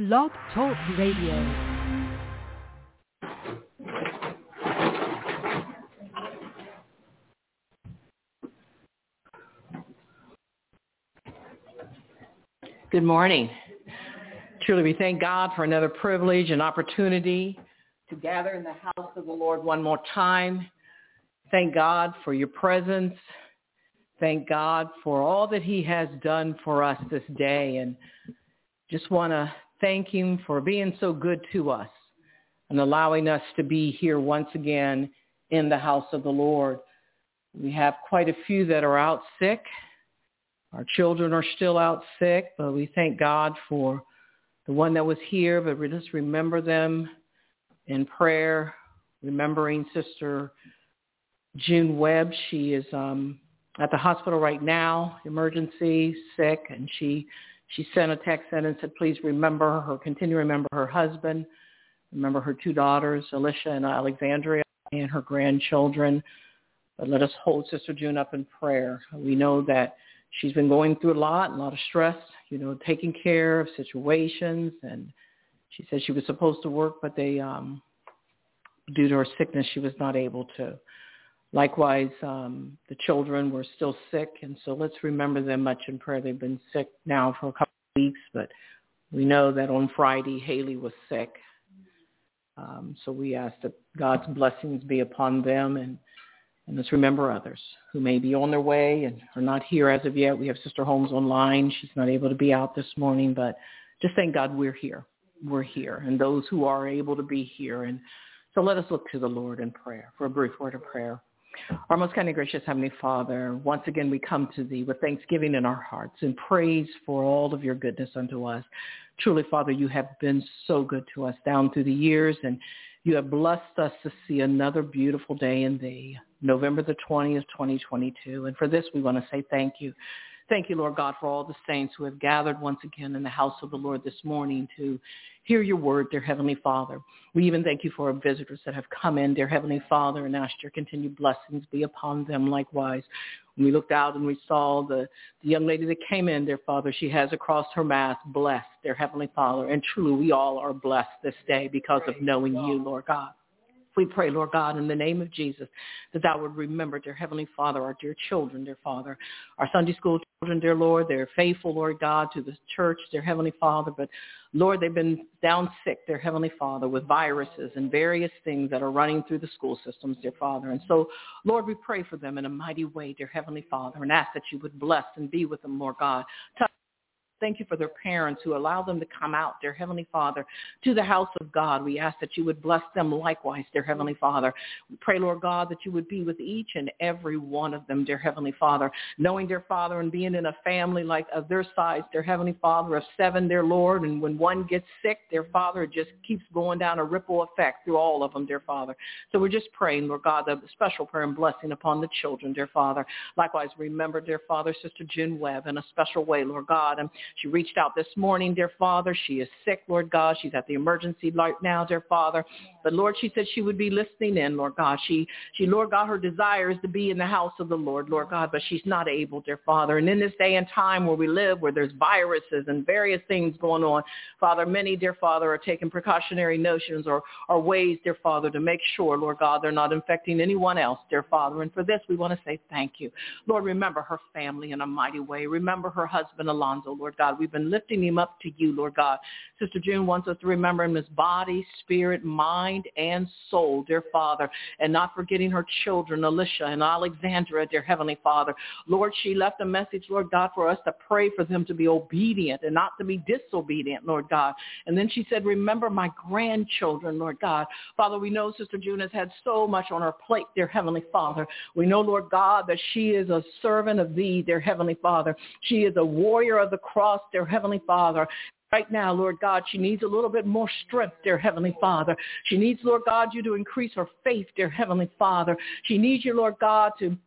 Blog Talk Radio. Good morning. Truly, we thank God for another privilege and opportunity to gather in the house of the Lord one more time. Thank God for your presence. Thank God for all that he has done for us this day. And just want to thank him for being so good to us and allowing us to be here once again in the house of the Lord. We have quite a few that are out sick. Our children are still out sick, but we thank God for the one that was here, but we just remember them in prayer, remembering Sister June Webb. She is at the hospital right now, emergency, sick, and she sent a text in and said, please remember her, continue to remember her husband, remember her two daughters, Alicia and Alexandria, and her grandchildren. But let us hold Sister June up in prayer. We know that she's been going through a lot of stress, taking care of situations. And she said she was supposed to work, but they, due to her sickness, she was not able to. Likewise, the children were still sick. And so let's remember them much in prayer. They've been sick now for a couple of weeks, but we know that on Friday, Haley was sick. So we ask that God's blessings be upon them, and let's remember others who may be on their way and are not here as of yet. We have Sister Holmes online. She's not able to be out this morning, but just thank God we're here. We're here, and those who are able to be here. And so let us look to the Lord in prayer for a brief word of prayer. Our most kind and gracious Heavenly Father, once again we come to Thee with thanksgiving in our hearts and praise for all of Your goodness unto us. Truly, Father, You have been so good to us down through the years, and You have blessed us to see another beautiful day in Thee, November the 20th, 2022. And for this, we want to say thank You. Thank You, Lord God, for all the saints who have gathered once again in the house of the Lord this morning to hear Your word, dear Heavenly Father. We even thank You for our visitors that have come in, dear Heavenly Father, and ask Your continued blessings be upon them likewise. When we looked out and we saw the young lady that came in, dear Father, she has across her mask, blessed, dear Heavenly Father. And truly, we all are blessed this day because of knowing You, Lord God. We pray, Lord God, in the name of Jesus, that Thou would remember, dear Heavenly Father, our dear children, dear Father, our Sunday school children, dear Lord. They're faithful, Lord God, to the church, dear Heavenly Father. But, Lord, they've been down sick, dear Heavenly Father, with viruses and various things that are running through the school systems, dear Father. And so, Lord, we pray for them in a mighty way, dear Heavenly Father, and ask that You would bless and be with them, Lord God. Thank You for their parents who allow them to come out, dear Heavenly Father, to the house of God. We ask that You would bless them likewise, dear Heavenly Father. We pray, Lord God, that You would be with each and every one of them, dear Heavenly Father, knowing, dear Father, and being in a family like of their size, dear Heavenly Father, of 7, dear Lord, and when one gets sick, dear Father, it just keeps going down a ripple effect through all of them, dear Father. So we're just praying, Lord God, the special prayer and blessing upon the children, dear Father. Likewise, remember, dear Father, Sister June Webb in a special way, Lord God. And she reached out this morning, dear Father. She is sick, Lord God. She's at the emergency right now, dear Father. But, Lord, she said she would be listening in, Lord God. She, Lord God, her desire is to be in the house of the Lord, Lord God, but she's not able, dear Father. And in this day and time where we live, where there's viruses and various things going on, Father, many, dear Father, are taking precautionary notions or ways, dear Father, to make sure, Lord God, they're not infecting anyone else, dear Father. And for this, we want to say thank You. Lord, remember her family in a mighty way. Remember her husband, Alonzo, Lord God. We've been lifting him up to You, Lord God. Sister June wants us to remember him as body, spirit, mind, and soul, dear Father, and not forgetting her children, Alicia and Alexandra, dear Heavenly Father. Lord, she left a message, Lord God, for us to pray for them to be obedient and not to be disobedient, Lord God. And then she said, remember my grandchildren, Lord God. Father, we know Sister June has had so much on her plate, dear Heavenly Father. We know, Lord God, that she is a servant of Thee, dear Heavenly Father. She is a warrior of the cross, dear Heavenly Father. Right now, Lord God, she needs a little bit more strength, dear Heavenly Father. She needs, Lord God, You to increase her faith, dear Heavenly Father. She needs You, Lord God, to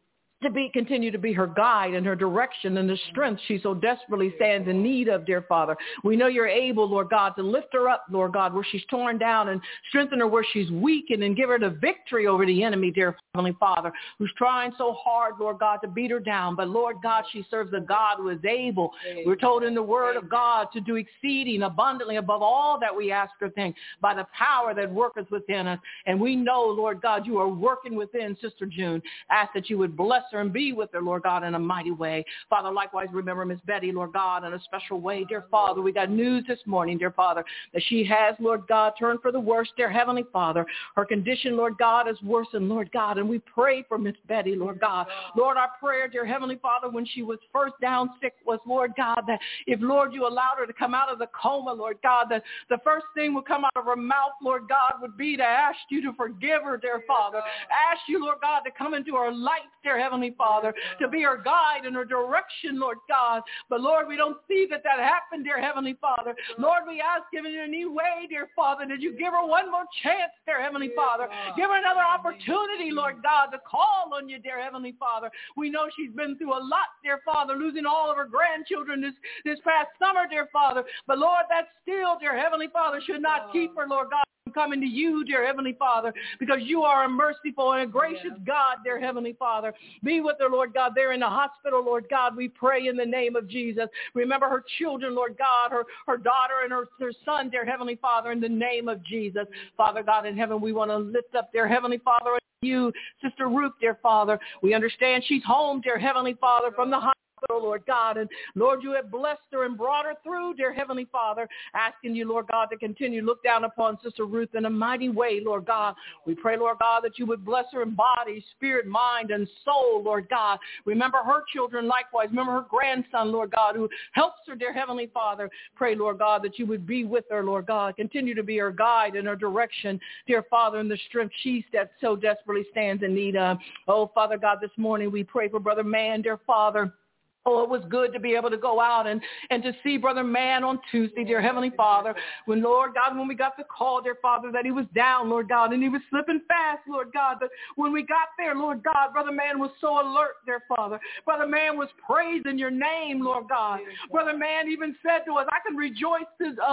continue to be her guide and her direction and the strength she so desperately stands in need of, dear Father. We know you're able, Lord God, to lift her up, Lord God, where she's torn down and strengthen her where she's weakened and give her the victory over the enemy, dear Heavenly Father, who's trying so hard, Lord God, to beat her down. But Lord God, she serves a God who is able. We're told in the word of God to do exceeding abundantly above all that we ask or think by the power that worketh within us. And we know, Lord God, you are working within Sister June. Ask that you would bless her and be with her, Lord God, in a mighty way. Father, likewise, remember Miss Betty, Lord God, in a special way. Dear Father, we got news this morning, dear Father, that she has, Lord God, turned for the worst, dear Heavenly Father. Her condition, Lord God, is worsened, Lord God, and we pray for Miss Betty, Lord God. Lord, our prayer, dear Heavenly Father, when she was first down sick was, Lord God, that if, Lord, you allowed her to come out of the coma, Lord God, that the first thing would come out of her mouth, Lord God, would be to ask you to forgive her, dear Father. Ask you, Lord God, to come into her life, dear Heavenly Father, to be her guide and her direction, Lord God. But Lord, we don't see that happened, dear Heavenly Father. Lord, we ask in any way, dear Father, that you give her one more chance, dear Heavenly Father. Give her another opportunity, Lord God, to call on you, dear Heavenly Father. We know she's been through a lot, dear Father, losing all of her grandchildren this past summer, dear Father. But Lord, that still, dear Heavenly Father, should not keep her, Lord God, coming to you, dear Heavenly Father, because you are a merciful and a gracious God, dear Heavenly Father. Be with her, Lord God, there in the hospital, Lord God. We pray in the name of Jesus. Remember her children, Lord God, her daughter and her son, dear Heavenly Father, in the name of Jesus. Father God in heaven, we want to lift up, dear Heavenly Father, you, Sister Ruth, dear Father. We understand she's home, dear Heavenly Father, from the hospital, Lord God. And Lord, you have blessed her and brought her through, dear Heavenly Father, asking you, Lord God, to continue to look down upon Sister Ruth in a mighty way, Lord God. We pray, Lord God, that you would bless her in body, spirit, mind, and soul, Lord God. Remember her children likewise. Remember her grandson, Lord God, who helps her, dear Heavenly Father. Pray, Lord God, that you would be with her, Lord God. Continue to be her guide and her direction, dear Father, in the strength she so desperately stands in need of. Oh, Father God, this morning we pray for Brother Mann, dear Father. Oh, it was good to be able to go out and to see Brother Mann on Tuesday, dear Heavenly Father. When, Lord God, when we got the call, dear Father, that he was down, Lord God, and he was slipping fast, Lord God. But when we got there, Lord God, Brother Mann was so alert, dear Father. Brother Mann was praising your name, Lord God. Brother Mann even said to us, I can rejoice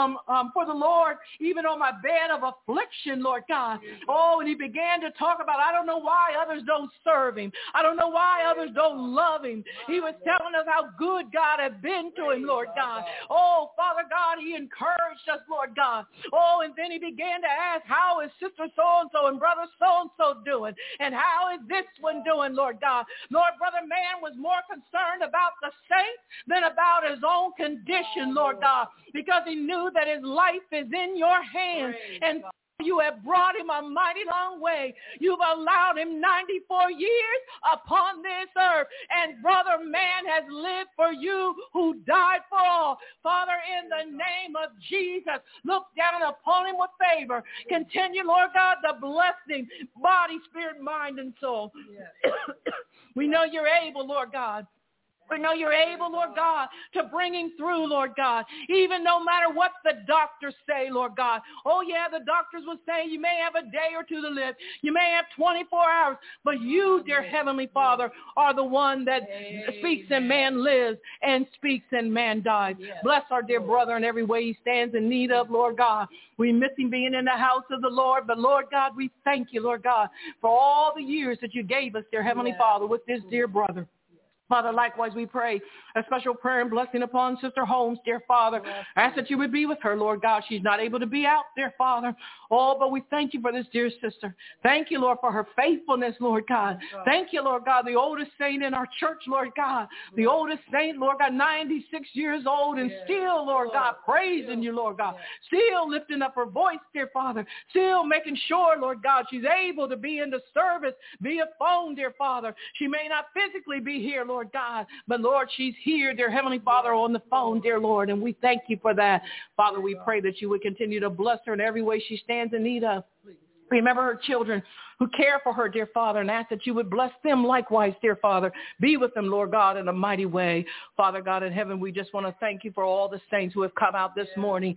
for the Lord even on my bed of affliction, Lord God. Oh, and he began to talk about, I don't know why others don't serve him. I don't know why others don't love him. He was telling us how good God had been to him, Lord God. Oh, Father God, he encouraged us, Lord God. Oh, and then he began to ask, how is Sister so-and-so and Brother so-and-so doing? And how is this one doing, Lord God? Lord, Brother Mann was more concerned about the saints than about his own condition, Lord God, because he knew that his life is in your hands. And you have brought him a mighty long way. You've allowed him 94 years upon this earth. And Brother Mann has lived for you who died for all. Father, in the name of Jesus, look down upon him with favor. Continue, Lord God, to bless him, body, spirit, mind, and soul. Yes. We know you're able, Lord God. We know you're able, Lord God, to bring him through, Lord God, even no matter what the doctors say, Lord God. Oh, yeah, the doctors will say you may have a day or two to live. You may have 24 hours, but you, dear Heavenly Father, are the one that speaks and man lives and speaks and man dies. Bless our dear brother in every way he stands in need of, Lord God. We miss him being in the house of the Lord, but Lord God, we thank you, Lord God, for all the years that you gave us, dear Heavenly Father, with this dear brother. Father, likewise, we pray a special prayer and blessing upon Sister Holmes, dear Father. I ask that you would be with her, Lord God. She's not able to be out, dear Father. Oh, but we thank you for this dear sister. Thank you, Lord, for her faithfulness, Lord God. Thank you, Lord God, the oldest saint in our church, Lord God. The oldest saint, Lord God, 96 years old and still, Lord God, praising you, Lord God. Still lifting up her voice, dear Father. Still making sure, Lord God, she's able to be in the service via phone, dear Father. She may not physically be here, Lord God, but Lord, she's here, dear Heavenly Father, on the phone, dear Lord, and we thank you for that. Father, we pray that you would continue to bless her in every way she stands in need of. Remember her children who care for her, dear Father, and ask that you would bless them likewise, dear Father. Be with them, Lord God, in a mighty way. Father God in heaven, we just want to thank you for all the saints who have come out this morning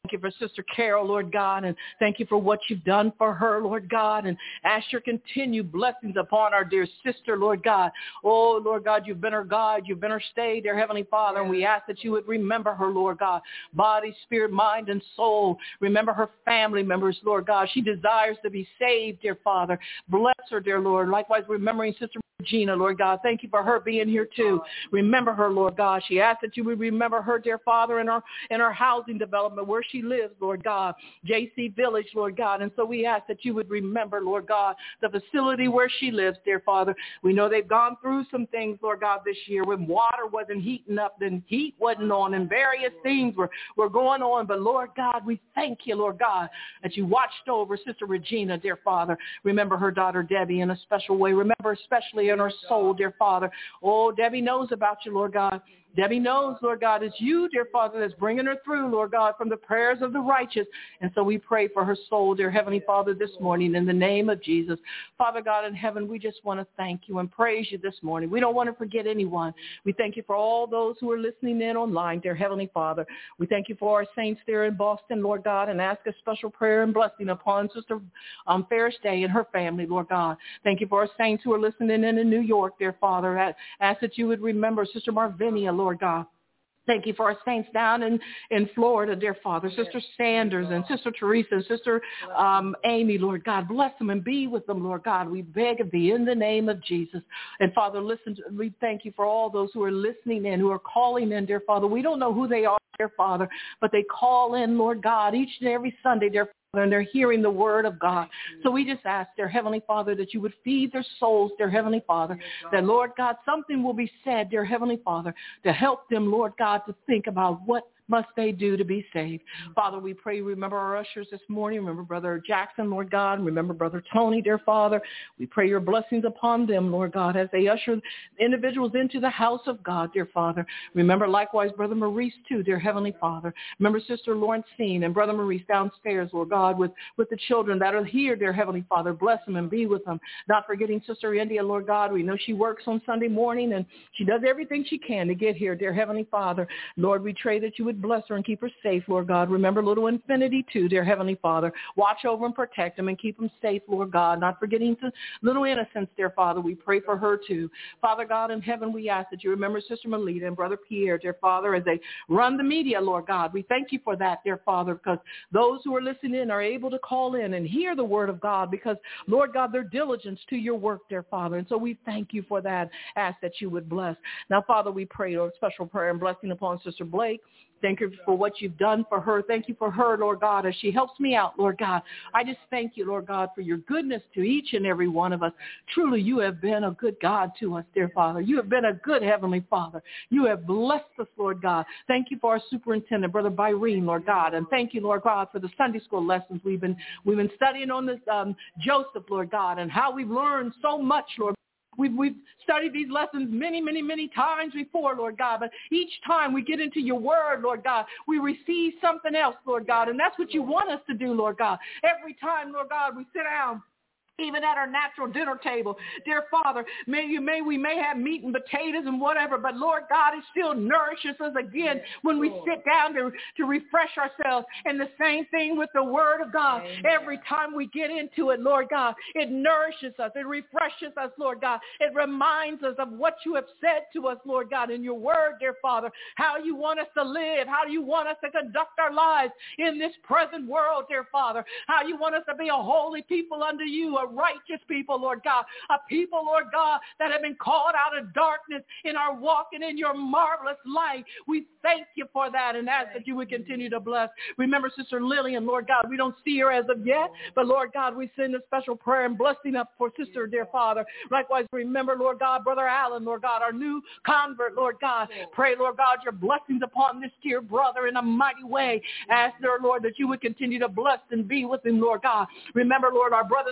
Thank you for Sister Carol, Lord God, and thank you for what you've done for her, Lord God, and ask your continued blessings upon our dear sister, Lord God. Oh, Lord God, you've been her God, you've been her stay, dear Heavenly Father, and we ask that you would remember her, Lord God, body, spirit, mind, and soul. Remember her family members, Lord God. She desires to be saved, dear Father. Bless her, dear Lord. Likewise, remembering Sister Regina, Lord God. Thank you for her being here too. Remember her, Lord God. She asked that you would remember her, dear Father, in our housing development where she lives, Lord God. JC Village, Lord God. And so we ask that you would remember, Lord God, the facility where she lives, dear Father. We know they've gone through some things, Lord God, this year when water wasn't heating up, then heat wasn't on, and various things were going on. But Lord God, we thank you, Lord God, that you watched over Sister Regina, dear Father. Remember her daughter Debbie in a special way. Remember especially in her soul, dear Father. Oh, Debbie knows about you, Lord God. Debbie knows, Lord God, it's you, dear Father, that's bringing her through, Lord God, from the prayers of the righteous. And so we pray for her soul, dear Heavenly Father, this morning in the name of Jesus. Father God in heaven, we just want to thank you and praise you this morning. We don't want to forget anyone. We thank you for all those who are listening in online, dear Heavenly Father. We thank you for our saints there in Boston, Lord God, and ask a special prayer and blessing upon Sister Ferris Day and her family, Lord God. Thank you for our saints who are listening in New York, dear Father. Ask that you would remember Sister Marvinia, Lord God. Thank you for our saints down in Florida, dear Father, Sister Sanders and Sister Teresa and Sister Amy, Lord God. Bless them and be with them, Lord God. We beg of thee in the name of Jesus. And Father, we thank you for all those who are listening in, who are calling in, dear Father. We don't know who they are, dear Father, but they call in, Lord God, each and every Sunday, dear Father, and they're hearing the word of God. So we just ask, dear Heavenly Father, that you would feed their souls, dear Heavenly Father, that, Lord God, something will be said, dear Heavenly Father, to help them, Lord God, to think about what must they do to be saved. Father, we pray, remember our ushers this morning. Remember Brother Jackson, Lord God. Remember Brother Tony, dear Father. We pray your blessings upon them, Lord God, as they usher individuals into the house of God, dear Father. Remember likewise Brother Maurice, too, dear Heavenly Father. Remember Sister Lawrencine and Brother Maurice downstairs, Lord God, with the children that are here, dear Heavenly Father. Bless them and be with them. Not forgetting Sister India, Lord God. We know she works on Sunday morning, and she does everything she can to get here, dear Heavenly Father. Lord, we pray that you would bless her and keep her safe, Lord God. Remember little Infinity too, dear Heavenly Father. Watch over and protect them and keep them safe, Lord God. Not forgetting to little Innocence, dear Father. We pray for her too. Father God in heaven, we ask that you remember Sister Melita and Brother Pierre, dear Father, as they run the media, Lord God. We thank you for that, dear Father, because those who are listening in are able to call in and hear the word of God because, Lord God, their diligence to your work, dear Father. And so we thank you for that. Ask that you would bless. Now, Father, we pray a special prayer and blessing upon Sister Blake. Thank you for what you've done for her. Thank you for her, Lord God, as she helps me out, Lord God. I just thank you, Lord God, for your goodness to each and every one of us. Truly, you have been a good God to us, dear Father. You have been a good Heavenly Father. You have blessed us, Lord God. Thank you for our superintendent, Brother Byrene, Lord God. And thank you, Lord God, for the Sunday school lessons we've been studying on this Joseph, Lord God, and how we've learned so much, Lord. We've studied these lessons many, many, many times before, Lord God. But each time we get into your word, Lord God, we receive something else, Lord God. And that's what you want us to do, Lord God. Every time, Lord God, we sit down, even at our natural dinner table, dear Father, we may have meat and potatoes and whatever, but Lord God, it still nourishes us again when we sit down to refresh ourselves. And the same thing with the word of God. Amen. Every time we get into it, Lord God, it nourishes us. It refreshes us, Lord God. It reminds us of what you have said to us, Lord God, in your word, dear Father, how you want us to live, how you want us to conduct our lives in this present world, dear Father, how you want us to be a holy people unto you, a righteous people, Lord God, a people, Lord God, that have been called out of darkness and are walking in your marvelous light. We thank you for that and ask that you would continue to bless. Remember Sister Lillian, Lord God, we don't see her as of yet, but Lord God, we send a special prayer and blessing up for Sister, dear Father. Likewise, remember, Lord God, Brother Allen, Lord God, our new convert, Lord God. Pray, Lord God, your blessings upon this dear brother in a mighty way. Ask, dear Lord, that you would continue to bless and be with him, Lord God. Remember, Lord, our brothers and sisters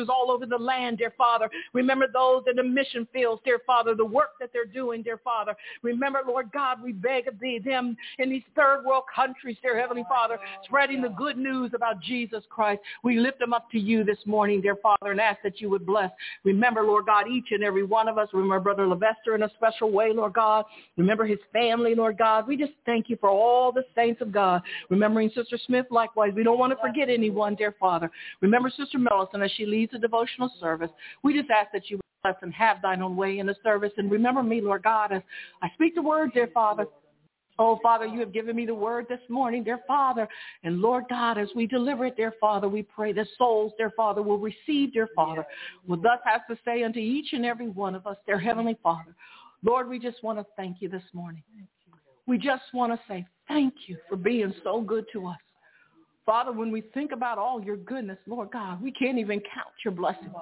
pastors all over the land, dear Father. Remember those in the mission fields, dear Father, the work that they're doing, dear Father. Remember, Lord God, we beg of thee, them in these third world countries, dear Heavenly Father, spreading the good news about Jesus Christ. We lift them up to you this morning, dear Father, and ask that you would bless. Remember, Lord God, each and every one of us. Remember Brother Levester in a special way, Lord God. Remember his family, Lord God. We just thank you for all the saints of God. Remembering Sister Smith, likewise. We don't want to forget anyone, dear Father. Remember Sister Millison as she leads the devotional service. We just ask that you would bless and have thine own way in the service. And remember me, Lord God, as I speak the word, dear Father. Oh, Father, you have given me the word this morning, dear Father. And Lord God, as we deliver it, dear Father, we pray that souls, dear Father, will receive, dear Father, will thus have to say unto each and every one of us, dear Heavenly Father. Lord, we just want to thank you this morning. We just want to say thank you for being so good to us. Father, when we think about all your goodness, Lord God, we can't even count your blessings.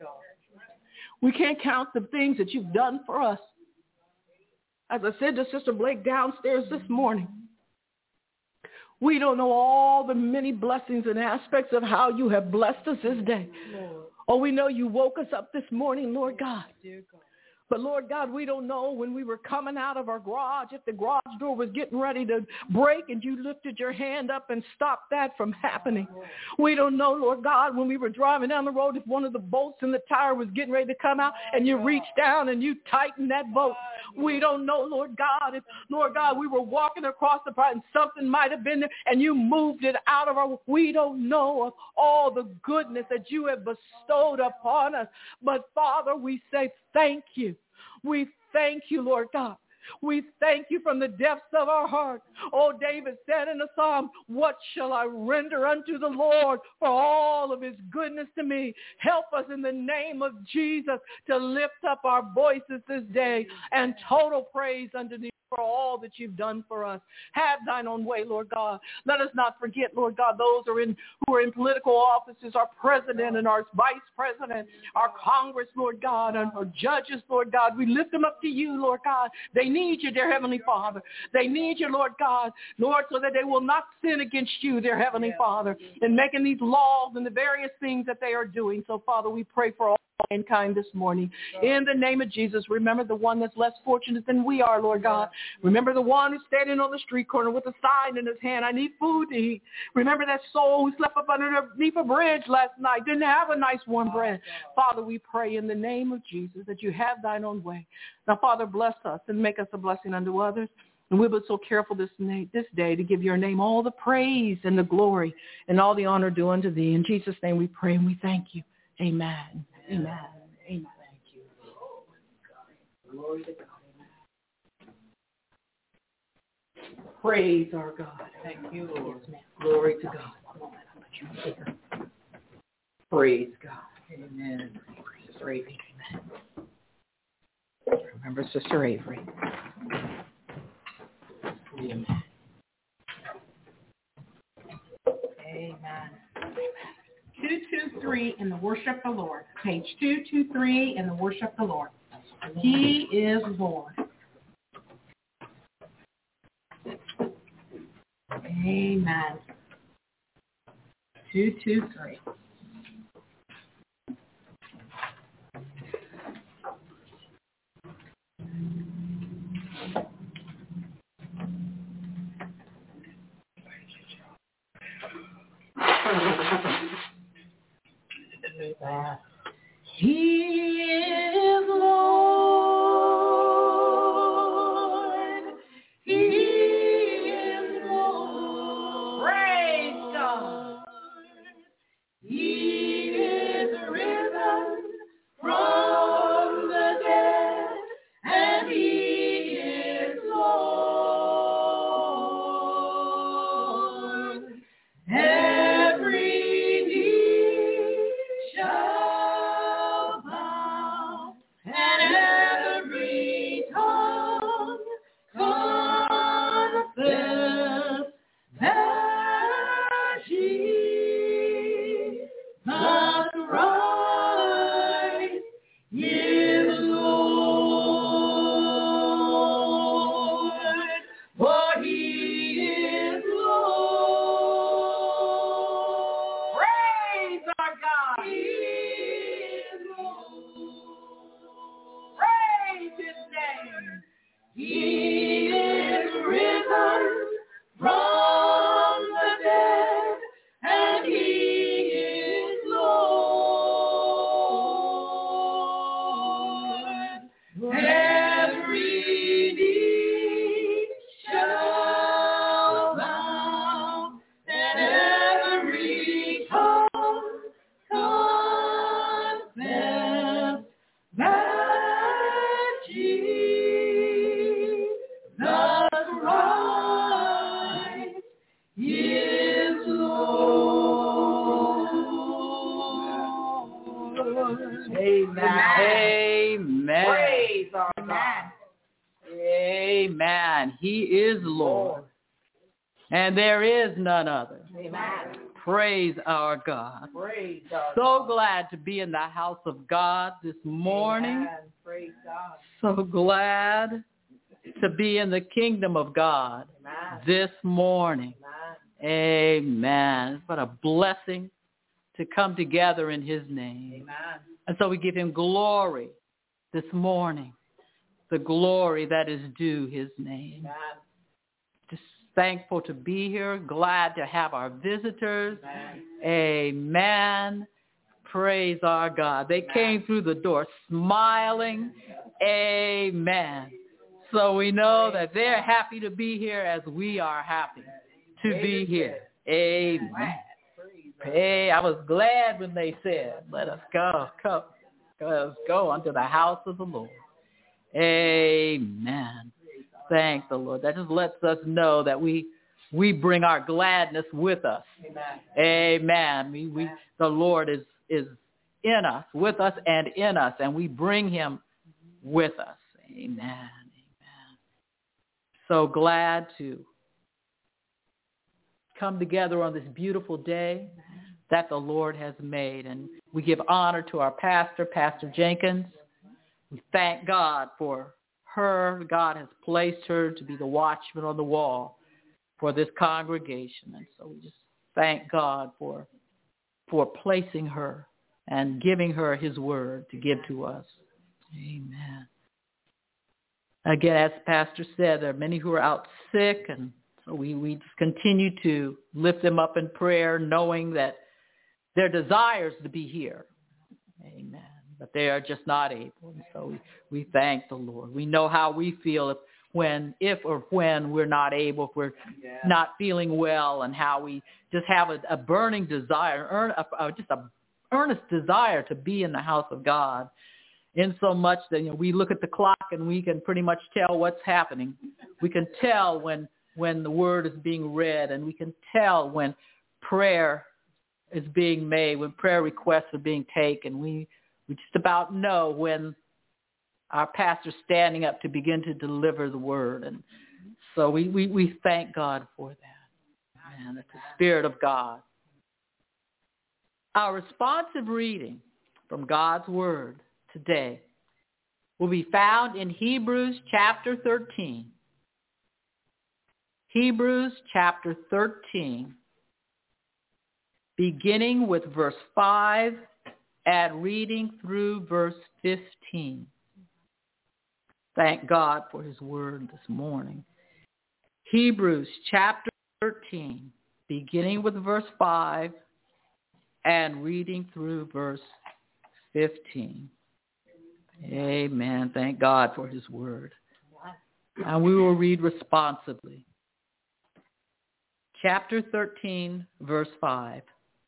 We can't count the things that you've done for us. As I said to Sister Blake downstairs this morning, we don't know all the many blessings and aspects of how you have blessed us this day. Oh, we know you woke us up this morning, Lord God. But, Lord God, we don't know when we were coming out of our garage, if the garage door was getting ready to break and you lifted your hand up and stopped that from happening. We don't know, Lord God, when we were driving down the road, if one of the bolts in the tire was getting ready to come out and you reached down and you tightened that bolt. We don't know, Lord God, if, Lord God, we were walking across the path and something might have been there and you moved it out of our, we don't know of all the goodness that you have bestowed upon us. But, Father, we say thank you. We thank you, Lord God. We thank you from the depths of our heart. Oh, David said in the Psalm, what shall I render unto the Lord for all of his goodness to me? Help us in the name of Jesus to lift up our voices this day and total praise unto thee for all that you've done for us. Have thine own way, Lord God. Let us not forget, Lord God, those who are in political offices, our president and our vice president, our Congress, Lord God, and our judges, Lord God. We lift them up to you, Lord God. They need you, dear Heavenly Father. They need you, Lord God, Lord, so that they will not sin against you, dear Heavenly Father, in making these laws and the various things that they are doing. So, Father, we pray for all mankind this morning. In the name of Jesus, remember the one that's less fortunate than we are, Lord God. Remember the one who's standing on the street corner with a sign in his hand, I need food to eat. Remember that soul who slept up underneath a bridge last night, didn't have a nice warm bread. Father, we pray in the name of Jesus that you have thine own way. Now, Father, bless us and make us a blessing unto others. And we'll be so careful this day to give your name all the praise and the glory and all the honor due unto thee. In Jesus' name we pray and we thank you. Amen. Amen. Amen. Thank you. Glory to God. Praise our God. Thank you, Lord. Yes, glory to God. Praise God. Amen. Sister Avery. Amen. Remember Sister Avery. Amen. Amen. 223 in the Worship the Lord. Page 223 in the Worship the Lord. He is Lord. Amen. 223. He is Lord. He is Lord. Praise God. He is risen from the dead, and he is Lord. Every knee shall bow. God. Amen. He is Lord. And there is none other. Amen. Praise our God. Praise God. So glad to be in the house of God this morning. Amen. Praise God. So glad to be in the kingdom of God Amen. this morning. Amen. Amen. What a blessing to come together in his name. Amen. And so we give him glory this morning, the glory that is due his name. Amen. Just thankful to be here, glad to have our visitors. Amen. Amen. Praise our God. They came through the door smiling. Amen. So we know that they're happy to be here as we are happy to be here. Amen. Hey, I was glad when they said, let us go. Let us go unto the house of the Lord. Amen. Thank the Lord. That just lets us know that we bring our gladness with us. Amen. The Lord is in us, with us and in us, and we bring him with us. Amen. Amen. So glad to come together on this beautiful day that the Lord has made. And we give honor to our pastor, Pastor Jenkins. We thank God for her. God has placed her to be the watchman on the wall for this congregation. And so we just thank God for placing her and giving her his word to give to us. Amen. Again, as Pastor said, there are many who are out sick, and so we just continue to lift them up in prayer, knowing that their desires to be here. Amen. But they are just not able. And so we thank the Lord. We know how we feel if or when we're not able, if we're not feeling well, and how we just have a burning desire, just a earnest desire to be in the house of God. In so much that we look at the clock and we can pretty much tell what's happening. We can tell when the word is being read, and we can tell when prayer is being made, when prayer requests are being taken. We just about know when our pastor's standing up to begin to deliver the word. And so we thank God for that. Man, it's the Spirit of God. Our responsive reading from God's word today will be found in Hebrews chapter 13. Hebrews chapter 13, beginning with verse 5 and reading through verse 15. Thank God for his word this morning. Hebrews chapter 13, beginning with verse 5 and reading through verse 15. Amen. Thank God for his word. And we will read responsibly. Chapter 13, verse 5.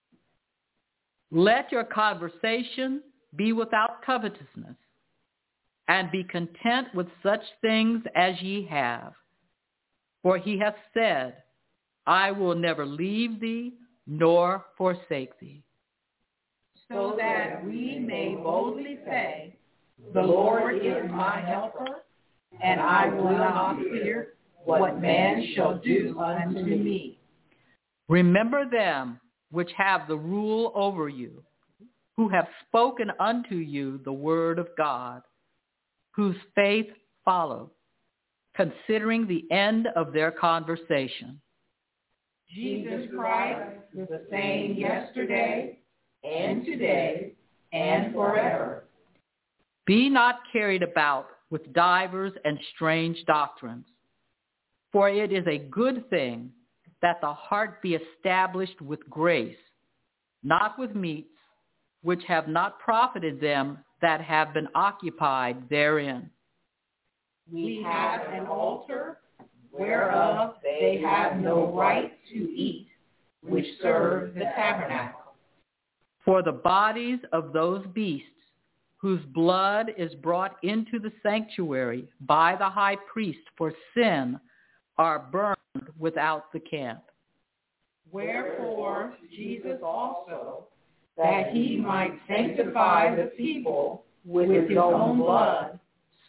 Let your conversation be without covetousness, and be content with such things as ye have. For he hath said, I will never leave thee nor forsake thee. So that we may boldly say, the Lord is my helper, and I will not fear what man shall do unto me. Remember them which have the rule over you, who have spoken unto you the word of God, whose faith follow, considering the end of their conversation. Jesus Christ is the same yesterday and today and forever. Be not carried about with divers and strange doctrines, for it is a good thing that the heart be established with grace, not with meats, which have not profited them that have been occupied therein. We have an altar whereof they have no right to eat, which serve the tabernacle. For the bodies of those beasts whose blood is brought into the sanctuary by the high priest for sin are burned without the camp. Wherefore Jesus also, that he might sanctify the people with his own blood,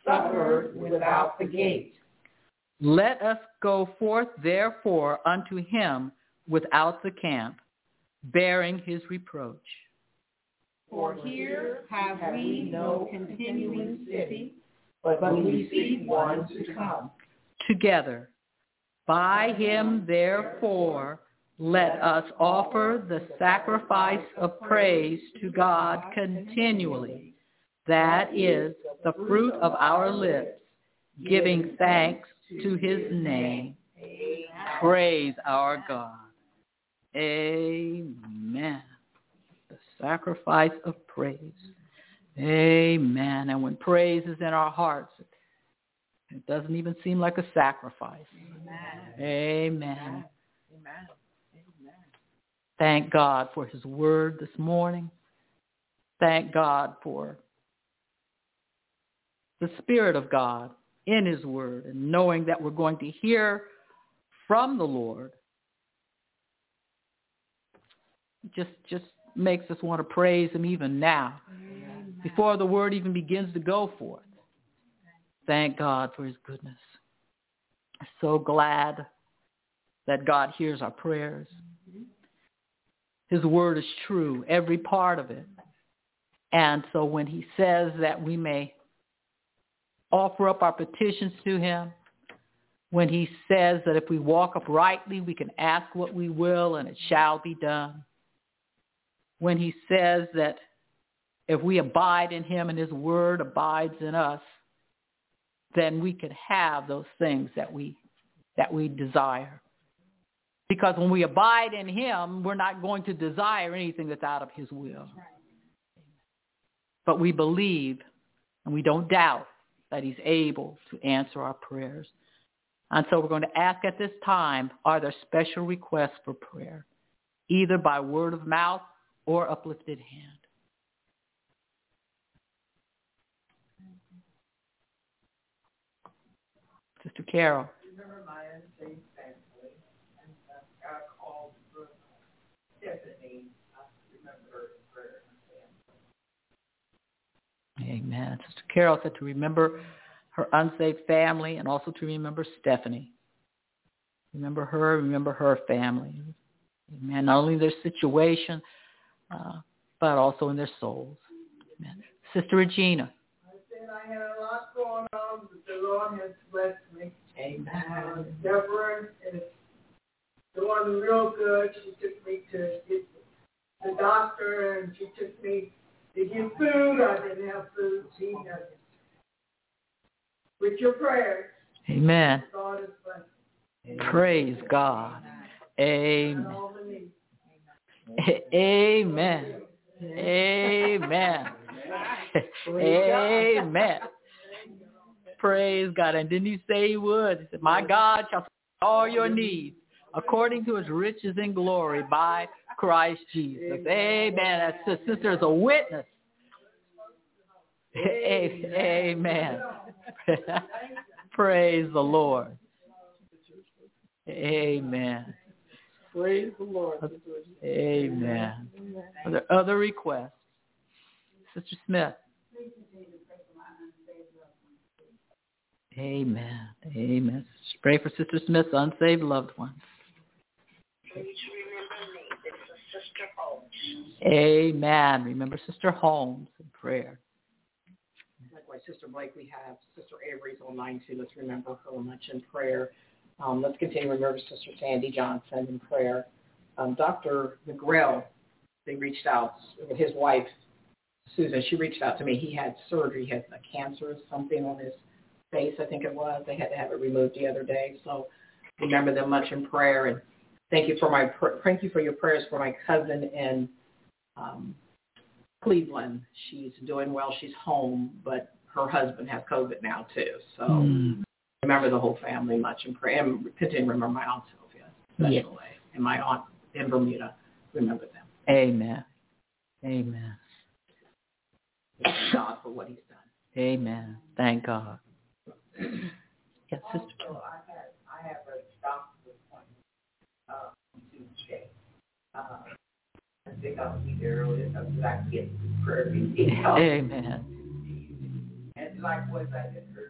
suffered without the gate. Let us go forth therefore unto him without the camp, bearing his reproach. For here have we no continuing city, but we seek one to come. Together, by him therefore, let us offer the sacrifice of praise to God continually. That is the fruit of our lips, giving thanks to his name. Praise our God. Amen. The sacrifice of praise. Amen. And when praise is in our hearts, it doesn't even seem like a sacrifice. Amen. Amen. Thank God for his word this morning. Thank God for the Spirit of God in his word, and knowing that we're going to hear from the Lord just makes us want to praise him even now, before the word even begins to go forth. Thank God for his goodness. I'm so glad that God hears our prayers. His word is true, every part of it. And so when he says that we may offer up our petitions to him, when he says that if we walk uprightly, we can ask what we will and it shall be done, when he says that if we abide in him and his word abides in us, then we can have those things that we desire. Because when we abide in him, we're not going to desire anything that's out of his will. But we believe and we don't doubt that he's able to answer our prayers. And so we're going to ask at this time, are there special requests for prayer, either by word of mouth or uplifted hand? Sister Carol. Remember my unsaved family, and God called Stephanie. I remember her in prayer. Amen. Sister Carol said to remember her unsaved family and also to remember Stephanie. Remember her family. Amen. Not only their situation, but also in their souls. Amen. Sister Regina. I said I had a lot going on, but the Lord has blessed me. Amen. Deborah is doing real good. She took me to get the doctor, and she took me to get food. I didn't have food. She does. With your prayers. Amen. God is blessed. Praise God. Amen. Amen. Amen. Amen. Praise God. And didn't he say he would? He said, my God shall supply all your needs according to his riches in glory by Christ Jesus. Amen. That sister is a witness. Amen. Praise the Lord. Amen. Praise the Lord. Amen. Are there other requests? Sister Smith. Amen. Amen. Pray for Sister Smith's unsaved loved ones. Amen. Remember Sister Holmes in prayer. Likewise, Sister Blake, we have Sister Avery's online too. Let's remember her much in prayer. Let's continue to remember Sister Sandy Johnson in prayer. Dr. McGrail, they reached out with his wife, Susan. She reached out to me. He had surgery. He had a cancer or something on his face, I think it was. They had to have it removed the other day. So remember them much in prayer. And thank you for your prayers for my cousin in Cleveland. She's doing well. She's home, but her husband has COVID now too. So remember the whole family much in prayer. And continue to remember my Aunt Sylvia, especially, and my aunt in Bermuda. Remember them. Amen. Amen. Thank God for what he's done. Amen. Thank God. Yes, Sister. So I have a doctor's appointment Tuesday. I think I'll be there early enough so I can get prayer meeting. Amen. And likewise, I did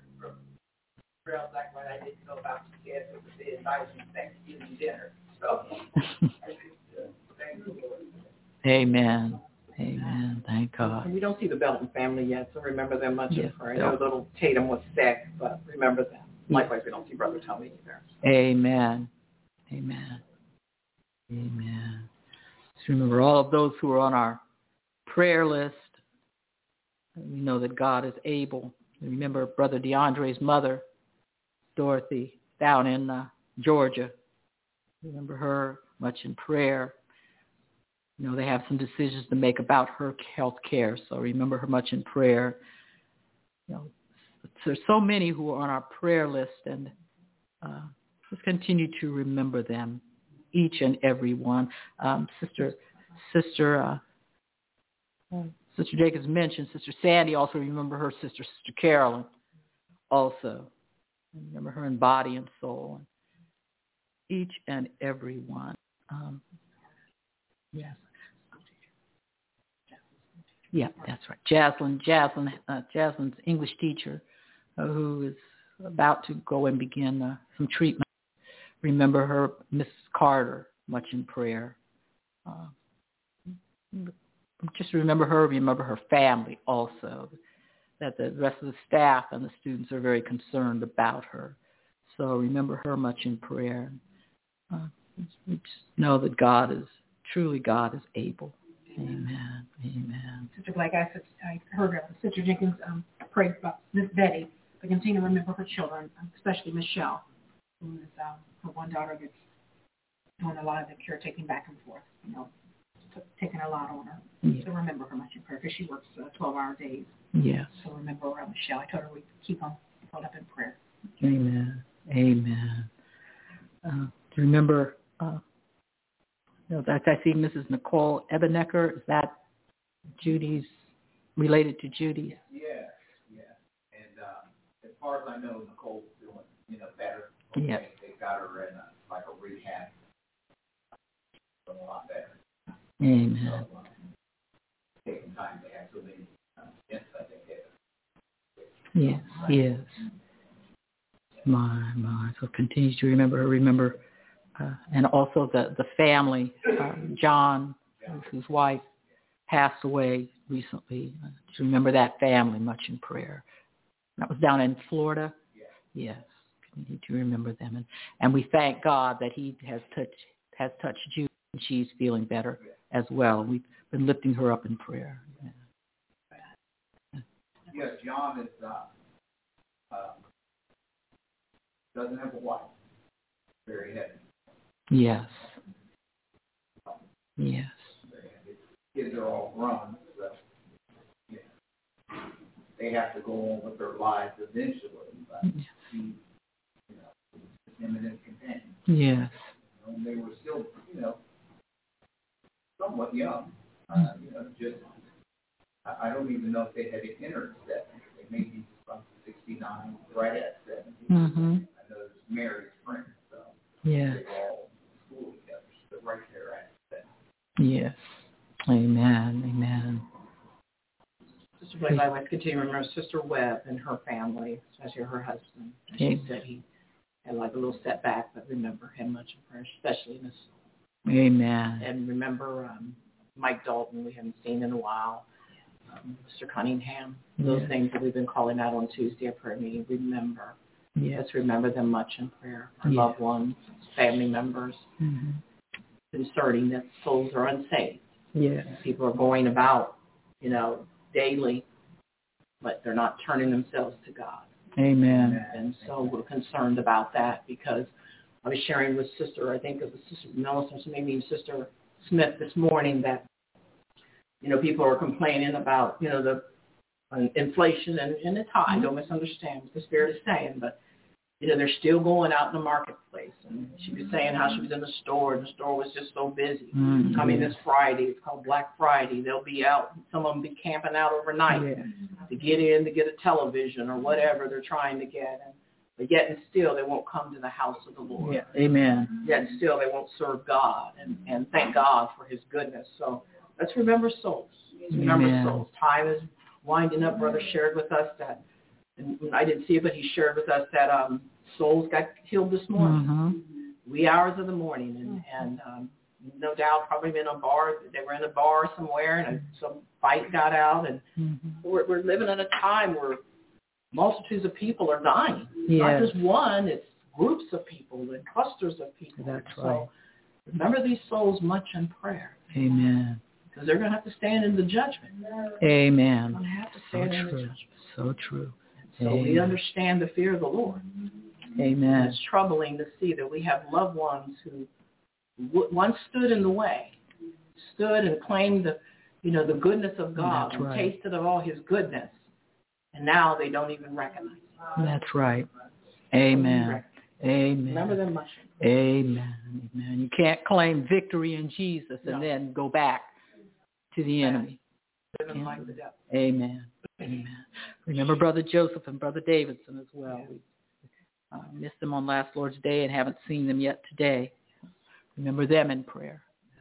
Real like when I didn't know about the kids, it was the advice and Thanksgiving dinner. So I just thank the Lord. Amen. Amen. Thank God. And we don't see the Belton family yet, so remember them much in prayer. I know Belton. little Tatum was sick, but remember them. Likewise, we don't see Brother Tony either. Amen. Amen. Amen. Just remember all of those who are on our prayer list. We know that God is able. Remember Brother DeAndre's mother, Dorothy, down in Georgia. Remember her much in prayer. You know, they have some decisions to make about her health care, so remember her much in prayer. You know, there's so many who are on our prayer list, and just continue to remember them, each and every one. Sister Jacobs mentioned Sister Sandy. Also remember her sister Carolyn. Also remember her in body and soul. Each and every one. Yes. Yeah, that's right. Jasmine's English teacher, who is about to go and begin some treatment. Remember her, Mrs. Carter, much in prayer. Just remember her family also, that the rest of the staff and the students are very concerned about her. So remember her much in prayer. We just know that God is able. Amen. Amen. Sister Blake, I heard Sister Jenkins pray about Miss Betty, but continue to remember her children, especially Michelle, who is her one daughter that's doing a lot of the caretaking back and forth, taking a lot on her. Yeah. So remember her much in prayer, because she works 12-hour days. Yes. So remember Michelle. I told her we'd keep them held up in prayer. Amen. Amen. Remember, I see Mrs. Nicole Ebenecker. Is that Judy's, related to Judy? Yes. And as far as I know, Nicole's doing, better. Okay. Yes. They got her in a rehab. Doing a lot better. Amen. So, taking time to have so many hints, I think. Yes. Yes. My. So continue to remember her. Remember, and also the family. John, whose wife passed away recently. To remember that family much in prayer. That was down in Florida. Yes. Continue to remember them, and we thank God that He has touched Judy, and she's feeling better as well. We've been lifting her up in prayer. Yes, John is doesn't have a wife. Very heavy. Yes. Yes. Kids are all grown, so they have to go on with their lives eventually. But he, him and his companion. Yes. They were still, somewhat young. Just I don't even know if they had entered 70. They may be from 69, right at 70. Mm-hmm. I know there's Mary's friends, so yes. they were all in school together, so right there at 70. Yes. Amen. Sister Blake, I would continue to remember Sister Webb and her family, especially her husband. She said he had like a little setback, but remember him much in prayer, especially in this. Amen. And remember Mike Dalton, we haven't seen in a while. Mr. Cunningham, those things that we've been calling out on Tuesday at prayer meeting, remember. Yes. Let's remember them much in prayer. Our loved ones, family members, concerning that souls are unsaved. Yes. People are going about, daily, but they're not turning themselves to God. Amen. And so we're concerned about that, because I was sharing with Sister, I think it was Sister Melissa, maybe Sister Smith this morning, that people are complaining about, the inflation, and it's high. Don't misunderstand what the Spirit is saying, but, they're still going out in the marketplace. And she was saying how she was in the store, and the store was just so busy. Mm-hmm. Coming this Friday, it's called Black Friday. They'll be out, some of them be camping out overnight to get in, to get a television or whatever they're trying to get. But yet and still, they won't come to the house of the Lord. Yeah. Amen. Yet and still, they won't serve God and thank God for His goodness. So let's remember souls. Let's remember souls. Time is winding up. Brother shared with us that And I didn't see it, but he shared with us that souls got healed this morning. Mm-hmm. Wee hours of the morning, and no doubt probably been a bar. They were in a bar somewhere, and some fight got out, and we're living in a time where multitudes of people are dying. Yes. Not just one; it's groups of people and clusters of people. That's right. So remember these souls much in prayer. Amen. Because they're going to have to stand in the judgment. Amen. They're going to have to So stand in the true. judgment. So true. So we understand the fear of the Lord. Amen. It's troubling to see that we have loved ones who once stood in the way, stood and claimed the goodness of God, That's and right. tasted of all his goodness, and now they don't even recognize it. That's right. Amen. Amen. Remember them much. Amen. Amen. You can't claim victory in Jesus and then go back to the enemy. Living like the devil. Amen. Amen. Remember Brother Joseph and Brother Davidson as well. We missed them on last Lord's Day and haven't seen them yet today. Remember them in prayer.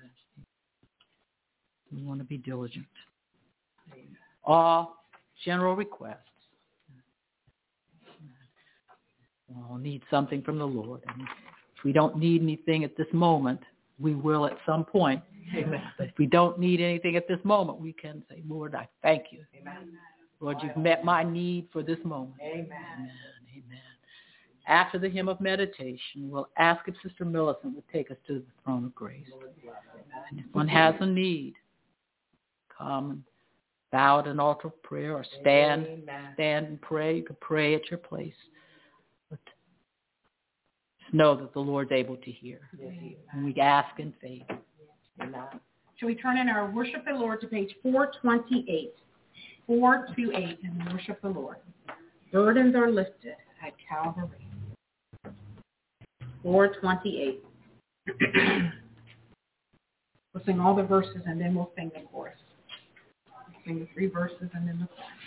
We want to be diligent. All general requests. We all need something from the Lord. And if we don't need anything at this moment, we will at some point. Amen. But if we don't need anything at this moment, we can say, Lord, I thank you. Amen. Lord, you've met my need for this moment. Amen. Amen. Amen. After the hymn of meditation, we'll ask if Sister Millicent would take us to the throne of grace. And if one has a need, come and bow at an altar of prayer or stand and pray. You can pray at your place. But just know that the Lord's able to hear. And we ask in faith. Amen. Shall we turn in our Worship the Lord to page 428? 428 and worship the Lord. Burdens are lifted at Calvary. 428. We'll sing all the verses and then we'll sing the chorus. We'll sing the 3 verses and then the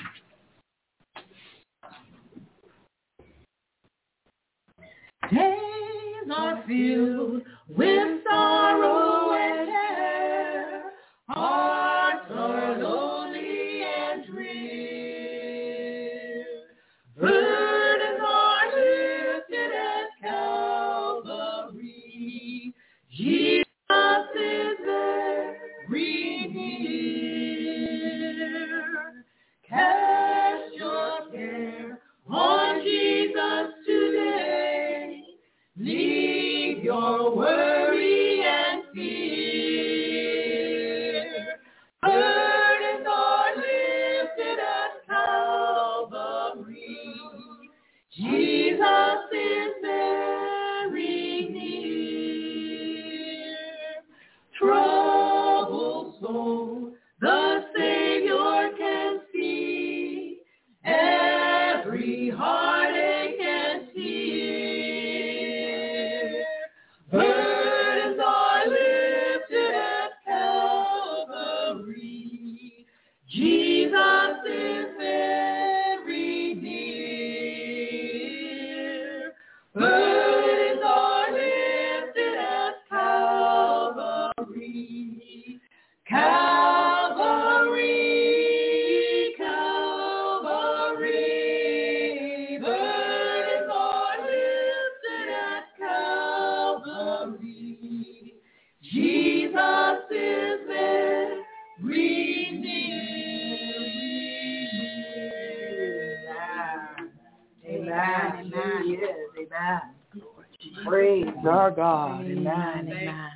chorus. Days are filled with sorrow and care. Hearts are lonely and drear. Burdens are lifted at Calvary. Jesus is very near. Cast your care on Jesus today. Leave your worry and fear. Burdens are lifted at Calvary. Jesus is very near. Troubled soul, the Savior can see. Every heartache and tear. Burdens are lifted at Calvary. Jesus is very near. Burdens are lifted at Calvary. Calvary, Calvary. Burdens are lifted at Calvary. Jesus is very near. Amen. He is. Amen. Praise our God. Amen. Amen.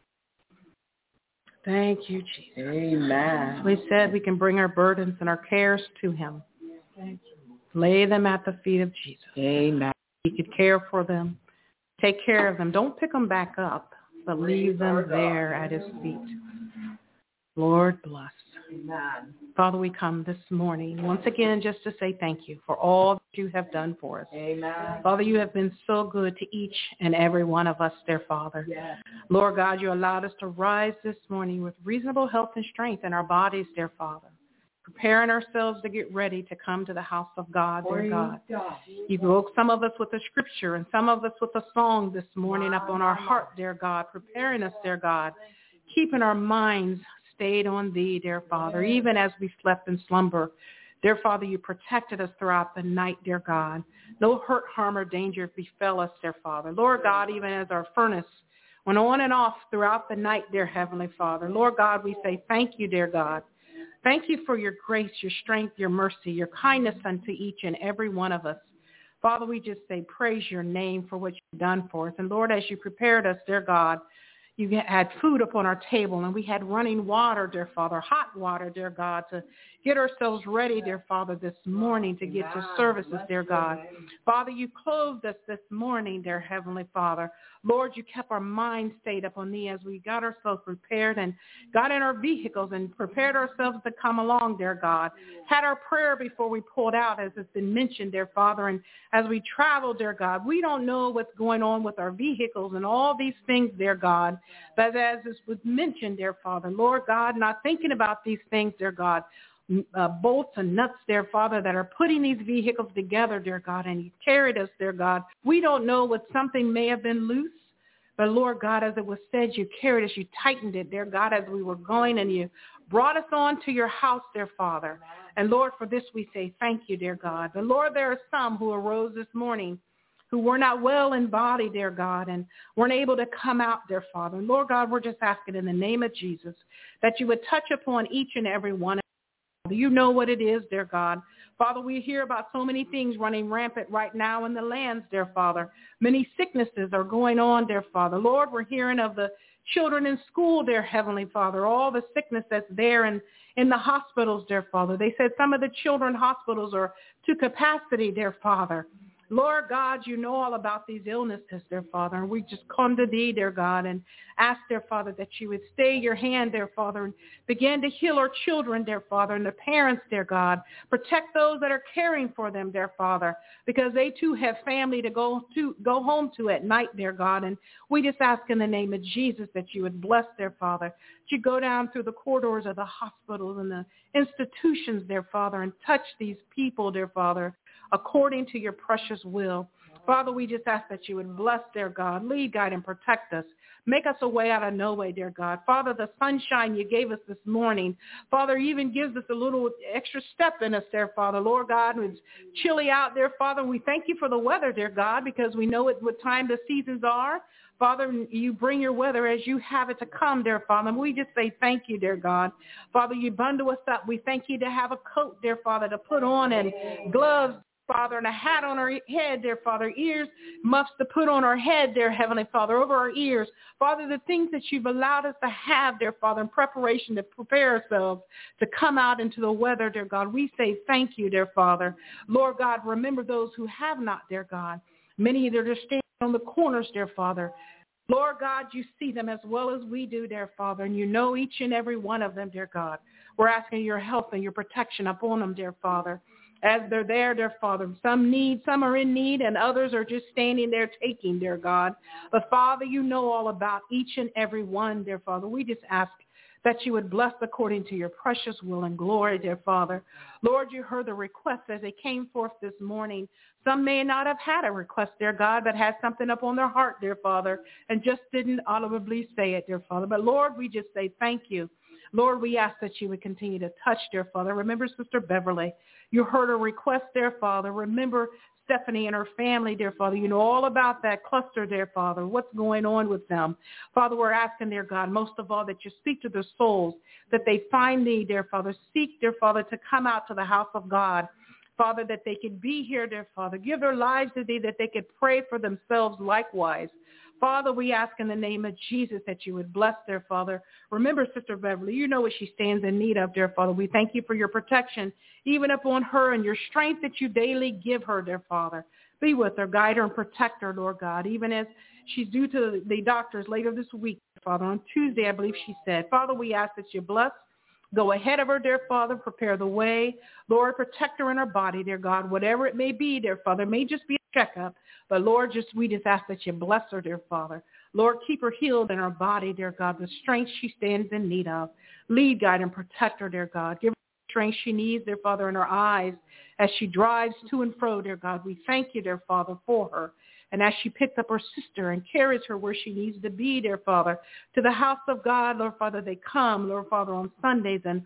Thank you, Jesus. Amen. We said we can bring our burdens and our cares to him. Lay them at the feet of Jesus. Amen. He could care for them. Take care of them. Don't pick them back up, but leave them there at his feet. Lord bless. Amen. Father, we come this morning once again just to say thank you for all that you have done for us. Amen. Father, you have been so good to each and every one of us, dear Father. Yes. Lord God, you allowed us to rise this morning with reasonable health and strength in our bodies, dear Father, preparing ourselves to get ready to come to the house of God, dear God. You woke some of us with a scripture and some of us with a song this morning up on our heart, dear God, preparing us, dear God, keeping our minds stayed on thee, dear Father, even as we slept in slumber Dear Father, you protected us throughout the night, dear God. No hurt, harm, or danger befell us, dear Father. Lord God, even as our furnace went on and off throughout the night, dear Heavenly Father. Lord God, we say thank you, dear God. Thank you for your grace, your strength, your mercy, your kindness unto each and every one of us. Father, we just say praise your name for what you've done for us. And Lord, as you prepared us, dear God, you had food upon our table, and we had running water, dear Father, hot water, dear God, to get ourselves ready, dear Father, this morning to get to services, dear God. Father, you clothed us this morning, dear Heavenly Father. Lord, you kept our minds stayed upon thee as we got ourselves prepared and got in our vehicles and prepared ourselves to come along, dear God. Had our prayer before we pulled out, as has been mentioned, dear Father. And as we travel, dear God, we don't know what's going on with our vehicles and all these things, dear God. But as this was mentioned, dear Father, Lord God, not thinking about these things, dear God, bolts and nuts, dear Father, that are putting these vehicles together, dear God, and you carried us, dear God. We don't know what something may have been loose, but Lord God, as it was said, you carried us, you tightened it, dear God, as we were going, and you brought us on to your house, dear Father. And Lord, for this we say thank you, dear God. But Lord, there are some who arose this morning who were not well in body, dear God, and weren't able to come out, dear Father. And Lord God, we're just asking in the name of Jesus that you would touch upon each and every one. You know what it is, dear God. Father, we hear about so many things running rampant right now in the lands, dear Father. Many sicknesses are going on, dear Father. Lord, we're hearing of the children in school, dear Heavenly Father, all the sickness that's there in the hospitals, dear Father. They said some of the children hospitals are to capacity, dear Father. Lord God, you know all about these illnesses, dear Father, and we just come to thee, dear God, and ask, dear Father, that you would stay your hand, dear Father, and begin to heal our children, dear Father, and the parents, dear God. Protect those that are caring for them, dear Father, because they too have family to go home to at night, dear God, and we just ask in the name of Jesus that you would bless, dear Father, that you go down through the corridors of the hospitals and the institutions, dear Father, and touch these people, dear Father, according to your precious will. Father, we just ask that you would bless, dear God, lead, guide, and protect us. Make us a way out of no way, dear God. Father, the sunshine you gave us this morning, Father, even gives us a little extra step in us, dear Father. Lord God, it's chilly out there, Father. We thank you for the weather, dear God, because we know what time the seasons are. Father, you bring your weather as you have it to come, dear Father. And we just say thank you, dear God. Father, you bundle us up. We thank you to have a coat, dear Father, to put on, and gloves, Father, and a hat on our head, dear Father, ears, muffs to put on our head, dear Heavenly Father, over our ears. Father, the things that you've allowed us to have, dear Father, in preparation to prepare ourselves to come out into the weather, dear God, we say thank you, dear Father. Lord God, remember those who have not, dear God. Many that are standing on the corners, dear Father. Lord God, you see them as well as we do, dear Father, and you know each and every one of them, dear God. We're asking your help and your protection upon them, dear Father. As they're there, dear Father, some are in need, and others are just standing there taking, dear God. But Father, you know all about each and every one, dear Father. We just ask that you would bless according to your precious will and glory, dear Father. Lord, you heard the requests as they came forth this morning. Some may not have had a request, dear God, but had something up on their heart, dear Father, and just didn't audibly say it, dear Father. But Lord, we just say thank you. Lord, we ask that you would continue to touch, dear Father. Remember Sister Beverly. You heard her request, dear Father. Remember Stephanie and her family, dear Father. You know all about that cluster, dear Father, what's going on with them. Father, we're asking, dear God, most of all, that you speak to their souls, that they find thee, dear Father. Seek, dear Father, to come out to the house of God. Father, that they could be here, dear Father. Give their lives to thee, that they could pray for themselves likewise. Father, we ask in the name of Jesus that you would bless, dear Father. Remember, Sister Beverly, you know what she stands in need of, dear Father. We thank you for your protection, even upon her, and your strength that you daily give her, dear Father. Be with her, guide her, and protect her, Lord God, even as she's due to the doctors later this week, Father. On Tuesday, I believe she said. Father, we ask that you bless. Go ahead of her, dear Father. Prepare the way. Lord, protect her in her body, dear God. Whatever it may be, dear Father. It may just be a checkup. But, Lord, we just ask that you bless her, dear Father. Lord, keep her healed in her body, dear God, the strength she stands in need of. Lead, guide, and protect her, dear God. Give her the strength she needs, dear Father, in her eyes as she drives to and fro, dear God. We thank you, dear Father, for her. And as she picked up her sister and carries her where she needs to be, dear Father, to the house of God, Lord Father, they come, Lord Father, on Sundays. And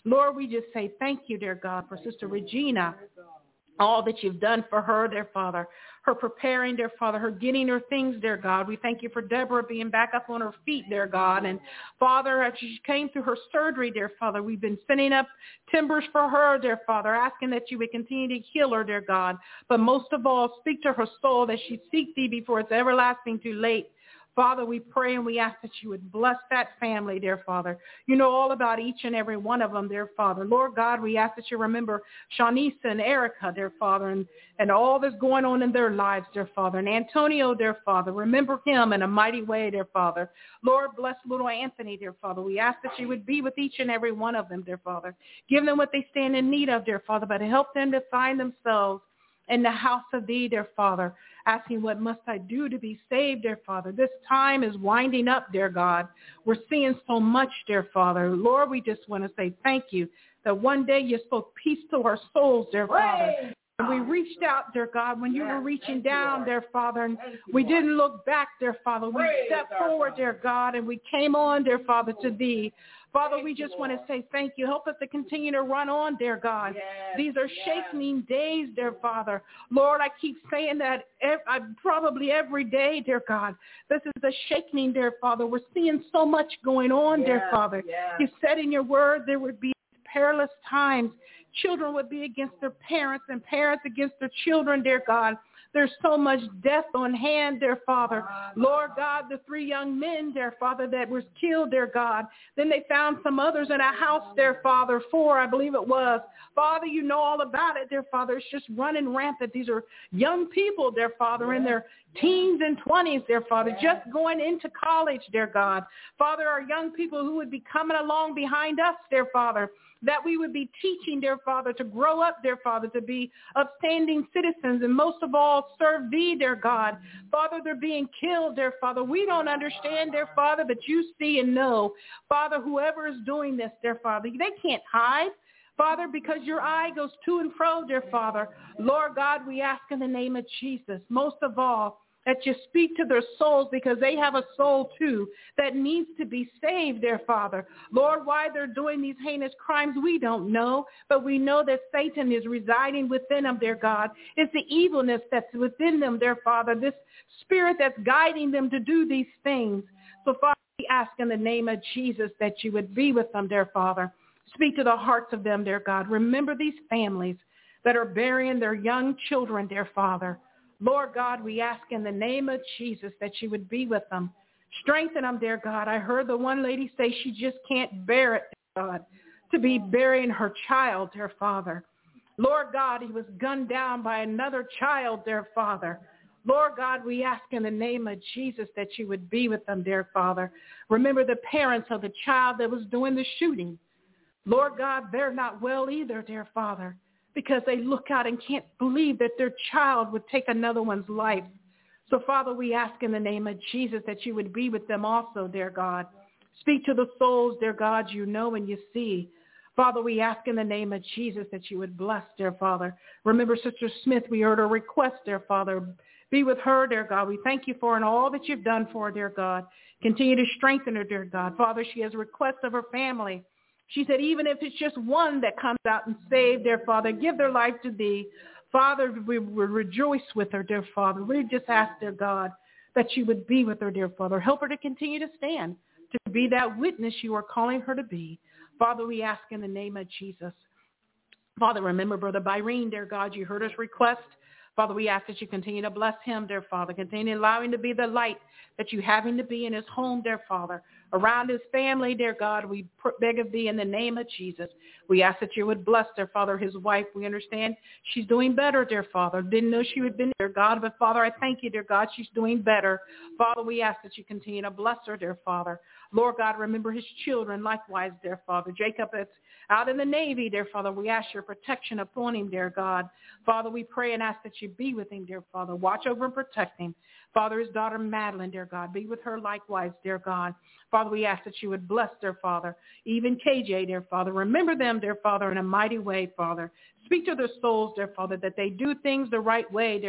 Lord, we just say thank you, dear God, for Sister Regina, all that you've done for her, dear Father, her preparing, dear Father, her getting her things, dear God. We thank you for Deborah being back up on her feet, dear God. And Father, as she came through her surgery, dear Father, we've been sending up timbers for her, dear Father, asking that you would continue to heal her, dear God. But most of all, speak to her soul that she seek thee before it's everlasting too late. Father, we pray and we ask that you would bless that family, dear Father. You know all about each and every one of them, dear Father. Lord God, we ask that you remember Shawnisa and Erica, dear Father, and all that's going on in their lives, dear Father. And Antonio, dear Father, remember him in a mighty way, dear Father. Lord, bless little Anthony, dear Father. We ask that you would be with each and every one of them, dear Father. Give them what they stand in need of, dear Father, but help them to find themselves in the house of thee, dear Father, asking what must I do to be saved, dear Father. This time is winding up, dear God. We're seeing so much, dear Father. Lord, we just want to say thank you that one day you spoke peace to our souls, dear Father. And we reached out, dear God, when you were reaching down, dear Father, and we didn't look back, dear Father. We stepped forward, dear God, and we came on, dear Father, to thee. Father, we just want to say thank you. Help us to continue to run on, dear God. These are shaking days, dear Father. Lord, I keep saying that probably every day, dear God. This is a shaking, dear Father. We're seeing so much going on, dear Father. You said in your word there would be perilous times. Children would be against their parents and parents against their children, dear God. There's so much death on hand, dear Father. Lord God, the 3 young men, dear Father, that was killed, dear God. Then they found some others in a house, dear Father, 4, I believe it was. Father, you know all about it, dear Father. It's just running rampant. These are young people, dear Father, in their teens and 20s, dear Father, just going into college, dear God. Father, our young people who would be coming along behind us, dear Father, that we would be teaching, dear Father, to grow up, dear Father, to be upstanding citizens, and most of all, serve thee, dear God. Father, they're being killed, dear Father. We don't understand, dear Father, but you see and know. Father, whoever is doing this, dear Father, they can't hide. Father, because your eye goes to and fro, dear Father. Lord God, we ask in the name of Jesus, most of all, that you speak to their souls, because they have a soul too that needs to be saved, dear Father. Lord, why they're doing these heinous crimes, we don't know, but we know that Satan is residing within them, dear God. It's the evilness that's within them, dear Father, this spirit that's guiding them to do these things. So, Father, we ask in the name of Jesus that you would be with them, dear Father. Speak to the hearts of them, dear God. Remember these families that are burying their young children, dear Father. Lord God, we ask in the name of Jesus that you would be with them. Strengthen them, dear God. I heard the one lady say she just can't bear it, dear God, to be burying her child, dear Father. Lord God, he was gunned down by another child, dear Father. Lord God, we ask in the name of Jesus that you would be with them, dear Father. Remember the parents of the child that was doing the shooting. Lord God, they're not well either, dear Father, because they look out and can't believe that their child would take another one's life. So, Father, we ask in the name of Jesus that you would be with them also, dear God. Speak to the souls, dear God, you know and you see. Father, we ask in the name of Jesus that you would bless, dear Father. Remember Sister Smith, we heard her request, dear Father. Be with her, dear God. We thank you for her and all that you've done for her, dear God. Continue to strengthen her, dear God. Father, she has requests of her family. She said, even if it's just one that comes out and saved, dear Father, give their life to thee. Father, we will rejoice with her, dear Father. We just ask, dear God, that you would be with her, dear Father. Help her to continue to stand, to be that witness you are calling her to be. Father, we ask in the name of Jesus. Father, remember Brother Byrene, dear God, you heard his request. Father, we ask that you continue to bless him, dear Father. Continue to allow him to be the light that you have him to be in his home, dear Father. Around his family, dear God, we beg of thee in the name of Jesus. We ask that you would bless, dear Father, his wife. We understand she's doing better, dear Father. Didn't know she would have been there, God, but Father, I thank you, dear God, she's doing better. Father, we ask that you continue to bless her, dear Father. Lord God, remember his children likewise, dear Father. Jacob, that's out in the Navy, dear Father. We ask your protection upon him, dear God. Father, we pray and ask that you be with him, dear Father. Watch over and protect him. Father, his daughter Madeline, dear God, be with her likewise, dear God. Father, we ask that you would bless, dear Father. Even KJ, dear Father. Remember them, dear Father, in a mighty way, Father. Speak to their souls, dear Father, that they do things the right way, dear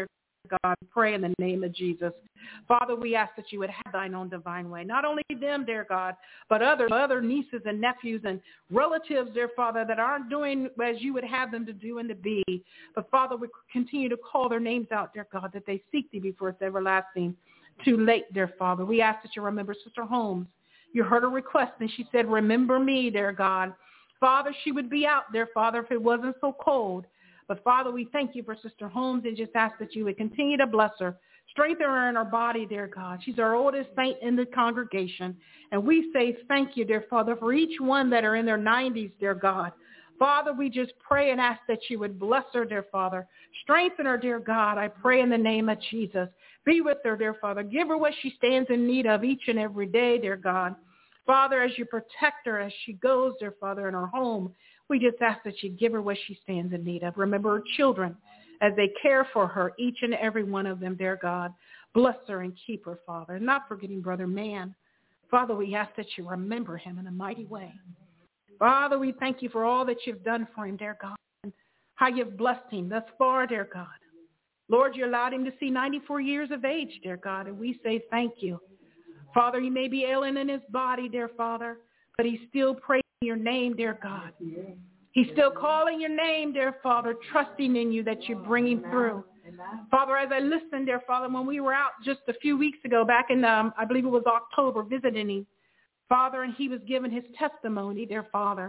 God. We pray in the name of Jesus. Father, we ask that you would have thine own divine way. Not only them, dear God, but other nieces and nephews and relatives, dear Father, that aren't doing as you would have them to do and to be. But Father, we continue to call their names out, dear God, that they seek thee before it's everlasting too late, dear Father. We ask that you remember Sister Holmes. You heard her request, and she said, remember me, dear God. Father, she would be out there, Father, if it wasn't so cold. But, Father, we thank you for Sister Holmes and just ask that you would continue to bless her, strengthen her in her body, dear God. She's our oldest saint in the congregation. And we say thank you, dear Father, for each one that are in their 90s, dear God. Father, we just pray and ask that you would bless her, dear Father. Strengthen her, dear God. I pray in the name of Jesus. Be with her, dear Father. Give her what she stands in need of each and every day, dear God. Father, as you protect her as she goes, dear Father, in her home, we just ask that you give her what she stands in need of. Remember her children as they care for her, each and every one of them, dear God. Bless her and keep her, Father. Not forgetting Brother Man. Father, we ask that you remember him in a mighty way. Father, we thank you for all that you've done for him, dear God, and how you've blessed him thus far, dear God. Lord, you allowed him to see 94 years of age, dear God, and we say thank you. Father, he may be ailing in his body, dear Father, but he's still praising your name, dear God. He's still calling your name, dear Father, trusting in you that you bring him through. Father, as I listened, dear Father, when we were out just a few weeks ago, back in, I believe it was October, visiting him, Father, and he was giving his testimony, dear Father.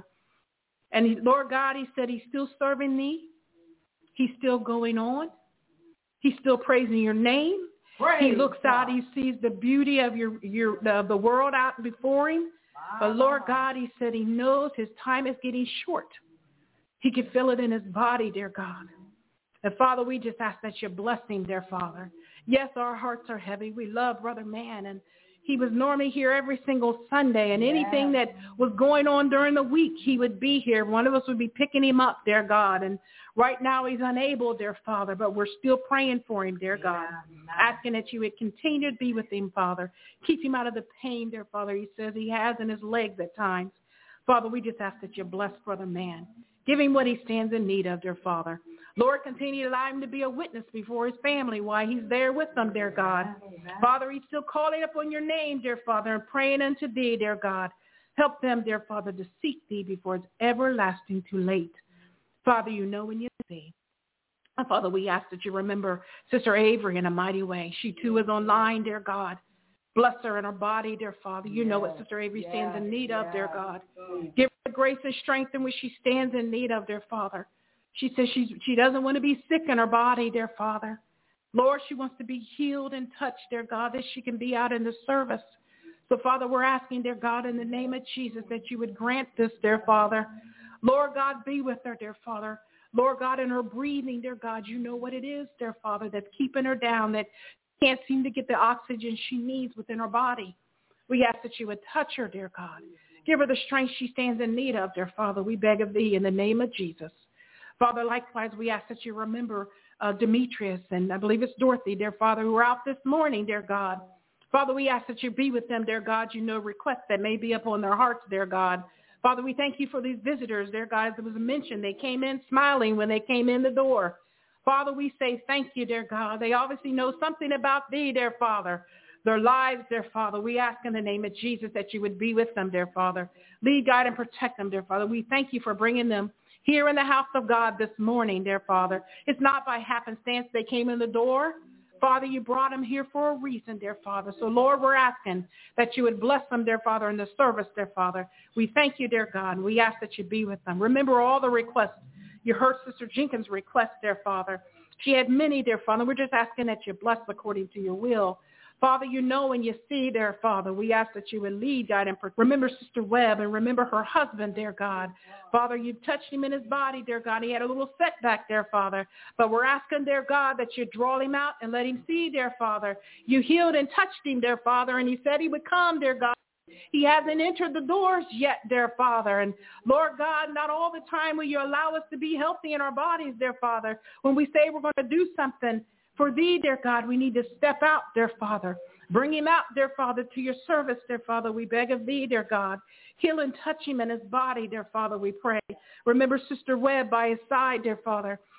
And Lord God, he said he's still serving thee. He's still going on. He's still praising your name. He looks out, he sees the beauty of the world out before him. But Lord God, he said he knows his time is getting short. He can feel it in his body, dear God. And Father, we just ask that you bless him, dear Father. Yes, our hearts are heavy. We love Brother Man, and he was normally here every single Sunday, and anything that was going on during the week, he would be here. One of us would be picking him up, dear God. And right now he's unable, dear Father, but we're still praying for him, dear God, asking that you would continue to be with him, Father. Keep him out of the pain, dear Father, he says he has in his legs at times. Father, we just ask that you bless Brother Man. Give him what he stands in need of, dear Father. Lord, continue to allow him to be a witness before his family while he's there with them, dear God. Father, he's still calling upon your name, dear Father, and praying unto thee, dear God. Help them, dear Father, to seek thee before it's everlasting too late. Father, you know when you see. And Father, we ask that you remember Sister Avery in a mighty way. She too is online, dear God. Bless her in her body, dear Father. You know what Sister Avery stands in need of, dear God. Give her the grace and strength in which she stands in need of, dear Father. She says she doesn't want to be sick in her body, dear Father. Lord, she wants to be healed and touched, dear God, that she can be out in the service. So, Father, we're asking, dear God, in the name of Jesus, that you would grant this, dear Father. Lord God, be with her, dear Father. Lord God, in her breathing, dear God, you know what it is, dear Father, that's keeping her down, that can't seem to get the oxygen she needs within her body. We ask that you would touch her, dear God. Give her the strength she stands in need of, dear Father. We beg of thee in the name of Jesus. Father, likewise, we ask that you remember Demetrius and I believe it's Dorothy, dear Father, who are out this morning, dear God. Father, we ask that you be with them, dear God. You know requests that may be upon their hearts, dear God. Father, we thank you for these visitors, dear God. As it was mentioned, they came in smiling when they came in the door. Father, we say thank you, dear God. They obviously know something about thee, dear Father. Their lives, dear Father. We ask in the name of Jesus that you would be with them, dear Father. Lead, guide, and protect them, dear Father. We thank you for bringing them here in the house of God this morning, dear Father. It's not by happenstance they came in the door. Father, you brought them here for a reason, dear Father. So, Lord, we're asking that you would bless them, dear Father, in the service, dear Father. We thank you, dear God, and we ask that you be with them. Remember all the requests. You heard Sister Jenkins' request, dear Father. She had many, dear Father. We're just asking that you bless according to your will. Father, you know and you see, dear Father. We ask that you would lead, guide, and protect. Remember Sister Webb and remember her husband, dear God. Father, you've touched him in his body, dear God. He had a little setback, dear Father. But we're asking, dear God, that you draw him out and let him see, dear Father. You healed and touched him, dear Father, and he said he would come, dear God. He hasn't entered the doors yet, dear Father. And Lord God, not all the time will you allow us to be healthy in our bodies, dear Father. When we say we're going to do something for thee, dear God, we need to step out, dear Father. Bring him out, dear Father, to your service, dear Father. We beg of thee, dear God. Heal and touch him in his body, dear Father, we pray. Remember Sister Webb by his side, dear Father.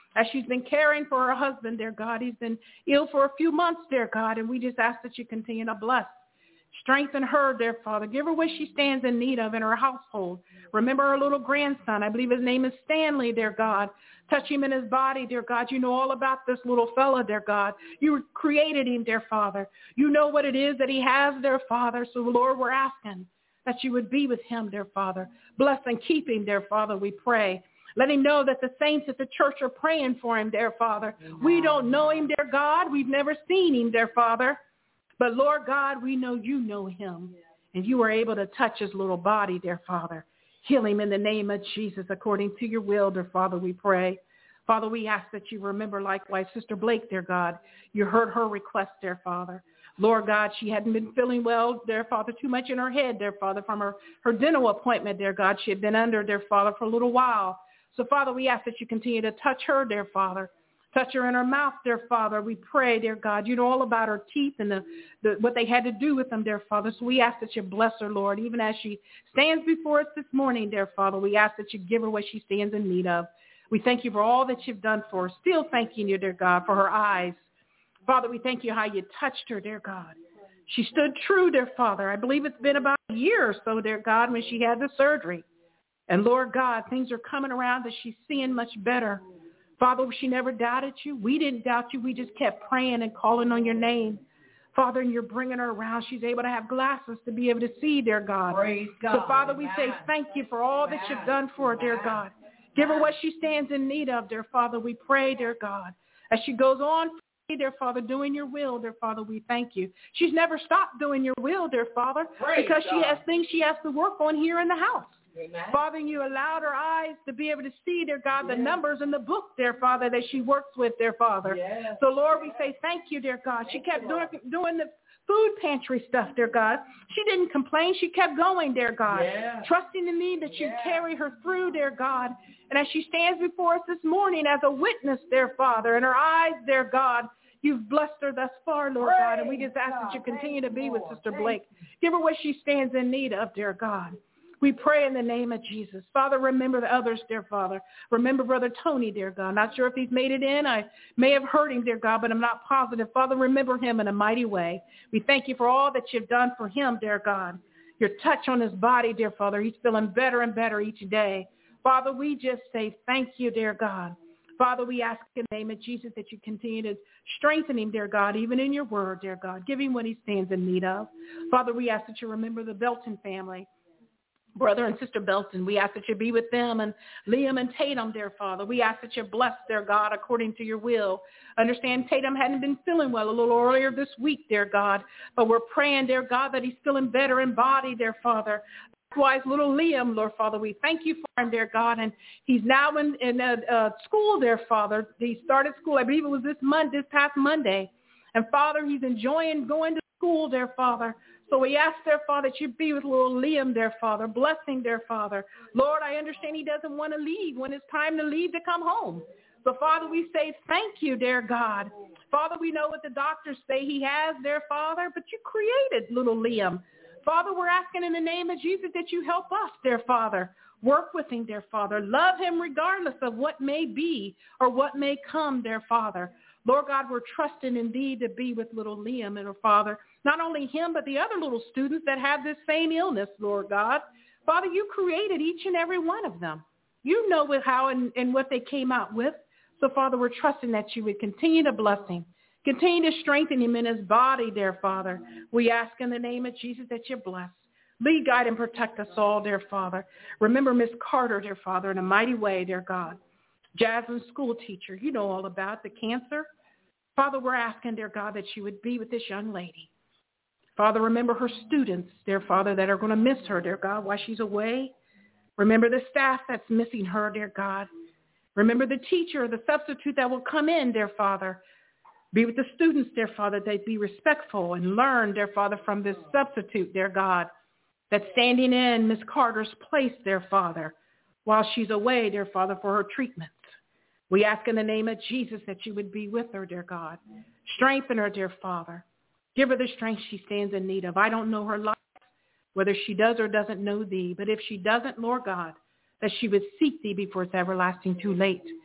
as she's been caring for her husband, dear God. He's been ill for a few months, dear God, and we just ask that you continue to bless. Strengthen her, dear Father. Give her what she stands in need of in her household. Remember her little grandson. I believe his name is Stanley, dear God. Touch him in his body, dear God. You know all about this little fella, dear God. You created him, dear Father. You know what it is that he has, dear Father. So, Lord, we're asking that you would be with him, dear Father. Bless and keep him, dear Father, we pray. Let him know that the saints at the church are praying for him, dear Father. Amen. We don't know him, dear God. We've never seen him, dear Father. But, Lord God, we know you know him. And you are able to touch his little body, dear Father. Heal him in the name of Jesus according to your will, dear Father, we pray. Father, we ask that you remember likewise Sister Blake, dear God. You heard her request, dear Father. Lord God, she hadn't been feeling well, dear Father, too much in her head, dear Father, from her dental appointment, dear God. She had been under, dear Father, for a little while. So, Father, we ask that you continue to touch her, dear Father. Touch her in her mouth, dear Father. We pray, dear God. You know all about her teeth and what they had to do with them, dear Father. So we ask that you bless her, Lord, even as she stands before us this morning, dear Father. We ask that you give her what she stands in need of. We thank you for all that you've done for her. Still thanking you, dear God, for her eyes. Father, we thank you how you touched her, dear God. She stood true, dear Father. I believe it's been about a year or so, dear God, when she had the surgery. And, Lord God, things are coming around that she's seeing much better. Father, she never doubted you. We didn't doubt you. We just kept praying and calling on your name. Father, and you're bringing her around. She's able to have glasses to be able to see, dear God. Praise God. So, Father, we say thank you for all that you've done for her, dear God. Give her what she stands in need of, dear Father. We pray, dear God. As she goes on, dear Father, doing your will, dear Father, we thank you. She's never stopped doing your will, dear Father, because she has things she has to work on here in the house. Amen. Father, you allowed her eyes to be able to see, dear God, the numbers in the book, dear Father, that she works with, dear Father. Yes. So, Lord, we say thank you, dear God. She kept doing the food pantry stuff, dear God. She didn't complain. She kept going, dear God, trusting in me that you carry her through, dear God. And as she stands before us this morning as a witness, dear Father, and her eyes, dear God, you've blessed her thus far, Lord God, and we just ask that you continue to be with Sister Blake. Give her what she stands in need of, dear God. We pray in the name of Jesus. Father, remember the others, dear Father. Remember Brother Tony, dear God. Not sure if he's made it in. I may have heard him, dear God, but I'm not positive. Father, remember him in a mighty way. We thank you for all that you've done for him, dear God. Your touch on his body, dear Father. He's feeling better and better each day. Father, we just say thank you, dear God. Father, we ask in the name of Jesus that you continue to strengthen him, dear God, even in your word, dear God. Give him what he stands in need of. Father, we ask that you remember the Belton family. Brother and Sister Belton, we ask that you be with them, and Liam and Tatum, dear Father. We ask that you bless their God according to your will. Understand Tatum hadn't been feeling well a little earlier this week, dear God, but we're praying, dear God, that he's feeling better in body, dear Father. Likewise, little Liam, Lord Father, we thank you for him, dear God, and he's now in school, dear Father. He started school, I believe it was this past Monday, and Father, he's enjoying going to school, dear Father. So we ask, dear Father, that you be with little Liam, dear Father, blessing, dear Father. Lord, I understand he doesn't want to leave when it's time to leave to come home. So, Father, we say thank you, dear God. Father, we know what the doctors say he has, dear Father, but you created little Liam. Father, we're asking in the name of Jesus that you help us, dear Father. Work with him, dear Father. Love him regardless of what may be or what may come, dear Father. Lord God, we're trusting indeed to be with little Liam and her Father. Not only him, but the other little students that have this same illness, Lord God. Father, you created each and every one of them. You know how and what they came out with. So, Father, we're trusting that you would continue to bless him. Continue to strengthen him in his body, dear Father. We ask in the name of Jesus that you bless. Lead, guide, and protect us all, dear Father. Remember Miss Carter, dear Father, in a mighty way, dear God. Jasmine, school teacher, you know all about the cancer. Father, we're asking, dear God, that you would be with this young lady. Father, remember her students, dear Father, that are going to miss her, dear God, while she's away. Remember the staff that's missing her, dear God. Remember the teacher, the substitute that will come in, dear Father. Be with the students, dear Father, that be respectful and learn, dear Father, from this substitute, dear God, that's standing in Miss Carter's place, dear Father, while she's away, dear Father, for her treatments. We ask in the name of Jesus that you would be with her, dear God. Strengthen her, dear Father. Give her the strength she stands in need of. I don't know her life, whether she does or doesn't know thee. But if she doesn't, Lord God, that she would seek thee before it's everlasting too late.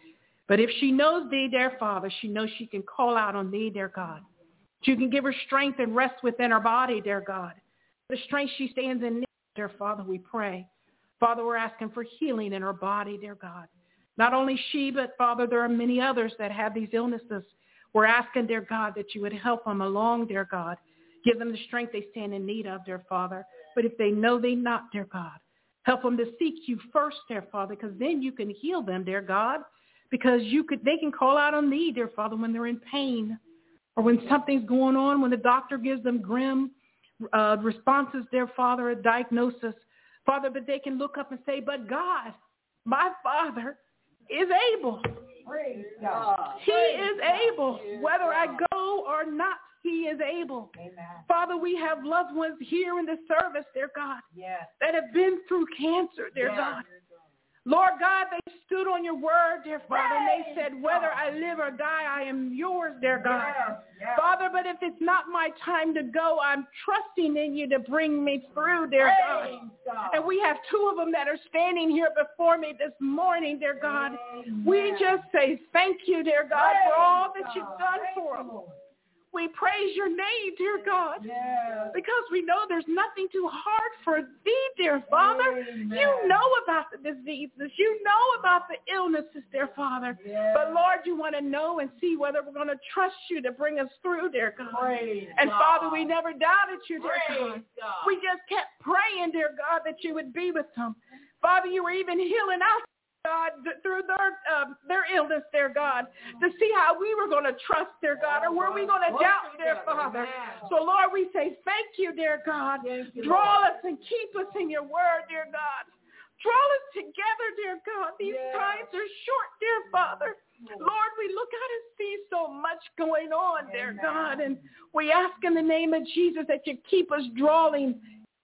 But if she knows thee, dear Father, she knows she can call out on thee, dear God. You can give her strength and rest within her body, dear God. The strength she stands in need, dear Father, we pray. Father, we're asking for healing in her body, dear God. Not only she, but Father, there are many others that have these illnesses. We're asking, dear God, that you would help them along, dear God. Give them the strength they stand in need of, dear Father. But if they know thee not, dear God, help them to seek you first, dear Father, because then you can heal them, dear God. Because they can call out on thee, dear Father, when they're in pain or when something's going on, when the doctor gives them grim responses, dear Father, a diagnosis. Father, but they can look up and say, but God, my Father, is able. Praise God. He is able. Whether I go or not, he is able. Amen. Father, we have loved ones here in the service, dear God, Yes. that have been through cancer, dear God. Lord God, they stood on your word, dear Father, and they said, whether I live or die, I am yours, dear God. Yes. Father, but if it's not my time to go, I'm trusting in you to bring me through, dear God. And we have two of them that are standing here before me this morning, dear God. We just say thank you, dear God, for all that you've done for them. We praise your name, dear God, because we know there's nothing too hard for thee, dear Father. Amen. You know about the diseases. You know about the illnesses, dear Father. But, Lord, you want to know and see whether we're going to trust you to bring us through, dear God. And, Father, we never doubted you, dear God. We just kept praying, dear God, that you would be with them. Father, you were even healing us, God, through their illness, dear God, to see how we were going to trust, dear God, or were we going to doubt, dear Father. So, Lord, we say thank you, dear God. Draw us and keep us in your word, dear God. Draw us together, dear God. These times are short, dear Father. Lord, we look out and see so much going on, dear God, and we ask in the name of Jesus that you keep us drawing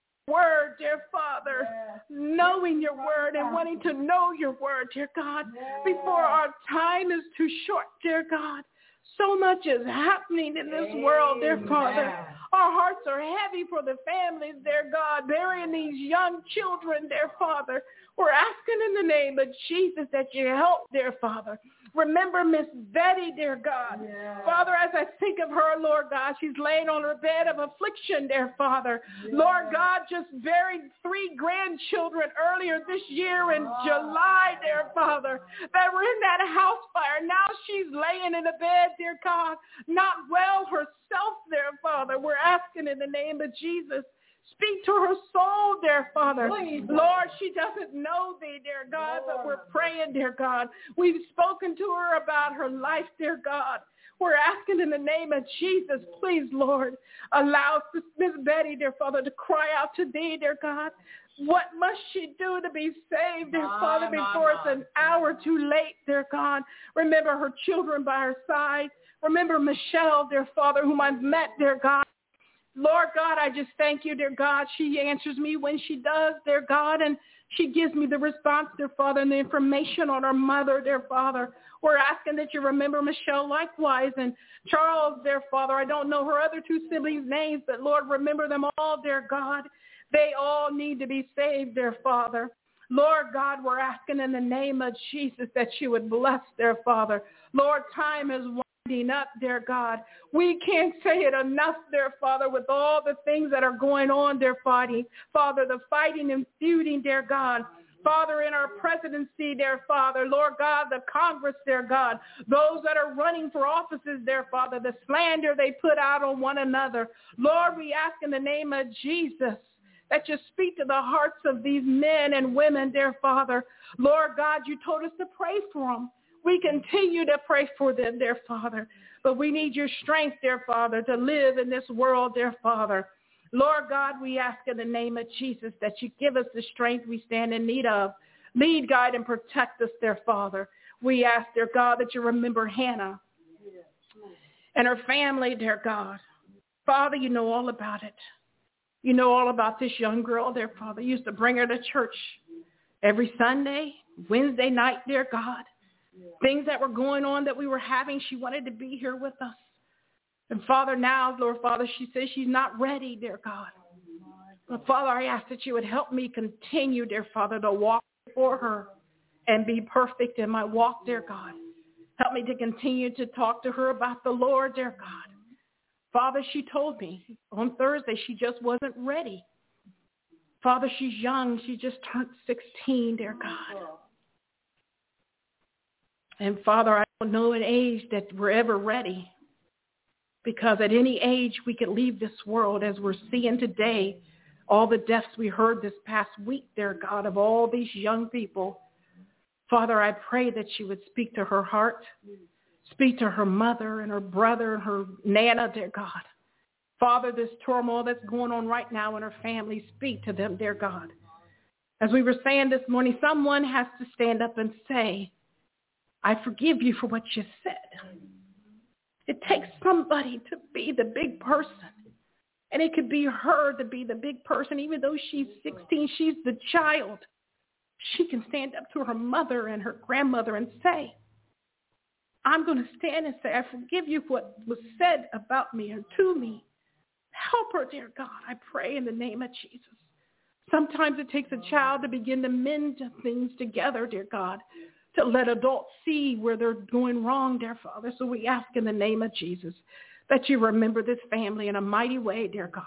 word, dear Father, knowing your word and wanting to know your word, dear God, before our time is too short, dear God. So much is happening in this world, dear Father. Our hearts are heavy for the families, dear God, burying these young children, dear Father. We're asking in the name of Jesus that you help, dear Father. Remember Miss Betty, dear God. Father, as I think of her, Lord God, she's laying on her bed of affliction, dear Father. Lord God, just buried 3 grandchildren earlier this year in July, dear Father, that were in that house fire. Now she's laying in a bed, dear God, not well herself, dear Father. We're asking in the name of Jesus. Speak to her soul, dear Father. Lord, she doesn't know thee, dear God, but we're praying, dear God. We've spoken to her about her life, dear God. We're asking in the name of Jesus, please, Lord, allow Miss Betty, dear Father, to cry out to thee, dear God. What must she do to be saved, dear Father, before it's an hour too late, dear God? Remember her children by her side. Remember Michelle, dear Father, whom I've met, dear God. Lord God, I just thank you, dear God. She answers me when she does, dear God, and she gives me the response, dear Father, and the information on her mother, dear Father. We're asking that you remember Michelle likewise, and Charles, dear Father. I don't know her other 2 siblings' names, but Lord, remember them all, dear God. They all need to be saved, dear Father. Lord God, we're asking in the name of Jesus that you would bless, dear Father. Lord, time is winding up, dear God. We can't say it enough, dear Father, with all the things that are going on, dear Father, the fighting and feuding, dear God. Father, in our presidency, dear Father, Lord God, the Congress, dear God, those that are running for offices, dear Father, the slander they put out on one another. Lord, we ask in the name of Jesus that you speak to the hearts of these men and women, dear Father. Lord God, you told us to pray for them. We continue to pray for them, dear Father. But we need your strength, dear Father, to live in this world, dear Father. Lord God, we ask in the name of Jesus that you give us the strength we stand in need of. Lead, guide, and protect us, dear Father. We ask, dear God, that you remember Hannah and her family, dear God. Father, you know all about it. You know all about this young girl, dear Father. You used to bring her to church every Sunday, Wednesday night, dear God. Things that were going on that we were having, she wanted to be here with us. And Father, now, Lord Father, she says she's not ready, dear God. But Father, I ask that you would help me continue, dear Father, to walk before her and be perfect in my walk, dear God. Help me to continue to talk to her about the Lord, dear God. Father, she told me on Thursday she just wasn't ready. Father, she's young. She just turned 16, dear God. And Father, I don't know an age that we're ever ready, because at any age we could leave this world, as we're seeing today, all the deaths we heard this past week, dear God, of all these young people. Father, I pray that you would speak to her heart, speak to her mother and her brother and her Nana, dear God. Father, this turmoil that's going on right now in her family, speak to them, dear God. As we were saying this morning, someone has to stand up and say, I forgive you for what you said. It takes somebody to be the big person. And it could be her to be the big person. Even though she's 16, she's the child. She can stand up to her mother and her grandmother and say, I'm going to stand and say, I forgive you for what was said about me and to me. Help her, dear God, I pray in the name of Jesus. Sometimes it takes a child to begin to mend things together, dear God, to let adults see where they're going wrong, dear Father. So we ask in the name of Jesus that you remember this family in a mighty way, dear God.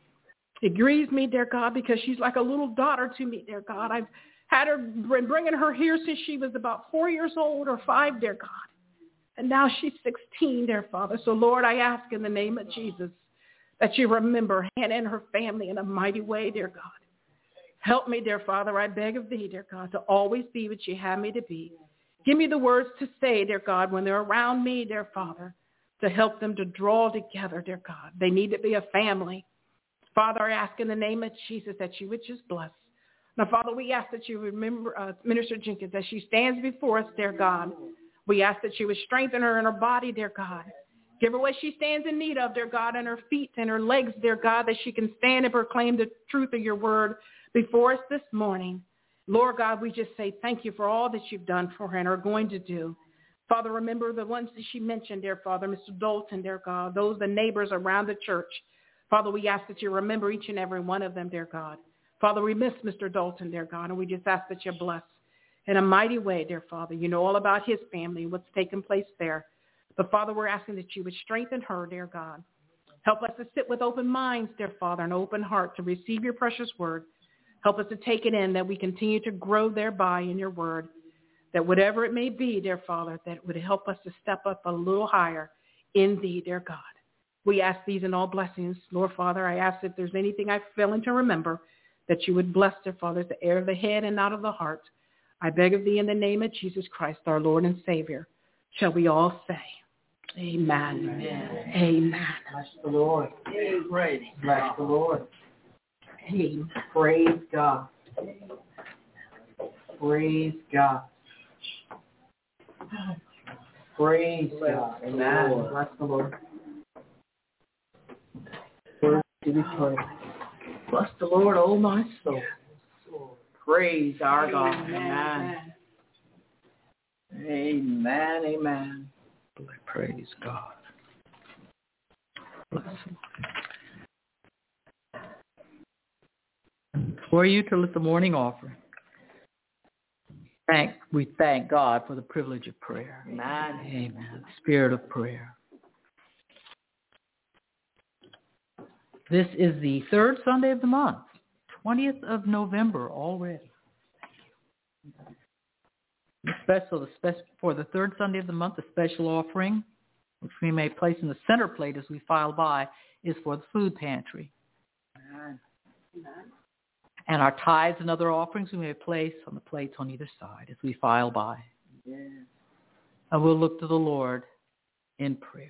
It grieves me, dear God, because she's like a little daughter to me, dear God. I've had her, been bringing her here since she was about 4 years old or 5, dear God. And now she's 16, dear Father. So, Lord, I ask in the name of Jesus that you remember Hannah and her family in a mighty way, dear God. Help me, dear Father, I beg of thee, dear God, to always be what you have me to be. Give me the words to say, dear God, when they're around me, dear Father, to help them to draw together, dear God. They need to be a family. Father, I ask in the name of Jesus that you would just bless. Now, Father, we ask that you remember Minister Jenkins as she stands before us, dear God. We ask that you would strengthen her in her body, dear God. Give her what she stands in need of, dear God, and her feet and her legs, dear God, that she can stand and proclaim the truth of your word before us this morning. Lord God, we just say thank you for all that you've done for her and are going to do. Father, remember the ones that she mentioned, dear Father, Mr. Dalton, dear God, those, the neighbors around the church. Father, we ask that you remember each and every one of them, dear God. Father, we miss Mr. Dalton, dear God, and we just ask that you bless in a mighty way, dear Father. You know all about his family and what's taken place there. But, Father, we're asking that you would strengthen her, dear God. Help us to sit with open minds, dear Father, and open heart to receive your precious word. Help us to take it in, that we continue to grow thereby in your word, that whatever it may be, dear Father, that would help us to step up a little higher in thee, dear God. We ask these in all blessings. Lord Father, I ask if there's anything I failing to remember, that you would bless, dear Father, the air of the head and not of the heart. I beg of thee in the name of Jesus Christ, our Lord and Savior. Shall we all say, amen. Amen. Amen. Bless the Lord. Praise. Bless the Lord. Amen. Praise God. Praise God. Praise God. Amen. Bless the Lord. Word to be praised. Bless the Lord, oh my soul. Praise our God. Amen. Amen. Amen. Praise God. Bless him. For you to lift the morning offering. We thank God for the privilege of prayer. Amen. Amen. Spirit of prayer. This is the third Sunday of the month, 20th of November already. For the third Sunday of the month, the special offering, which we may place in the center plate as we file by, is for the food pantry. Amen. And our tithes and other offerings we may place on the plates on either side as we file by. Yes. And we'll look to the Lord in prayer.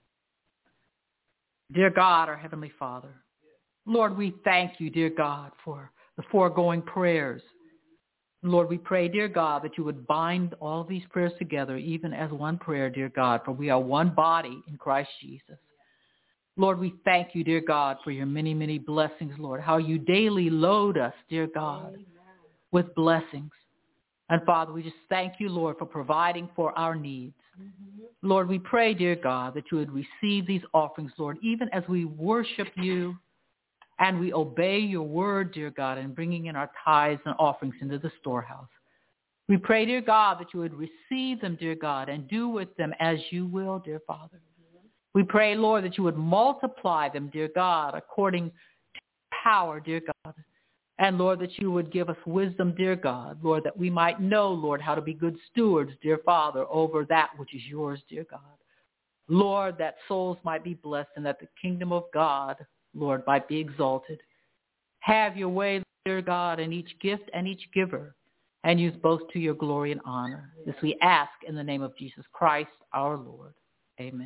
Dear God, our Heavenly Father, Lord, we thank you, dear God, for the foregoing prayers. Lord, we pray, dear God, that you would bind all these prayers together, even as one prayer, dear God, for we are one body in Christ Jesus. Lord, we thank you, dear God, for your many, many blessings, Lord, how you daily load us, dear God, with blessings. And Father, we just thank you, Lord, for providing for our needs. Lord, we pray, dear God, that you would receive these offerings, Lord, even as we worship you and we obey your word, dear God, in bringing in our tithes and offerings into the storehouse. We pray, dear God, that you would receive them, dear God, and do with them as you will, dear Father. We pray, Lord, that you would multiply them, dear God, according to power, dear God. And, Lord, that you would give us wisdom, dear God, Lord, that we might know, Lord, how to be good stewards, dear Father, over that which is yours, dear God. Lord, that souls might be blessed and that the kingdom of God, Lord, might be exalted. Have your way, dear God, in each gift and each giver, and use both to your glory and honor. This we ask in the name of Jesus Christ, our Lord. Amen.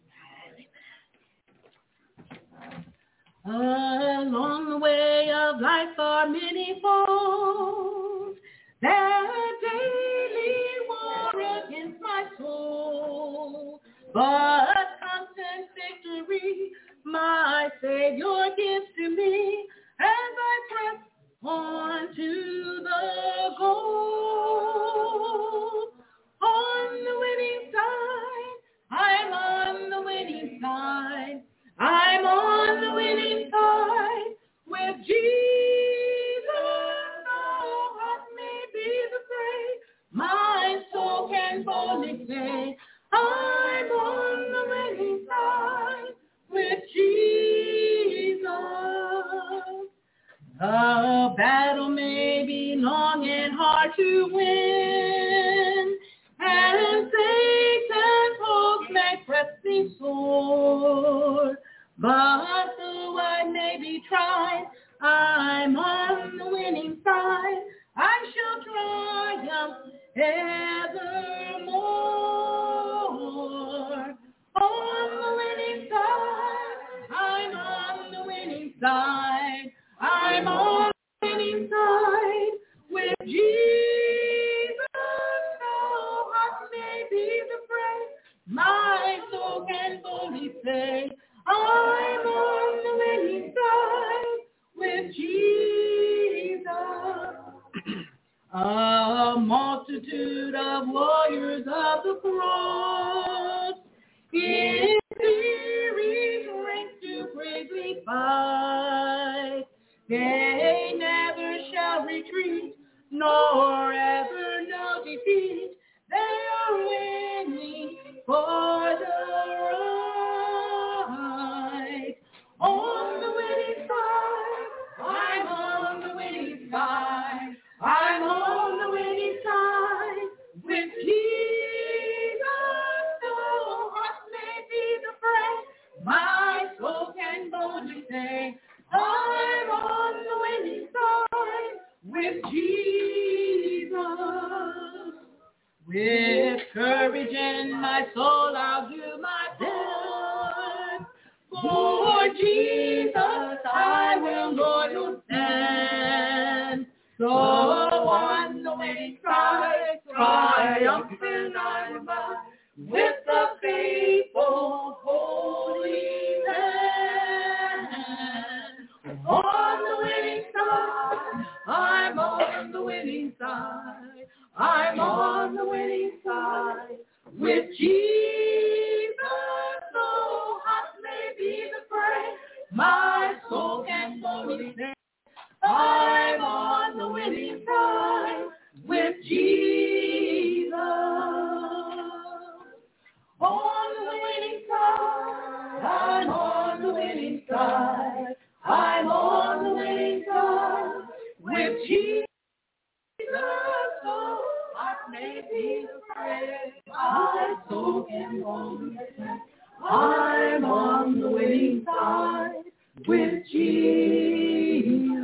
Along the way of life are many foes that daily war against my soul. But constant victory my Savior gives to me as I press on to the goal. On the winning side, I'm on the winning side. I'm on the winning side with Jesus. Though what may be the fray, my soul can boldly say, I'm on the winning side with Jesus. The battle may be long and hard to win, and Satan's foes may press me sore. But though I may be tried, I'm on the winning side. I shall triumph evermore. On the winning side, I'm on the winning side. I'm on the winning side with Jesus. Though what may be the fray, my soul can boldly say, I'm on the winning side with Jesus. A multitude of warriors of the cross in series ranks to bravely fight. They never shall retreat, nor ever know defeat. They are winning for the right. On the winning side, I'm on the winning side. I'm on the winning side with Jesus. Though what may be the fray, my soul can boldly say, I'm on the winning side with Jesus. With courage in my soul, I'll do my best. For Jesus, I will loyal stand. So on the winning side, triumphant I abide, with the faithful holy man. On the winning side, I'm on the winning side. I'm on the winning side with Jesus. Though hot may be the fray, my soul can boldly say, I'm on the winning side with Jesus. On the winning side, I'm on the winning side. I'm on the winning side with Jesus. So I may be afraid, my soul can boldly say, I'm on the winning side with Jesus.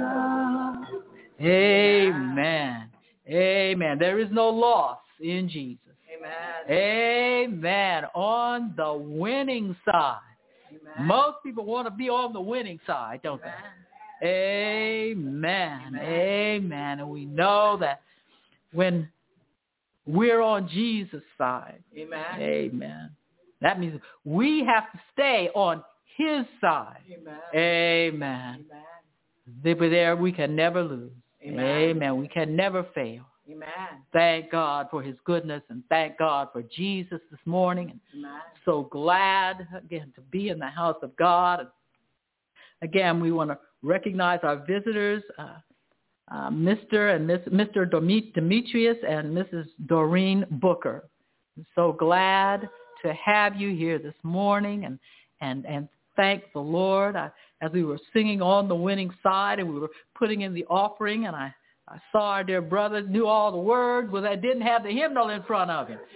Amen. Amen. There is no loss in Jesus. Amen. Amen. On the winning side. Amen. Most people want to be on the winning side, don't Amen. they? Amen. Amen. And we know that when we're on Jesus' side, Amen. amen, that means we have to stay on his side. Amen. Amen. Amen. There we can never lose. Amen. Amen. We can never fail. Amen. Thank God for his goodness, and thank God for Jesus this morning. Amen. So glad, again, to be in the house of God. Again, we want to recognize our visitors. Mr. Demetrius and Mrs. Doreen Booker. I'm so glad to have you here this morning and thank the Lord. As we were singing On the Winning Side and we were putting in the offering, and I saw our dear brother knew all the words, but I didn't have the hymnal in front of him.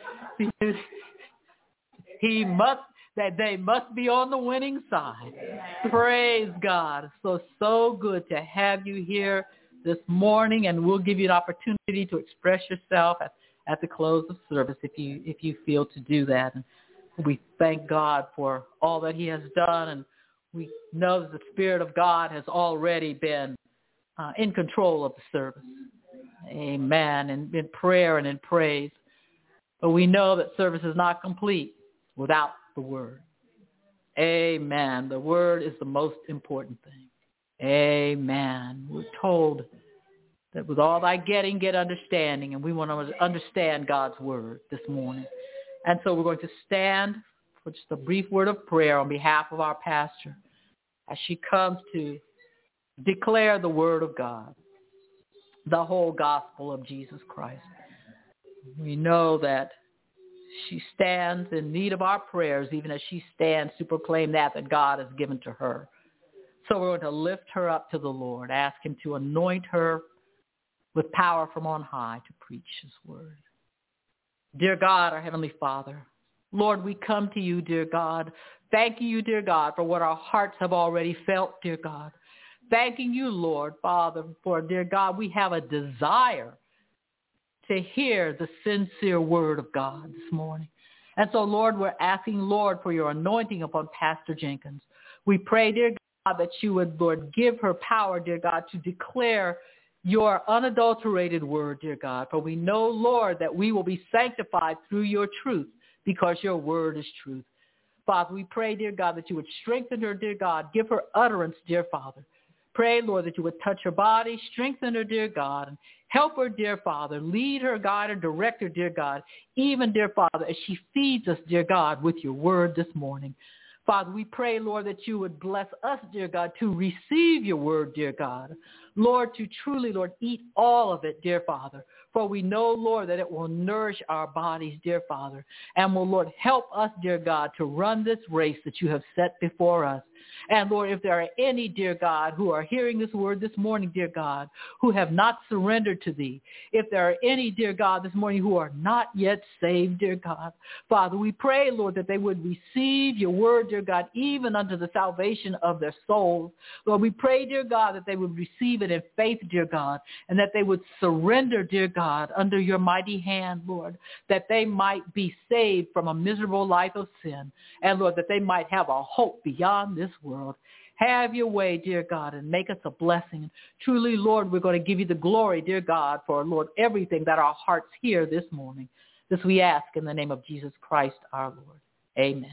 They must be on the winning side. Praise God. So good to have you here this morning, and we'll give you an opportunity to express yourself at the close of service if you feel to do that. And we thank God for all that he has done, and we know that the Spirit of God has already been in control of the service. Amen. And in prayer and in praise. But we know that service is not complete without the Word. Amen. The Word is the most important thing. Amen. We're told that with all thy getting, get understanding. And we want to understand God's Word this morning. And so we're going to stand for just a brief word of prayer on behalf of our pastor as she comes to declare the Word of God, the whole gospel of Jesus Christ. We know that she stands in need of our prayers, even as she stands to proclaim that God has given to her. So we're going to lift her up to the Lord, ask him to anoint her with power from on high to preach his word. Dear God, our Heavenly Father, Lord, we come to you, dear God, thanking you, dear God, for what our hearts have already felt, dear God. Thanking you, Lord, Father, for, dear God, we have a desire to hear the sincere word of God this morning. And so, Lord, we're asking, Lord, for your anointing upon Pastor Jenkins. We pray, dear God, that you would, Lord, give her power, dear God, to declare your unadulterated word, dear God. For we know, Lord, that we will be sanctified through your truth because your word is truth. Father, we pray, dear God, that you would strengthen her, dear God. Give her utterance, dear Father. Pray, Lord, that you would touch her body, strengthen her, dear God, and help her, dear Father. Lead her, guide her, direct her, dear God, even, dear Father, as she feeds us, dear God, with your word this morning. Father, we pray, Lord, that you would bless us, dear God, to receive your word, dear God. Lord, to truly, Lord, eat all of it, dear Father. For we know, Lord, that it will nourish our bodies, dear Father, and will, Lord, help us, dear God, to run this race that you have set before us. And, Lord, if there are any, dear God, who are hearing this word this morning, dear God, who have not surrendered to thee, if there are any, dear God, this morning who are not yet saved, dear God, Father, we pray, Lord, that they would receive your word, dear God, even unto the salvation of their souls. Lord, we pray, dear God, that they would receive it in faith, dear God, and that they would surrender, dear God, under your mighty hand, Lord, that they might be saved from a miserable life of sin, and, Lord, that they might have a hope beyond this world. Have your way, dear God, and make us a blessing. Truly, Lord, we're going to give you the glory, dear God, for, Lord, everything that our hearts hear this morning. This we ask in the name of Jesus Christ, our Lord. Amen.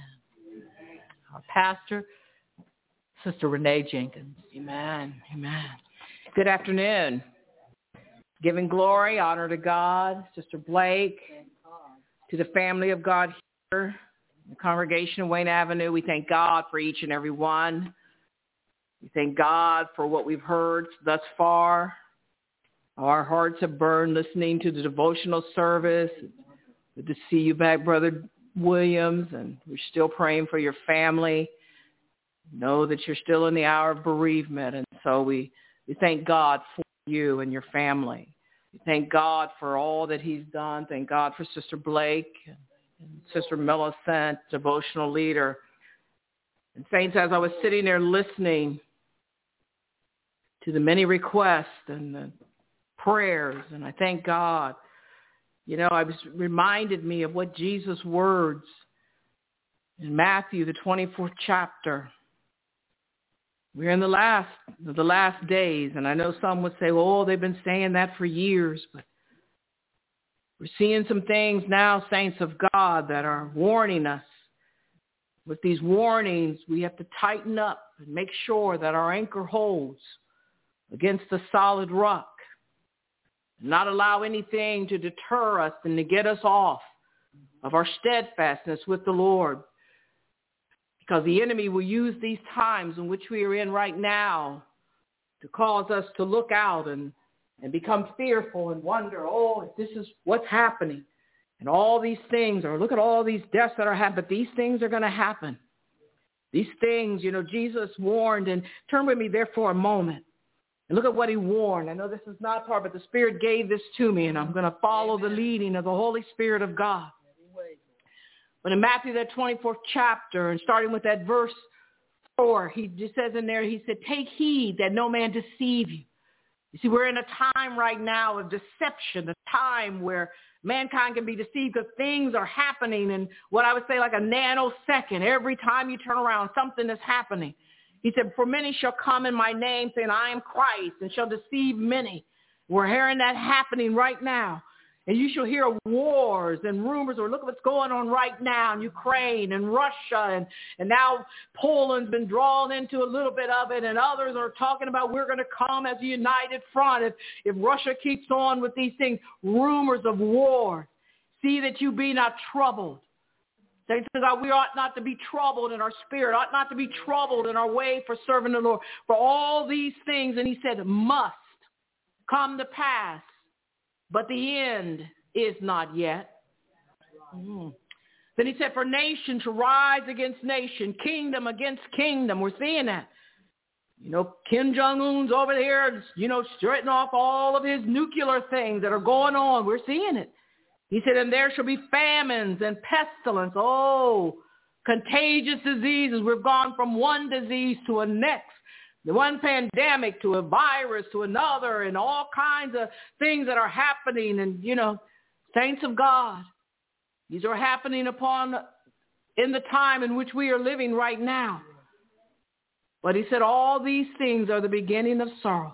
Our pastor, Sister Renee Jenkins. Amen. Amen. Good afternoon. Giving glory, honor to God, Sister Blake, to the family of God here, the congregation of Wayne Avenue. We thank God for each and every one. We thank God for what we've heard thus far. Our hearts have burned listening to the devotional service. Good to see you back, Brother Williams, and we're still praying for your family. Know that you're still in the hour of bereavement, and so we thank God for you and your family. We thank God for all that he's done. Thank God for Sister Blake and Sister Millicent, devotional leader. And saints, as I was sitting there listening to the many requests and the prayers, and I thank God, I was reminded me of what Jesus' words in Matthew, the 24th chapter. We're in the last days, and I know some would say, well, they've been saying that for years, but we're seeing some things now, saints of God, that are warning us. With these warnings, we have to tighten up and make sure that our anchor holds against the solid rock. Not allow anything to deter us and to get us off of our steadfastness with the Lord. Because the enemy will use these times in which we are in right now to cause us to look out and and become fearful and wonder, oh, if this is what's happening. And all these things, or look at all these deaths that are happening, but these things are going to happen. These things, Jesus warned, and turn with me there for a moment. And look at what he warned. I know this is not part, but the Spirit gave this to me, and I'm going to follow the leading of the Holy Spirit of God. But in Matthew, that 24th chapter, and starting with that verse 4, he just says in there, he said, take heed that no man deceive you. You see, we're in a time right now of deception, a time where mankind can be deceived because things are happening in what I would say like a nanosecond. Every time you turn around, something is happening. He said, for many shall come in my name saying, I am Christ, and shall deceive many. We're hearing that happening right now. And you shall hear of wars and rumors, or look at what's going on right now in Ukraine and Russia. And now Poland's been drawn into a little bit of it, and others are talking about we're going to come as a united front if Russia keeps on with these things, rumors of war. See that you be not troubled. Saints of God, we ought not to be troubled in our spirit, ought not to be troubled in our way for serving the Lord. For all these things, and he said, must come to pass. But the end is not yet. Then he said, for nation to rise against nation, kingdom against kingdom. We're seeing that. Kim Jong-un's over there, straightening off all of his nuclear things that are going on. We're seeing it. He said, and there shall be famines and pestilence. Oh, contagious diseases. We've gone from one disease to a next. The one pandemic to a virus to another, and all kinds of things that are happening. And, saints of God, these are happening in the time in which we are living right now. But he said, all these things are the beginning of sorrows.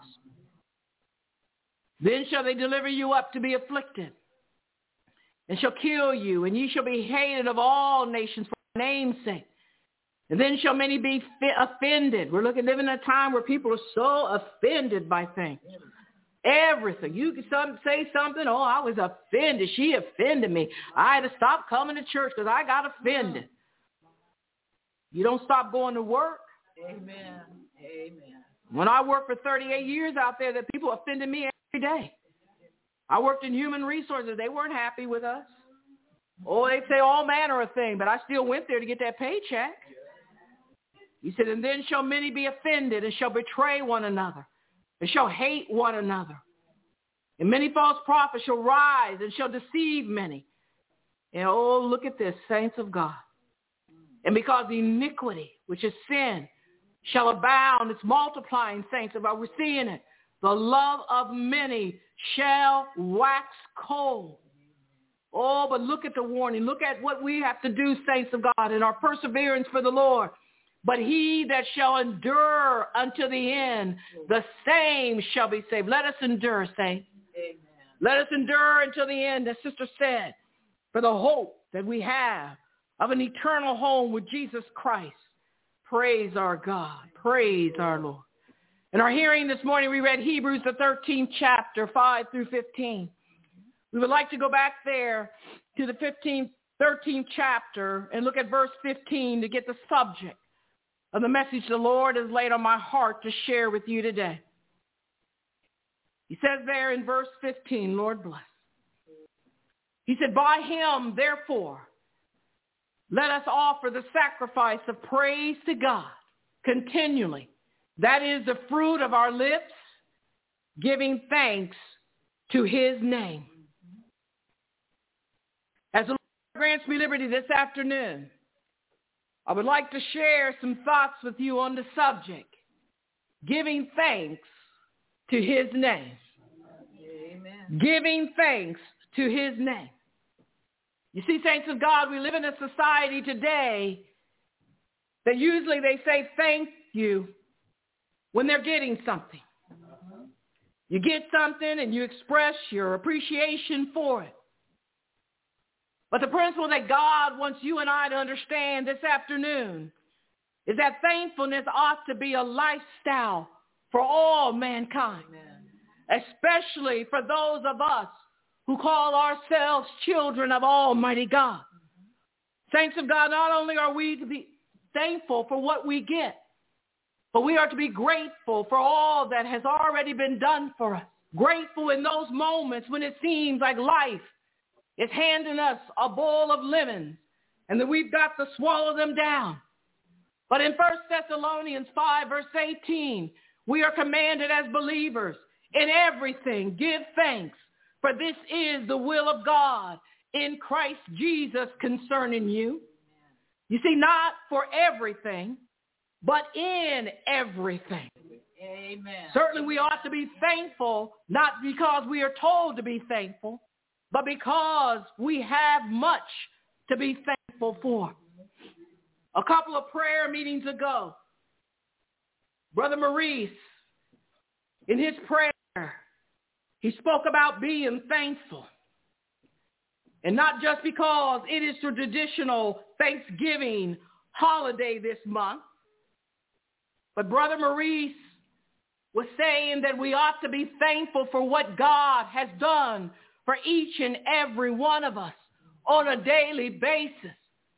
Then shall they deliver you up to be afflicted, and shall kill you, and ye shall be hated of all nations for my name's sake. And then shall many be offended. We're living in a time where people are so offended by things. Everything. You can say something, oh, I was offended. She offended me. I had to stop coming to church because I got offended. You don't stop going to work. Amen. Amen. When I worked for 38 years out there, that people offended me every day. I worked in human resources. They weren't happy with us. Oh, they'd say all manner of things, but I still went there to get that paycheck. He said, and then shall many be offended, and shall betray one another, and shall hate one another. And many false prophets shall rise, and shall deceive many. And oh, look at this, saints of God. And because iniquity, which is sin, shall abound, it's multiplying, saints of God. We're seeing it. The love of many shall wax cold. Oh, but look at the warning. Look at what we have to do, saints of God, in our perseverance for the Lord. But he that shall endure unto the end, the same shall be saved. Let us endure, saints. Amen. Let us endure until the end, as Sister said, for the hope that we have of an eternal home with Jesus Christ. Praise our God. Praise our Lord. In our hearing this morning, we read Hebrews, the 13th chapter, 5 through 15. We would like to go back there to the 13th chapter and look at verse 15 to get the subject of the message the Lord has laid on my heart to share with you today. He says there in verse 15, Lord bless. He said, by him, therefore, let us offer the sacrifice of praise to God continually. That is the fruit of our lips, giving thanks to his name. As the Lord grants me liberty this afternoon, I would like to share some thoughts with you on the subject, giving thanks to his name. Amen. Giving thanks to his name. You see, saints of God, we live in a society today that usually they say thank you when they're getting something. You get something and you express your appreciation for it. But the principle that God wants you and I to understand this afternoon is that thankfulness ought to be a lifestyle for all mankind, especially for those of us who call ourselves children of Almighty God. Saints of God, not only are we to be thankful for what we get, but we are to be grateful for all that has already been done for us. Grateful in those moments when it seems like life is handing us a bowl of lemons and that we've got to swallow them down. But in 1 Thessalonians 5, verse 18, we are commanded as believers, in everything give thanks, for this is the will of God in Christ Jesus concerning you. You see, not for everything, but in everything. Amen. Certainly we ought to be thankful, not because we are told to be thankful, but because we have much to be thankful for. A couple of prayer meetings ago, Brother Maurice, in his prayer, he spoke about being thankful. And not just because it is the traditional Thanksgiving holiday this month, but Brother Maurice was saying that we ought to be thankful for what God has done for each and every one of us on a daily basis.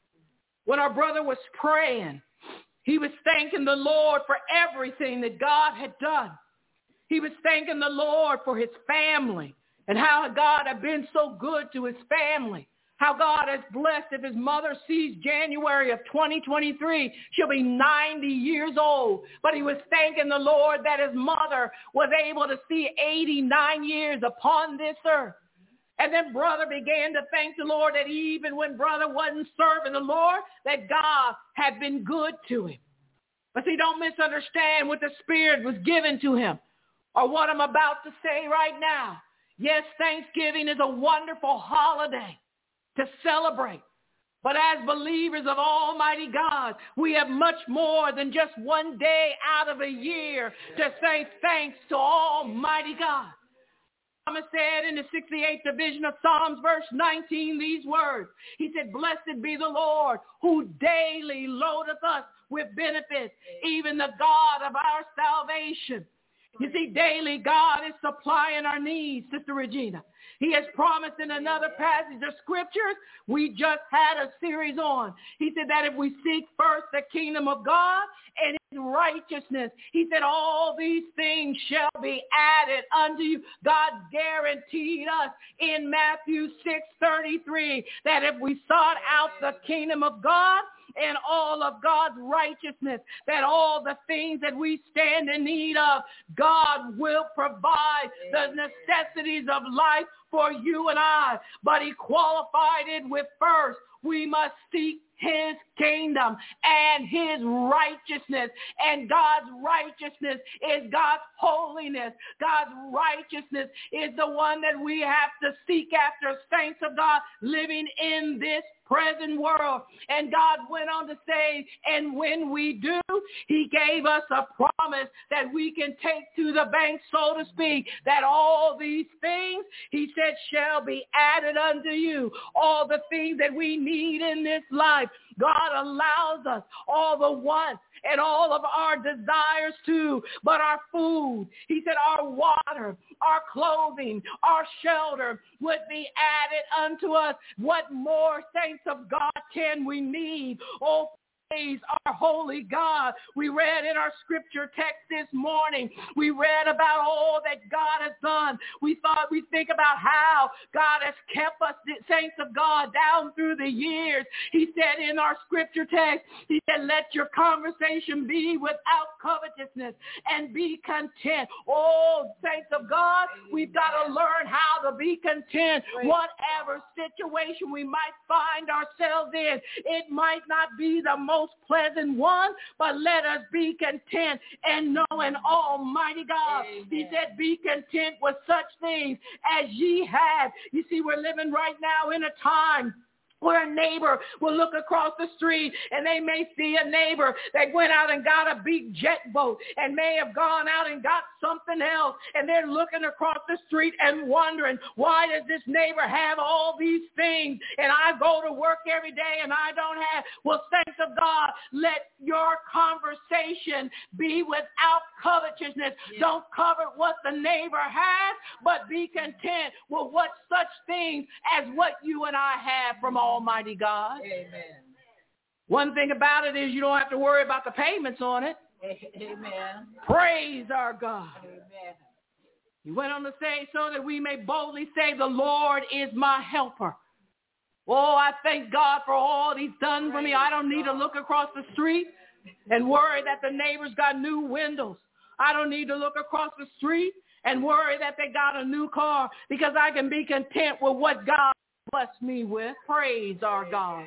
When our brother was praying, he was thanking the Lord for everything that God had done. He was thanking the Lord for his family and how God had been so good to his family. How God has blessed. If his mother sees January of 2023, she'll be 90 years old. But he was thanking the Lord that his mother was able to see 89 years upon this earth. And then brother began to thank the Lord that even when brother wasn't serving the Lord, that God had been good to him. But see, don't misunderstand what the Spirit was given to him or what I'm about to say right now. Yes, Thanksgiving is a wonderful holiday to celebrate. But as believers of Almighty God, we have much more than just one day out of a year to say thanks to Almighty God. Thomas said in the 68th division of Psalms, verse 19, these words. He said, blessed be the Lord who daily loadeth us with benefits, even the God of our salvation. You see, daily God is supplying our needs, Sister Regina. He has promised in another passage of scriptures we just had a series on. He said that if we seek first the kingdom of God and his righteousness, he said all these things shall be added unto you. God guaranteed us in Matthew 6:33 that if we sought out the kingdom of God and all of God's righteousness, that all the things that we stand in need of, God will provide the necessities of life for you and I. But he qualified it with first, we must seek his kingdom and his righteousness. And God's righteousness is God's holiness. God's righteousness is the one that we have to seek after, saints of God, living in this present world. And God went on to say, and when we do, he gave us a promise that we can take to the bank, so to speak, that all these things, he said, shall be added unto you. All the things that we need in this life, God allows us all the wants and all of our desires too, but our food, he said, our water, our clothing, our shelter would be added unto us. What more, saints of God, can we need? Oh, praise our holy God. We read in our scripture text this morning, we read about all that God has done. We think about how God has kept us, saints of God, down through the years. He said in our scripture text, he said, let your conversation be without covetousness and be content. Oh, saints of God, we've got to learn how to be content. Whatever situation we might find ourselves in, it might not be the most pleasant one, but let us be content and knowing Almighty God. Amen. He said, be content with such things as ye have. You see, we're living right now in a time where a neighbor will look across the street and they may see a neighbor that went out and got a big jet boat and may have gone out and got something else, and they're looking across the street and wondering, why does this neighbor have all these things and I go to work every day and I don't have? Well, saints of God, let your conversation be without covetousness. Yes. Don't covet what the neighbor has, but be content with what such things as what you and I have from Almighty God. Amen. One thing about it is you don't have to worry about the payments on it. Amen. Praise our God. Amen. He went on to say, so that we may boldly say, the Lord is my helper. Oh, I thank God for all he's done for me. I don't need to look across the street and worry that the neighbors got new windows. I don't need to look across the street and worry that they got a new car, because I can be content with what God blessed me with. Praise our God.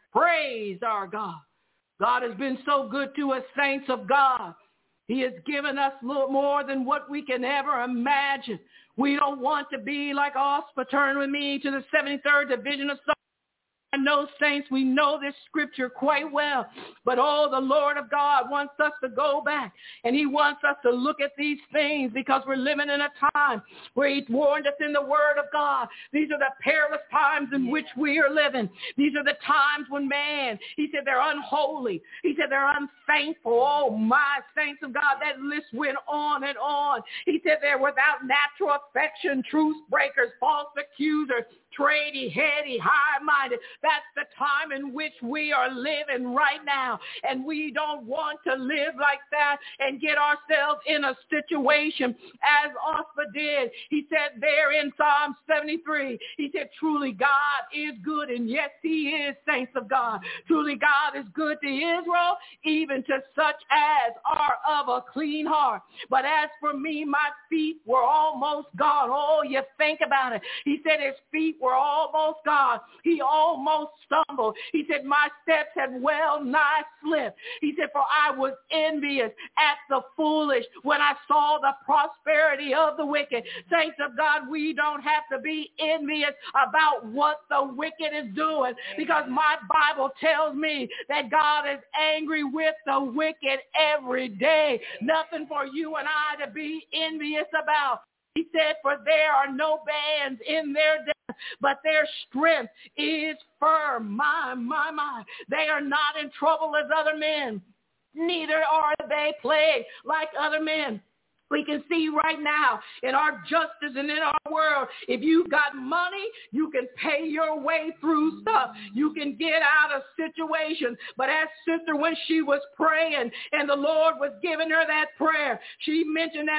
Praise our God. God has been so good to us, saints of God. He has given us more than what we can ever imagine. We don't want to be like Oscar. Turn with me to the 73rd Division of Psalms. I know, saints, we know this scripture quite well, but the Lord of God wants us to go back, and he wants us to look at these things, because we're living in a time where he warned us in the word of God. These are the perilous times in which we are living. These are the times when man, he said they're unholy. He said they're unthankful. Oh, my saints of God, that list went on and on. He said they're without natural affection, truce breakers, false accusers, trady, heady, high-minded. That's the time in which we are living right now. And we don't want to live like that and get ourselves in a situation as Oscar did. He said there in Psalm 73, he said, truly God is good. And yes, he is, saints of God. Truly God is good to Israel, even to such as are of a clean heart. But as for me, my feet were almost gone. Oh, you think about it. He said his feet were almost gone. He almost stumbled. He said, my steps had well nigh slipped. He said, for I was envious at the foolish when I saw the prosperity of the wicked. Saints of God, we don't have to be envious about what the wicked is doing, because my Bible tells me that God is angry with the wicked every day. Nothing for you and I to be envious about. He said, for there are no bands in their death, but their strength is firm. My. They are not in trouble as other men, neither are they plagued like other men. We can see right now in our justice and in our world, if you've got money, you can pay your way through stuff. You can get out of situations. But as sister, when she was praying and the Lord was giving her that prayer, she mentioned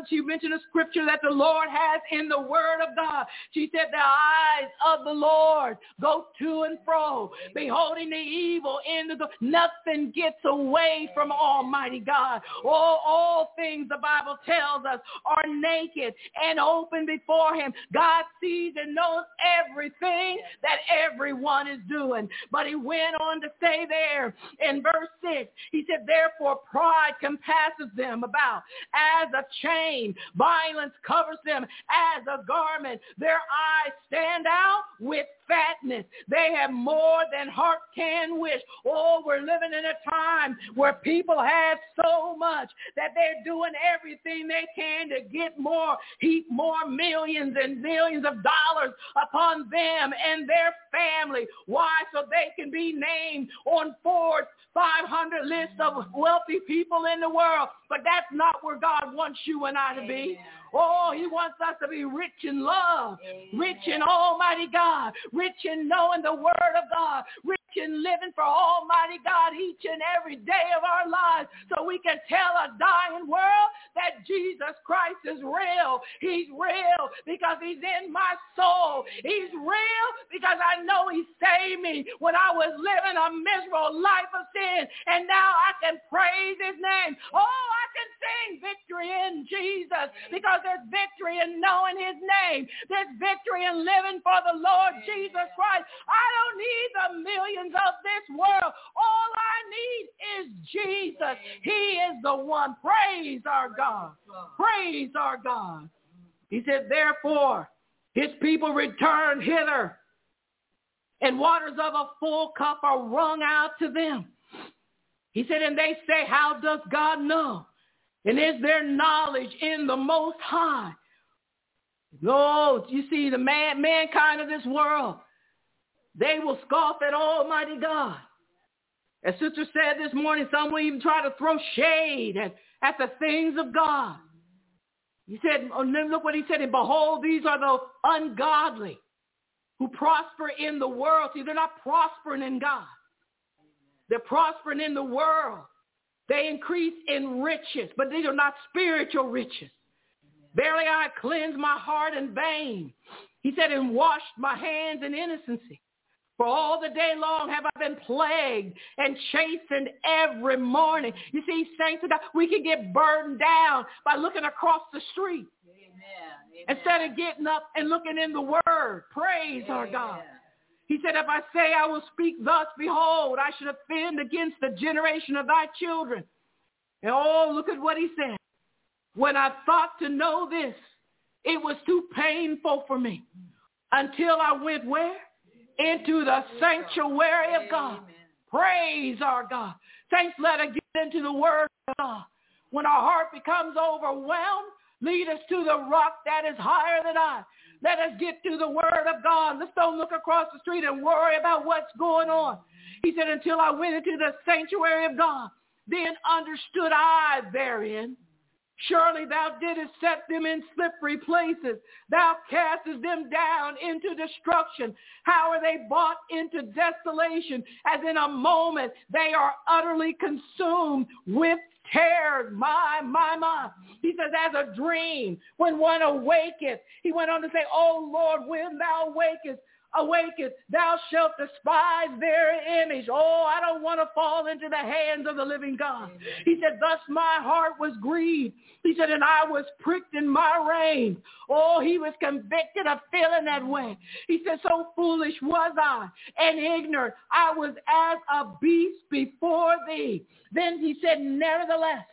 a scripture that the Lord has in the word of God. She said, the eyes of the Lord go to and fro, beholding the evil in the nothing gets away from Almighty God. All things, the Bible tells us, are naked and open before him. God sees and knows everything that everyone is doing. But he went on to say there in verse 6, he said, therefore pride compasses them about as a chain. Violence covers them as a garment. Their eyes stand out with fatness. They have more than heart can wish. Oh, we're living in a time where people have so much that they're doing everything they can to get more, heap more millions and millions of dollars upon them and their family. Why? So they can be named on Forbes 500 list of wealthy people in the world. But that's not where God wants you and I to be. Oh, he wants us to be rich in love, rich in Almighty God, rich in knowing the word of God, rich in living for Almighty God each and every day of our lives, so we can tell a dying world that Jesus Christ is real. He's real because he's in my soul. He's real because I know he saved me when I was living a miserable life of sin, and now I can praise his name. Oh, I can sing victory in Jesus, because there's victory in knowing his name. There's victory in living for the Lord Jesus Christ. I don't need the millions of this world. All I need is Jesus. He is the one. Praise our God. Praise our God. He said, therefore, his people return hither, and waters of a full cup are wrung out to them. He said, and they say, how does God know? And is there knowledge in the Most High? No, you see, the mankind of this world, they will scoff at Almighty God. As Sister said this morning, some will even try to throw shade at the things of God. He said, look what he said, and behold, these are the ungodly who prosper in the world. See, they're not prospering in God. They're prospering in the world. They increase in riches, but these are not spiritual riches. Barely I cleansed my heart in vain. He said, and washed my hands in innocency. For all the day long have I been plagued and chastened every morning. You see, saints of God, we can get burdened down by looking across the street. Amen. Instead of getting up and looking in the Word. Praise our God. He said, if I say I will speak thus, behold, I should offend against the generation of thy children. And oh, look at what he said. When I thought to know this, it was too painful for me until I went where? Into the sanctuary of God. Praise our God. Saints, let us get into the Word of God. When our heart becomes overwhelmed, lead us to the rock that is higher than I. Let us get to the Word of God. Let's don't look across the street and worry about what's going on. He said, until I went into the sanctuary of God, then understood I therein. Surely thou didst set them in slippery places. Thou castest them down into destruction. How are they brought into desolation? As in a moment they are utterly consumed with terror. My. He says, as a dream, when one awaketh. He went on to say, O Lord, when thou awakest, thou shalt despise their image. Oh, I don't want to fall into the hands of the living God. Amen. He said, thus my heart was grieved. He said, and I was pricked in my reins. Oh, he was convicted of feeling that way. He said, so foolish was I and ignorant. I was as a beast before thee. Then he said, nevertheless,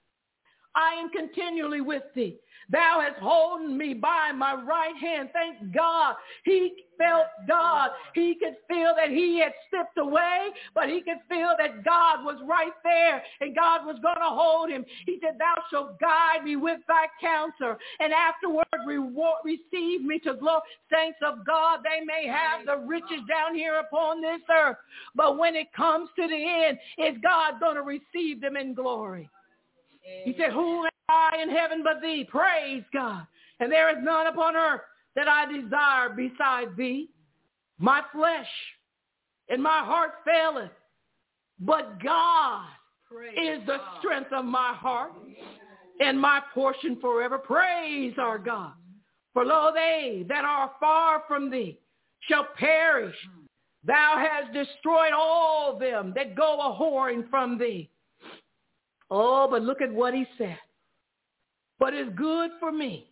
I am continually with thee. Thou hast holden me by my right hand. Thank God. He felt God. He could feel that he had slipped away, but he could feel that God was right there and God was going to hold him. He said, thou shalt guide me with thy counsel, and afterward receive me to glory. Saints of God, they may have the riches down here upon this earth, but when it comes to the end, is God going to receive them in glory? He said, who am I in heaven but thee? Praise God. And there is none upon earth that I desire beside thee. My flesh and my heart faileth, but God is the strength of my heart and my portion forever. Praise our God. For lo, they that are far from thee shall perish. Thou hast destroyed all them that go a-whoring from thee. Oh, but look at what he said. But it's good for me.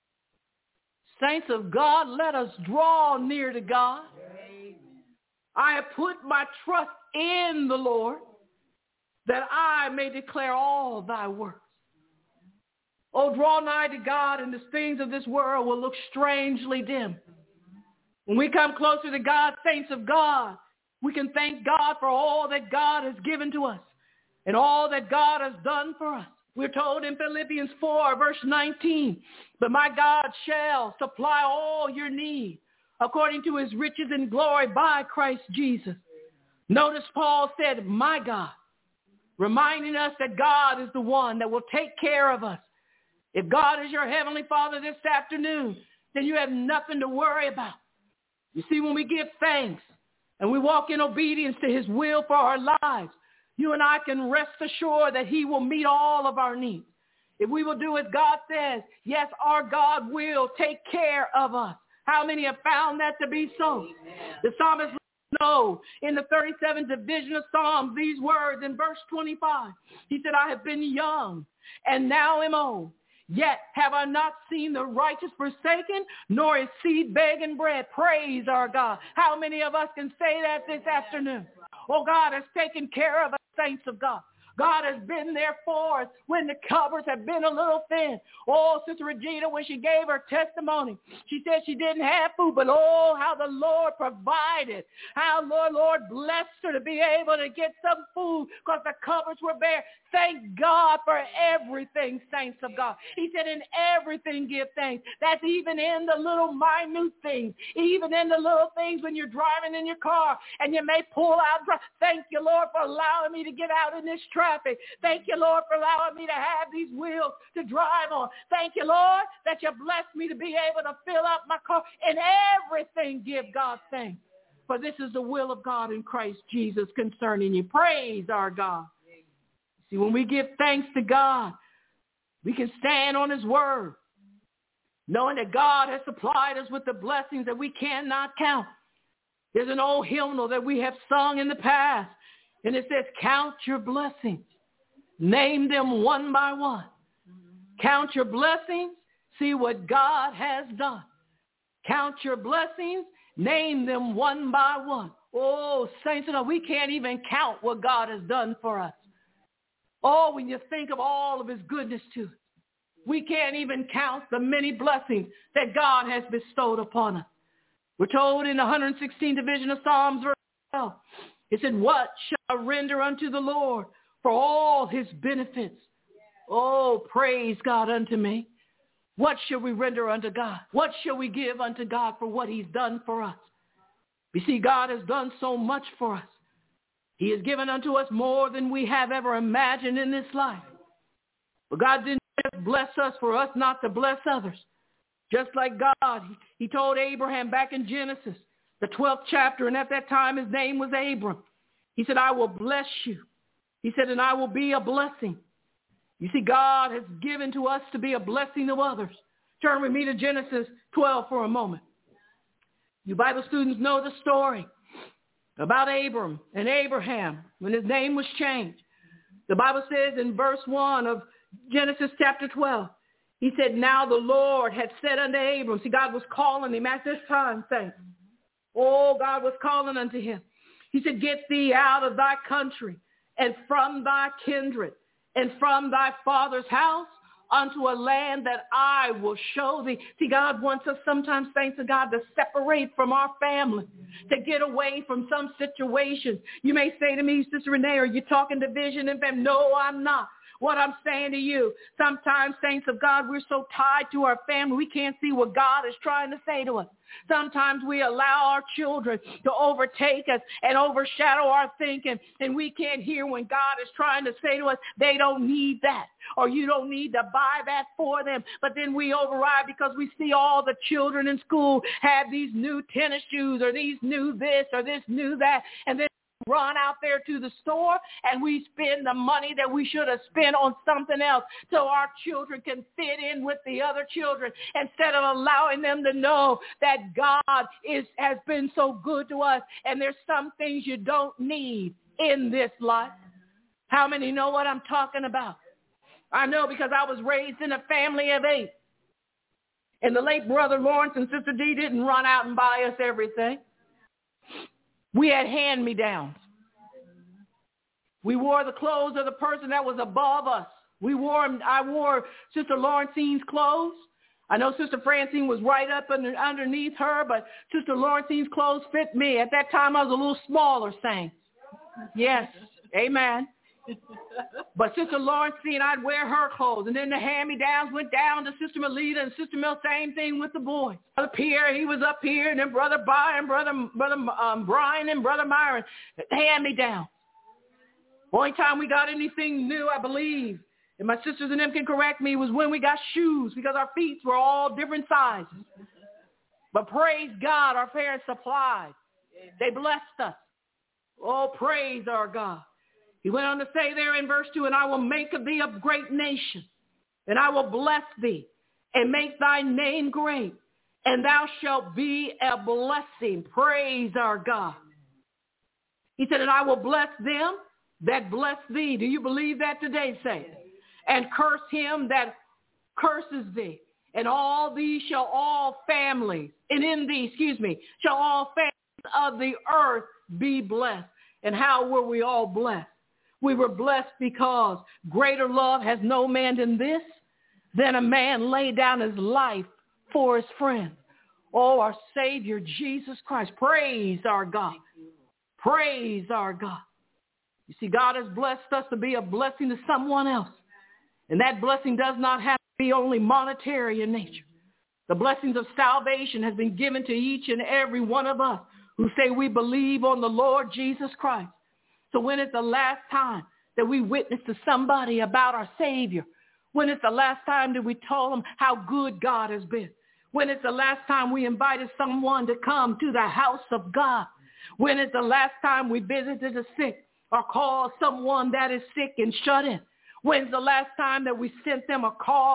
Saints of God, let us draw near to God. Amen. I have put my trust in the Lord, that I may declare all thy works. Oh, draw nigh to God, and the things of this world will look strangely dim. When we come closer to God, saints of God, we can thank God for all that God has given to us and all that God has done for us. We're told in Philippians 4, verse 19, but my God shall supply all your need according to his riches and glory by Christ Jesus. Notice Paul said, my God, reminding us that God is the one that will take care of us. If God is your heavenly Father this afternoon, then you have nothing to worry about. You see, when we give thanks and we walk in obedience to his will for our lives, you and I can rest assured that he will meet all of our needs. If we will do as God says, yes, our God will take care of us. How many have found that to be so? Amen. The psalmist know in the 37th division of Psalms these words in verse 25. He said, I have been young and now am old. Yet have I not seen the righteous forsaken, nor his seed begging bread. Praise our God. How many of us can say that this afternoon? Oh, God has taken care of us, saints of God. God has been there for us when the cupboards have been a little thin. Oh, Sister Regina, when she gave her testimony, she said she didn't have food, but oh, how the Lord provided. How Lord blessed her to be able to get some food because the cupboards were bare. Thank God for everything, saints of God. He said, in everything give thanks. That's even in the little minute things, even in the little things when you're driving in your car and you may pull out. Thank you, Lord, for allowing me to get out in this traffic. Thank you, Lord, for allowing me to have these wheels to drive on. Thank you, Lord, that you blessed me to be able to fill up my car. In everything, give God thanks. For this is the will of God in Christ Jesus concerning you. Praise our God. See, when we give thanks to God, we can stand on his word. knowing that God has supplied us with the blessings that we cannot count. There's an old hymnal that we have sung in the past, and it says, count your blessings. Name them one by one. Count your blessings. See what God has done. Count your blessings. Name them one by one. Oh, saints, we can't even count what God has done for us. Oh, when you think of all of his goodness to us, we can't even count the many blessings that God has bestowed upon us. We're told in the 116th division of Psalms, verse 12, it said, what shall I render unto the Lord for all his benefits? Oh, praise God unto me. What shall we render unto God? What shall we give unto God for what he's done for us? You see, God has done so much for us. He has given unto us more than we have ever imagined in this life. But God didn't just bless us for us not to bless others. Just like God, he told Abraham back in Genesis, the 12th chapter, and at that time his name was Abram. He said, I will bless you. He said, and I will be a blessing. You see, God has given to us to be a blessing to others. Turn with me to Genesis 12 for a moment. You Bible students know the story about Abram and Abraham when his name was changed. The Bible says in verse 1 of Genesis chapter 12, he said, now the Lord had said unto Abram, see, God was calling him at this time, saints. Oh, God was calling unto him. He said, get thee out of thy country and from thy kindred and from thy father's house unto a land that I will show thee. See, God wants us sometimes, saints of God, to separate from our family, to get away from some situations. You may say to me, Sister Renee, are you talking division and family? No, I'm not. What I'm saying to you, sometimes, saints of God, we're so tied to our family, we can't see what God is trying to say to us. Sometimes we allow our children to overtake us and overshadow our thinking, and we can't hear when God is trying to say to us, they don't need that, or you don't need to buy that for them. But then we override because we see all the children in school have these new tennis shoes or these new this or this new that, and then run out there to the store and we spend the money that we should have spent on something else so our children can fit in with the other children instead of allowing them to know that God has been so good to us, and there's some things you don't need in this life. How many know what I'm talking about? I know because I was raised in a family of 8. And the late Brother Lawrence and Sister Dee didn't run out and buy us everything. We had hand-me-downs. We wore the clothes of the person that was above us. I wore Sister Laurencine's clothes. I know Sister Francine was right up underneath her, but Sister Laurencine's clothes fit me. At that time, I was a little smaller, saints. Yes, amen. But Sister Laurencine, I'd wear her clothes. And then the hand-me-downs went down to Sister Melita and Sister Mel, same thing with the boys. Up here, he was up here, and then Brother Brian, Brother Brian and Brother Myron, hand-me-down. Only time we got anything new, I believe, and my sisters and them can correct me, was when we got shoes because our feet were all different sizes. But praise God, our parents supplied. They blessed us. Oh, praise our God. He went on to say there in verse 2, and I will make of thee a great nation, and I will bless thee, and make thy name great, and thou shalt be a blessing. Praise our God. He said, and I will bless them that bless thee. Do you believe that today, saints? And curse him that curses thee. And all these shall all families, and in thee, shall all families of the earth be blessed. And how were we all blessed? We were blessed because greater love has no man than this, than a man lay down his life for his friend. Oh, our Savior, Jesus Christ. Praise our God. Praise our God. You see, God has blessed us to be a blessing to someone else. And that blessing does not have to be only monetary in nature. The blessings of salvation has been given to each and every one of us who say we believe on the Lord Jesus Christ. So when is the last time that we witnessed to somebody about our Savior? When is the last time that we told them how good God has been? When is the last time we invited someone to come to the house of God? When is the last time we visited the sick or called someone that is sick and shut in? When's the last time that we sent them a card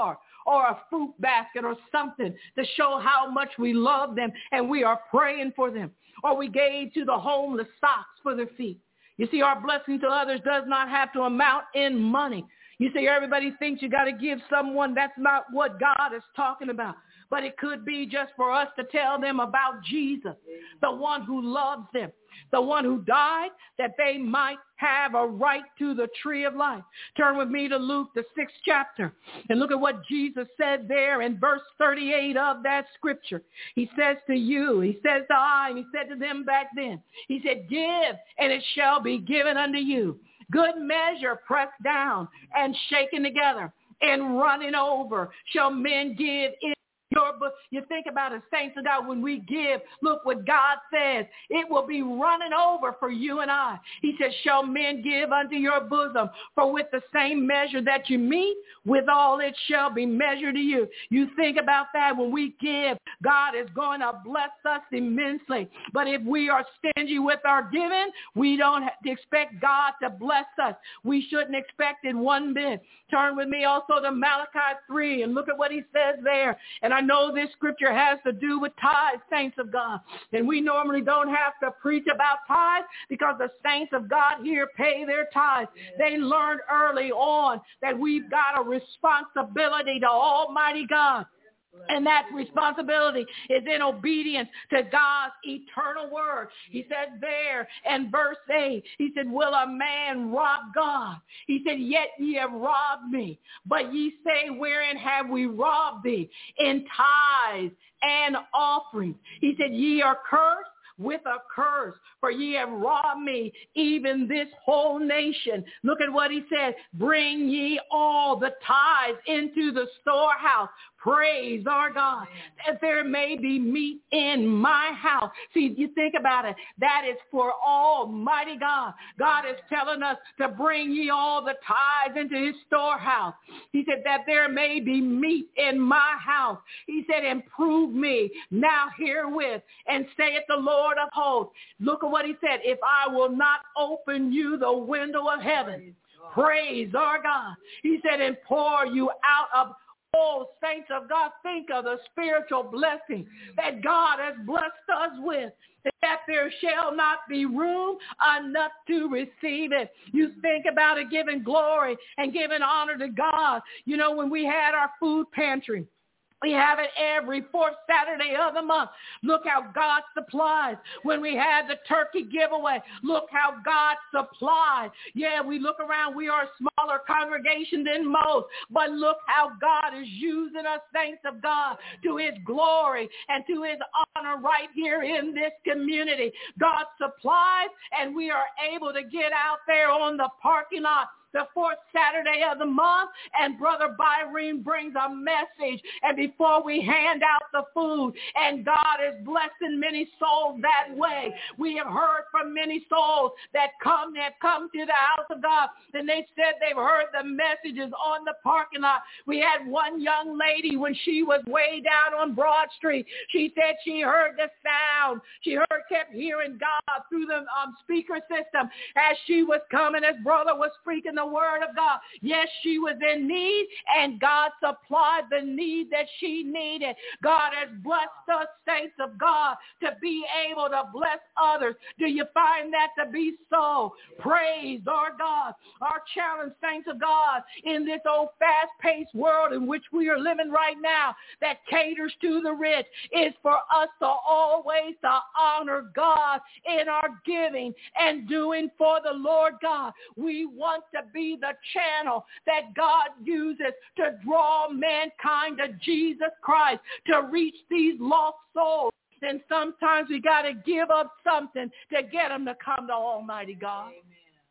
or a fruit basket or something to show how much we love them and we are praying for them. Or we gave to the homeless socks for their feet. You see, our blessing to others does not have to amount in money. You see, everybody thinks you got to give someone. That's not what God is talking about. But it could be just for us to tell them about Jesus, the one who loves them, the one who died that they might have a right to the tree of life. Turn with me to Luke, the 6th chapter, and look at what Jesus said there in verse 38 of that scripture. He says to you, he says to I, and he said to them back then, he said, give, and it shall be given unto you. Good measure, pressed down and shaken together and running over, shall men give in your book. You think about it, saints of God, when we give, look what God says. It will be running over for you and I. He says, shall men give unto your bosom? For with the same measure that you meet, withal it shall be measured to you. You think about that. When we give, God is going to bless us immensely. But if we are stingy with our giving, we don't expect God to bless us. We shouldn't expect it one bit. Turn with me also to Malachi 3 and look at what he says there. And I know this scripture has to do with tithes, saints of God. And we normally don't have to preach about tithes because the saints of God here pay their tithes. They learned early on that we've got a responsibility to Almighty God. And that responsibility is in obedience to God's eternal word. He said there in verse 8, he said, will a man rob God? He said, yet ye have robbed me. But ye say, wherein have we robbed thee? In tithes and offerings. He said, ye are cursed with a curse, for ye have robbed me, even this whole nation. Look at what he said. Bring ye all the tithes into the storehouse. Praise our God, that there may be meat in my house. See, you think about it. That is for Almighty God. God is telling us to bring ye all the tithes into his storehouse. He said that there may be meat in my house. He said, improve me now herewith, and saith the Lord of hosts. Look at what he said. If I will not open you the window of heaven, praise our God. He said, and pour you out of oh, saints of God, think of the spiritual blessing that God has blessed us with, that there shall not be room enough to receive it. You think about it, giving glory and giving honor to God. You know, when we had our food pantry, we have it every fourth Saturday of the month. Look how God supplies. When we had the turkey giveaway, look how God supplies. Yeah, we look around. We are a smaller congregation than most, but look how God is using us, saints of God, to his glory and to his honor right here in this community. God supplies, and we are able to get out there on the parking lot the fourth Saturday of the month, and Brother Byron brings a message, and before we hand out the food, and God is blessing many souls that way. We have heard from many souls that have come to the house of God, and they said they've heard the messages on the parking lot. We had one young lady when she was way down on Broad Street. She said she heard the sound. She kept hearing God through the speaker system as she was coming, as brother was speaking the word of God. Yes, she was in need, and God supplied the need that she needed. God has blessed us, saints of God, to be able to bless others. Do you find that to be so? Praise our God. Our challenge, saints of God, in this old fast-paced world in which we are living right now that caters to the rich, is for us to always to honor God in our giving and doing for the Lord God. We want to be the channel that God uses to draw mankind to Jesus Christ, to reach these lost souls. And sometimes we got to give up something to get them to come to Almighty God. Amen.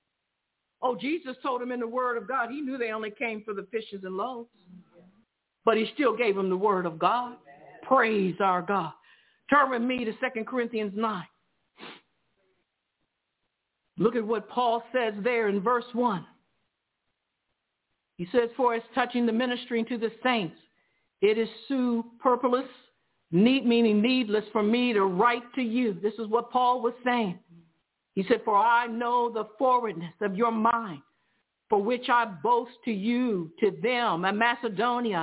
Oh, Jesus told them in the word of God, he knew they only came for the fishes and loaves, but he still gave them the word of God. Praise our God. Turn with me to 2 Corinthians 9. Look at what Paul says there in verse 1. He says, for as touching the ministering to the saints, it is superfluous, meaning needless for me to write to you. This is what Paul was saying. He said, for I know the forwardness of your mind, for which I boast to you, to them, and Macedonia,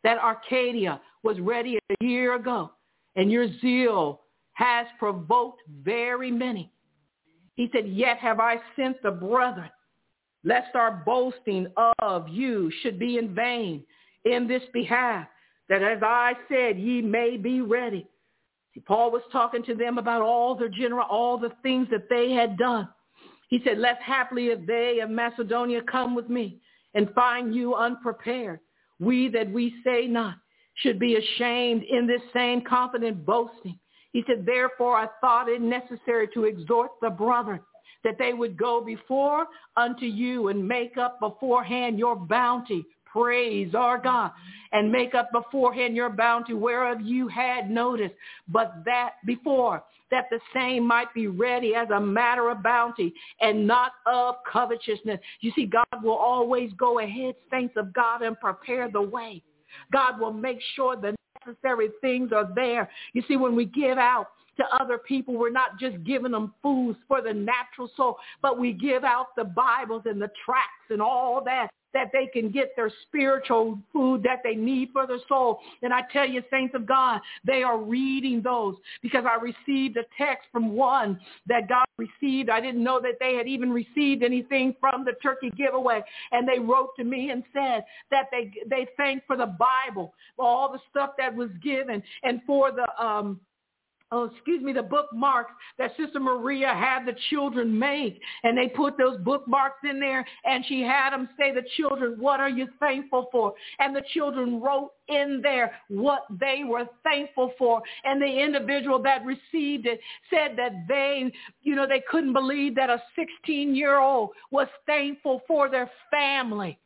that Arcadia was ready a year ago, and your zeal has provoked very many. He said, yet have I sent the brethren, lest our boasting of you should be in vain in this behalf, that as I said, ye may be ready. See, Paul was talking to them about all the things that they had done. He said, lest haply if they of Macedonia come with me and find you unprepared, we that we say not should be ashamed in this same confident boasting. He said, therefore I thought it necessary to exhort the brethren that they would go before unto you and make up beforehand your bounty. Praise our God. And make up beforehand your bounty whereof you had notice, but that before, that the same might be ready as a matter of bounty and not of covetousness. You see, God will always go ahead, saints of God, and prepare the way. God will make sure the necessary things are there. You see, when we give out to other people, we're not just giving them foods for the natural soul, but we give out the Bibles and the tracts and all that they can get their spiritual food that they need for their soul. And I tell you, saints of God, they are reading those, because I received a text from one that God received. I didn't know that they had even received anything from the turkey giveaway. And they wrote to me and said that they thanked for the Bible, for all the stuff that was given, and for the the bookmarks that Sister Maria had the children make. And they put those bookmarks in there, and she had them say, the children, what are you thankful for? And the children wrote in there what they were thankful for. And the individual that received it said that they couldn't believe that a 16-year-old was thankful for their family.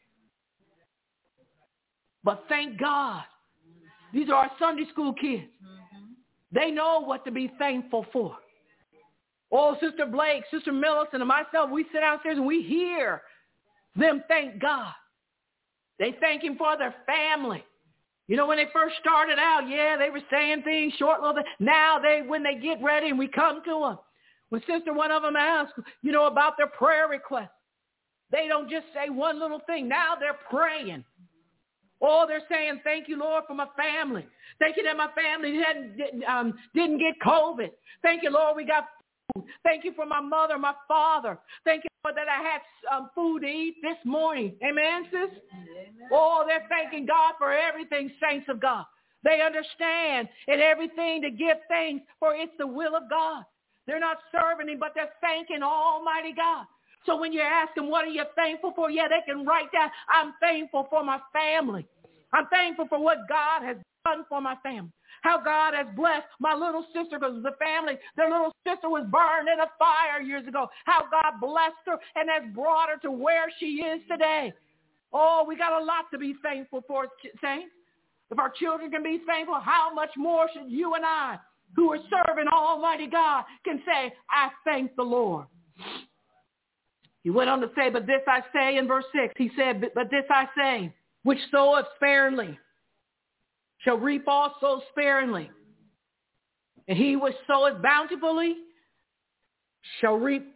But thank God, these are our Sunday school kids. They know what to be thankful for. Oh, Sister Blake, Sister Millicent, and myself, we sit downstairs and we hear them thank God. They thank him for their family. You know, when they first started out, they were saying things short little bit. Now when they get ready and we come to them, when one of them asked, about their prayer request, they don't just say one little thing. Now they're praying. Oh, they're saying, thank you, Lord, for my family. Thank you that my family didn't get COVID. Thank you, Lord, we got food. Thank you for my mother, my father. Thank you, Lord, that I had food to eat this morning. Amen, sis? Amen. Oh, they're thanking God for everything, saints of God. They understand in everything to give thanks, for it's the will of God. They're not serving him, but they're thanking Almighty God. So when you ask them, what are you thankful for? They can write down, I'm thankful for my family. I'm thankful for what God has done for my family. How God has blessed my little sister, because their little sister was burned in a fire years ago. How God blessed her and has brought her to where she is today. Oh, we got a lot to be thankful for, saints. If our children can be thankful, how much more should you and I, who are serving Almighty God, can say, I thank the Lord. He went on to say, but this I say in verse 6, he said, but this I say, which soweth sparingly shall reap also sparingly. And he which soweth bountifully shall reap,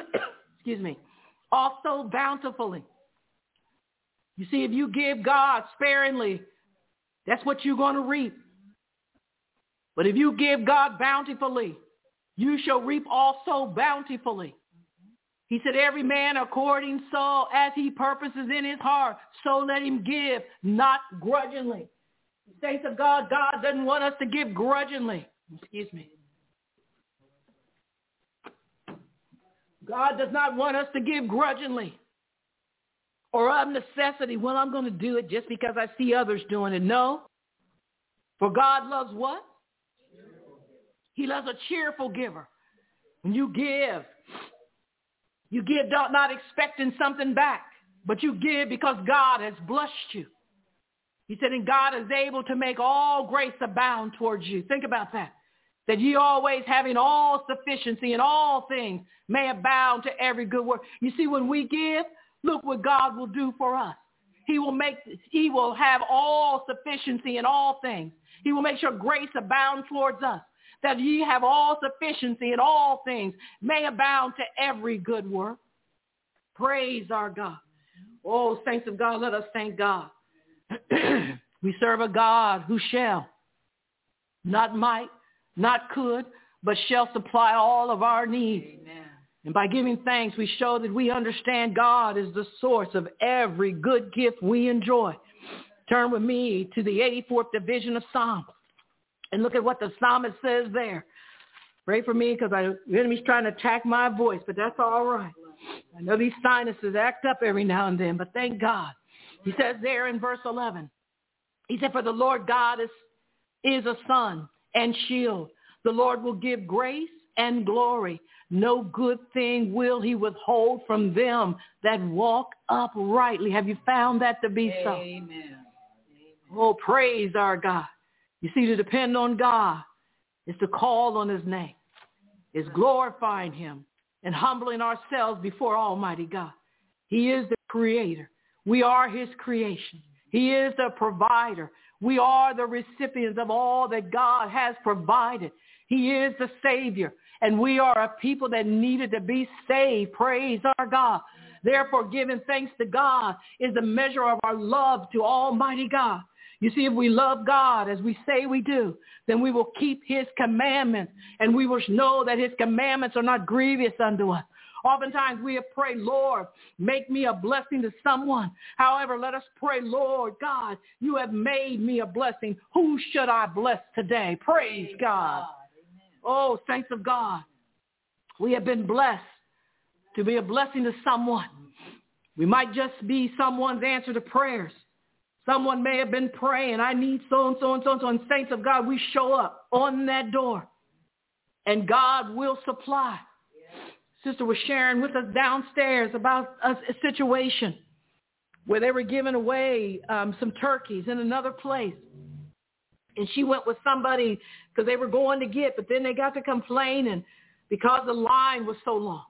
also bountifully. You see, if you give God sparingly, that's what you're going to reap. But if you give God bountifully, you shall reap also bountifully. He said, every man according so as he purposes in his heart, so let him give, not grudgingly. Saints of God, God doesn't want us to give grudgingly. God does not want us to give grudgingly or of necessity. Well, I'm going to do it just because I see others doing it. No. For God loves what? He loves a cheerful giver. When you give not expecting something back, but you give because God has blessed you. He said, and God is able to make all grace abound towards you. Think about that. That ye always having all sufficiency in all things may abound to every good work. You see, when we give, look what God will do for us. He will have all sufficiency in all things. He will make sure grace abound towards us. That ye have all sufficiency in all things, may abound to every good work. Praise our God. Oh, saints of God, let us thank God. We serve a God who shall, not might, not could, but shall supply all of our needs. Amen. And by giving thanks, we show that we understand God is the source of every good gift we enjoy. Turn with me to the 84th division of Psalms and look at what the psalmist says there. Pray for me because the enemy's trying to attack my voice, but that's all right. I know these sinuses act up every now and then, but thank God. He says there in verse 11, he said, for the Lord God is a sun and shield. The Lord will give grace and glory. No good thing will he withhold from them that walk uprightly. Have you found that to be so? Amen. Oh, praise our God. You see, to depend on God is to call on his name, is glorifying him and humbling ourselves before Almighty God. He is the creator. We are his creation. He is the provider. We are the recipients of all that God has provided. He is the Savior, and we are a people that needed to be saved. Praise our God. Therefore, giving thanks to God is the measure of our love to Almighty God. You see, if we love God as we say we do, then we will keep his commandments, and we will know that his commandments are not grievous unto us. Oftentimes we have prayed, Lord, make me a blessing to someone. However, let us pray, Lord God, you have made me a blessing. Who should I bless today? Praise God. Oh, saints of God, we have been blessed to be a blessing to someone. We might just be someone's answer to prayers. Someone may have been praying, I need so-and-so and so-and-so. And saints of God, we show up on that door, and God will supply. Sister was sharing with us downstairs about a situation where they were giving away some turkeys in another place. And she went with somebody because they were going to get, but then they got to complaining because the line was so long.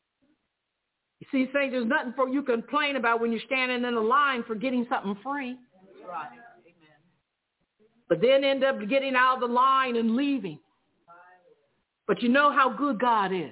You see, saints, there's nothing for you to complain about when you're standing in a line for getting something free. Right. Amen. But then end up getting out of the line and leaving. But you know how good God is.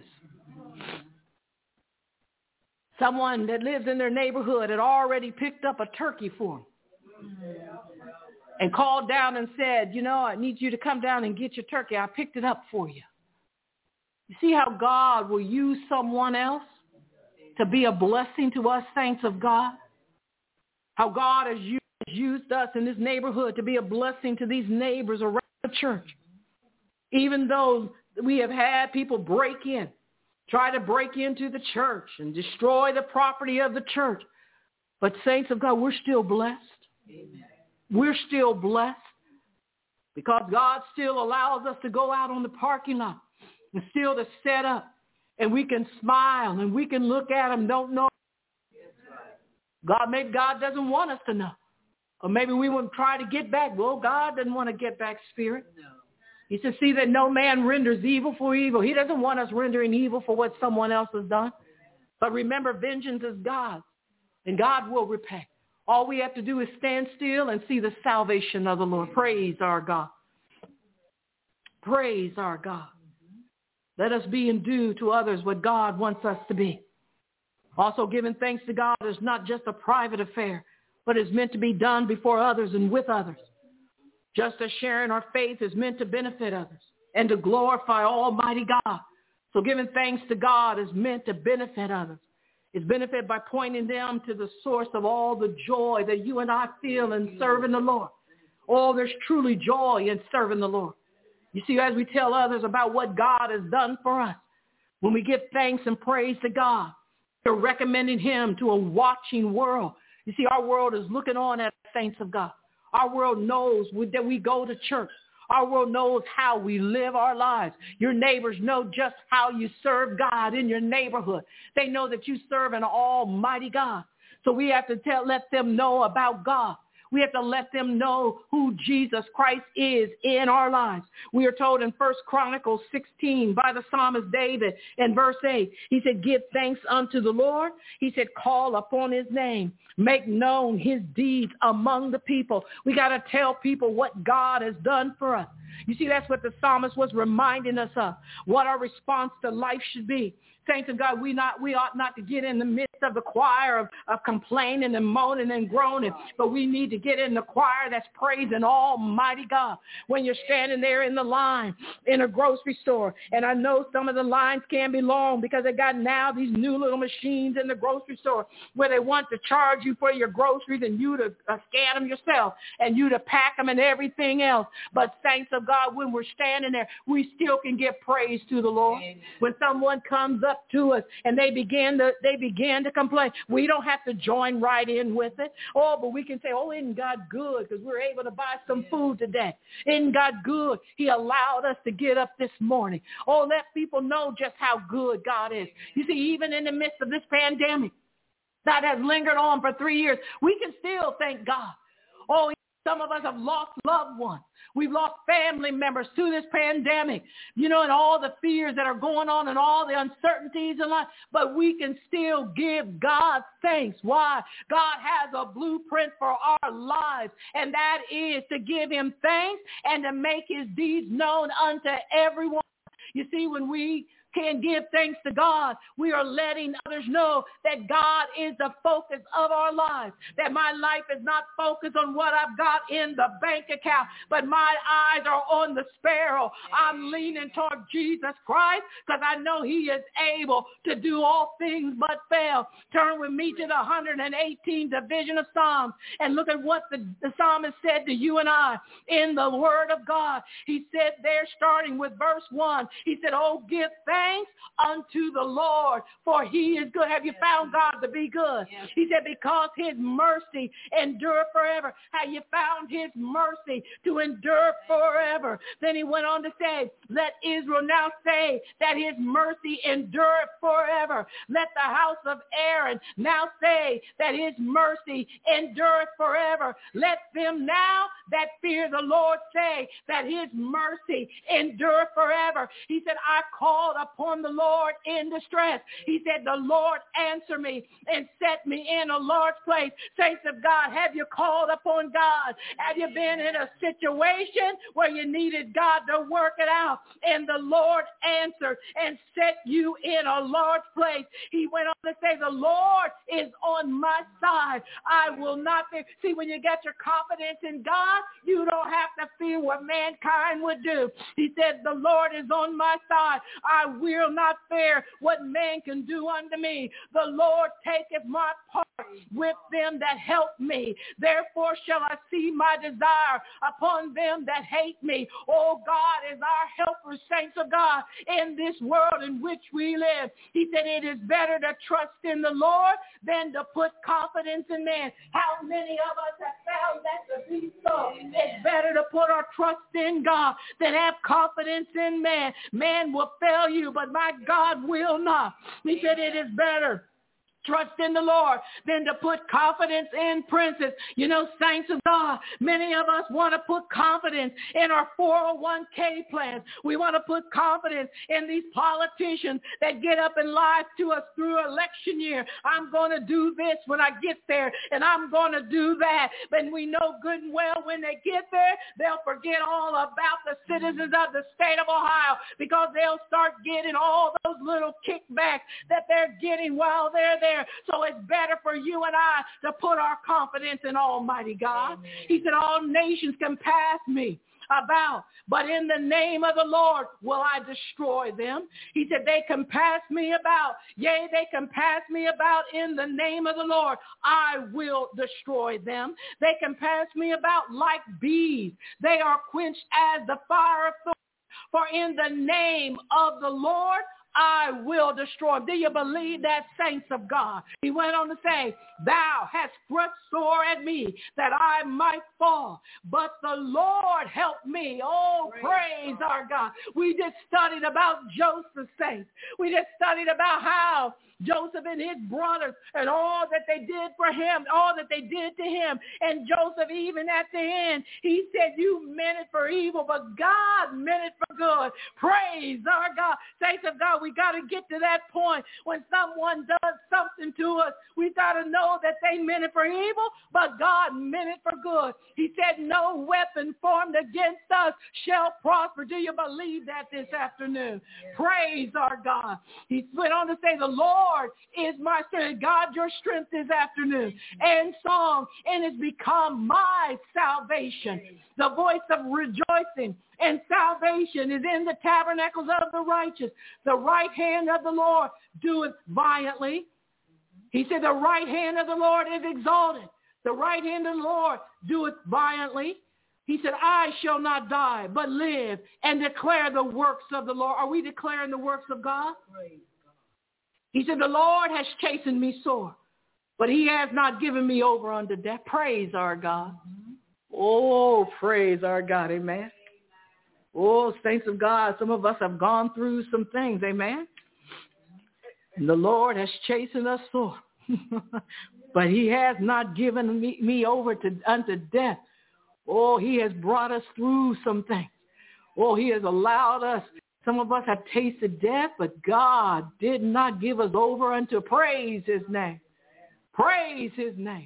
Someone that lives in their neighborhood had already picked up a turkey for them and called down and said, you know, I need you to come down and get your turkey. I picked it up for you. You see how God will use someone else to be a blessing to us, saints of God? How God has used us in this neighborhood to be a blessing to these neighbors around the church. Even though we have had people break in, try to break into the church and destroy the property of the church. But saints of God, we're still blessed. Amen. We're still blessed because God still allows us to go out on the parking lot and still to set up, and we can smile and we can look at them, don't know. Maybe God doesn't want us to know. Or maybe we wouldn't try to get back. Well, God doesn't want to get back, Spirit. No. He says, see that no man renders evil for evil. He doesn't want us rendering evil for what someone else has done. But remember, vengeance is God's, and God will repay. All we have to do is stand still and see the salvation of the Lord. Praise our God. Praise our God. Let us be and do to others what God wants us to be. Also, giving thanks to God is not just a private affair, but is meant to be done before others and with others. Just as sharing our faith is meant to benefit others and to glorify Almighty God. So giving thanks to God is meant to benefit others. It's benefit by pointing them to the source of all the joy that you and I feel in serving the Lord. Oh, there's truly joy in serving the Lord. You see, as we tell others about what God has done for us, when we give thanks and praise to God, we're recommending him to a watching world. You see, our world is looking on at the saints of God. Our world knows that we go to church. Our world knows how we live our lives. Your neighbors know just how you serve God in your neighborhood. They know that you serve an almighty God. So we have to let them know about God. We have to let them know who Jesus Christ is in our lives. We are told in 1 Chronicles 16 by the psalmist David in verse 8, he said, give thanks unto the Lord. He said, call upon his name. Make known his deeds among the people. We got to tell people what God has done for us. You see, that's what the psalmist was reminding us of, what our response to life should be. Saints of God, we ought not to get in the midst of the choir of complaining and moaning and groaning, but we need to get in the choir that's praising Almighty God. When you're standing there in the line in a grocery store, and I know some of the lines can be long because they got now these new little machines in the grocery store where they want to charge you for your groceries and you to scan them yourself and you to pack them and everything else. But saints of God, when we're standing there, we still can give praise to the Lord. Amen. When someone comes up to us and they begin to complain, we don't have to join right in with it. Oh, but we can say, oh, isn't God good because we're able to buy some food today. Isn't God good? He allowed us to get up this morning. Oh, let people know just how good God is. You see, even in the midst of this pandemic that has lingered on for 3 years, we can still thank God. Oh, some of us have lost loved ones. We've lost family members to this pandemic, and all the fears that are going on and all the uncertainties in life. But we can still give God thanks. Why? God has a blueprint for our lives, and that is to give him thanks and to make his deeds known unto everyone. You see, when we can give thanks to God, we are letting others know that God is the focus of our lives, that my life is not focused on what I've got in the bank account, but my eyes are on the sparrow. I'm leaning toward Jesus Christ because I know he is able to do all things but fail. Turn with me to the 118th division of Psalms and look at what the psalmist said to you and I in the word of God. He said there, starting with verse 1, he said, oh, give thanks unto the Lord, for he is good. Have you found God to be good? Yes. He said, because his mercy endure forever. Have you found his mercy to endure forever? Then he went on to say, let Israel now say that his mercy endure forever. Let the house of Aaron now say that his mercy endure forever. Let them now that fear the Lord say that his mercy endure forever. He said, I called upon the Lord in distress. He said, the Lord answered me and set me in a large place. Saints of God, have you called upon God? Have you been in a situation where you needed God to work it out? And the Lord answered and set you in a large place. He went on to say, the Lord is on my side. I will not fear. See, when you get your confidence in God, you don't have to fear what mankind would do. He said, the Lord is on my side. I will not fear what man can do unto me. The Lord taketh my part with them that help me. Therefore shall I see my desire upon them that hate me. Oh, God is our helper, saints of God, in this world in which we live. He said it is better to trust in the Lord than to put confidence in man. How many of us have found that to be so? It's better to put our trust in God than have confidence in man. Man will fail you, but my God will not. He said it is better trust in the Lord than to put confidence in princes. Saints of God, many of us want to put confidence in our 401k plans. We want to put confidence in these politicians that get up and lie to us through election year. I'm going to do this when I get there, and I'm going to do that. But we know good and well when they get there, they'll forget all about the citizens of the state of Ohio because they'll start getting all those little kickbacks that they're getting while they're there. So it's better for you and I to put our confidence in Almighty God. Amen. He said, all nations can pass me about, but in the name of the Lord will I destroy them. He said, they can pass me about. Yea, they can pass me about in the name of the Lord. I will destroy them. They can pass me about like bees. They are quenched as the fire of thorns. For in the name of the Lord I will destroy. Do you believe that, saints of God? He went on to say, thou hast thrust sore at me that I might fall, but the Lord helped me. Oh, praise our God. We just studied about Joseph, saints. We just studied about how Joseph and his brothers and all that they did for him, all that they did to him. And Joseph, even at the end, he said, you meant it for evil, but God meant it for good. Praise our God. Saints of God, we got to get to that point when someone does something to us. We got to know that they meant it for evil, but God meant it for good. He said, no weapon formed against us shall prosper. Do you believe that this afternoon? Yes. Praise our God. He went on to say, the Lord is my strength. God, your strength this afternoon. And song, and it's become my salvation. The voice of rejoicing and salvation is in the tabernacles of the righteous. The right hand of the Lord doeth violently. He said, the right hand of the Lord is exalted. The right hand of the Lord doeth violently. He said, I shall not die, but live and declare the works of the Lord. Are we declaring the works of God? He said, the Lord has chastened me sore, but he has not given me over unto death. Praise our God. Oh, praise our God. Amen. Oh, saints of God, some of us have gone through some things. Amen. And the Lord has chastened us sore, but he has not given me over unto death. Oh, he has brought us through some things. Oh, he has allowed us. Some of us have tasted death, but God did not give us over unto praise his name. Praise his name.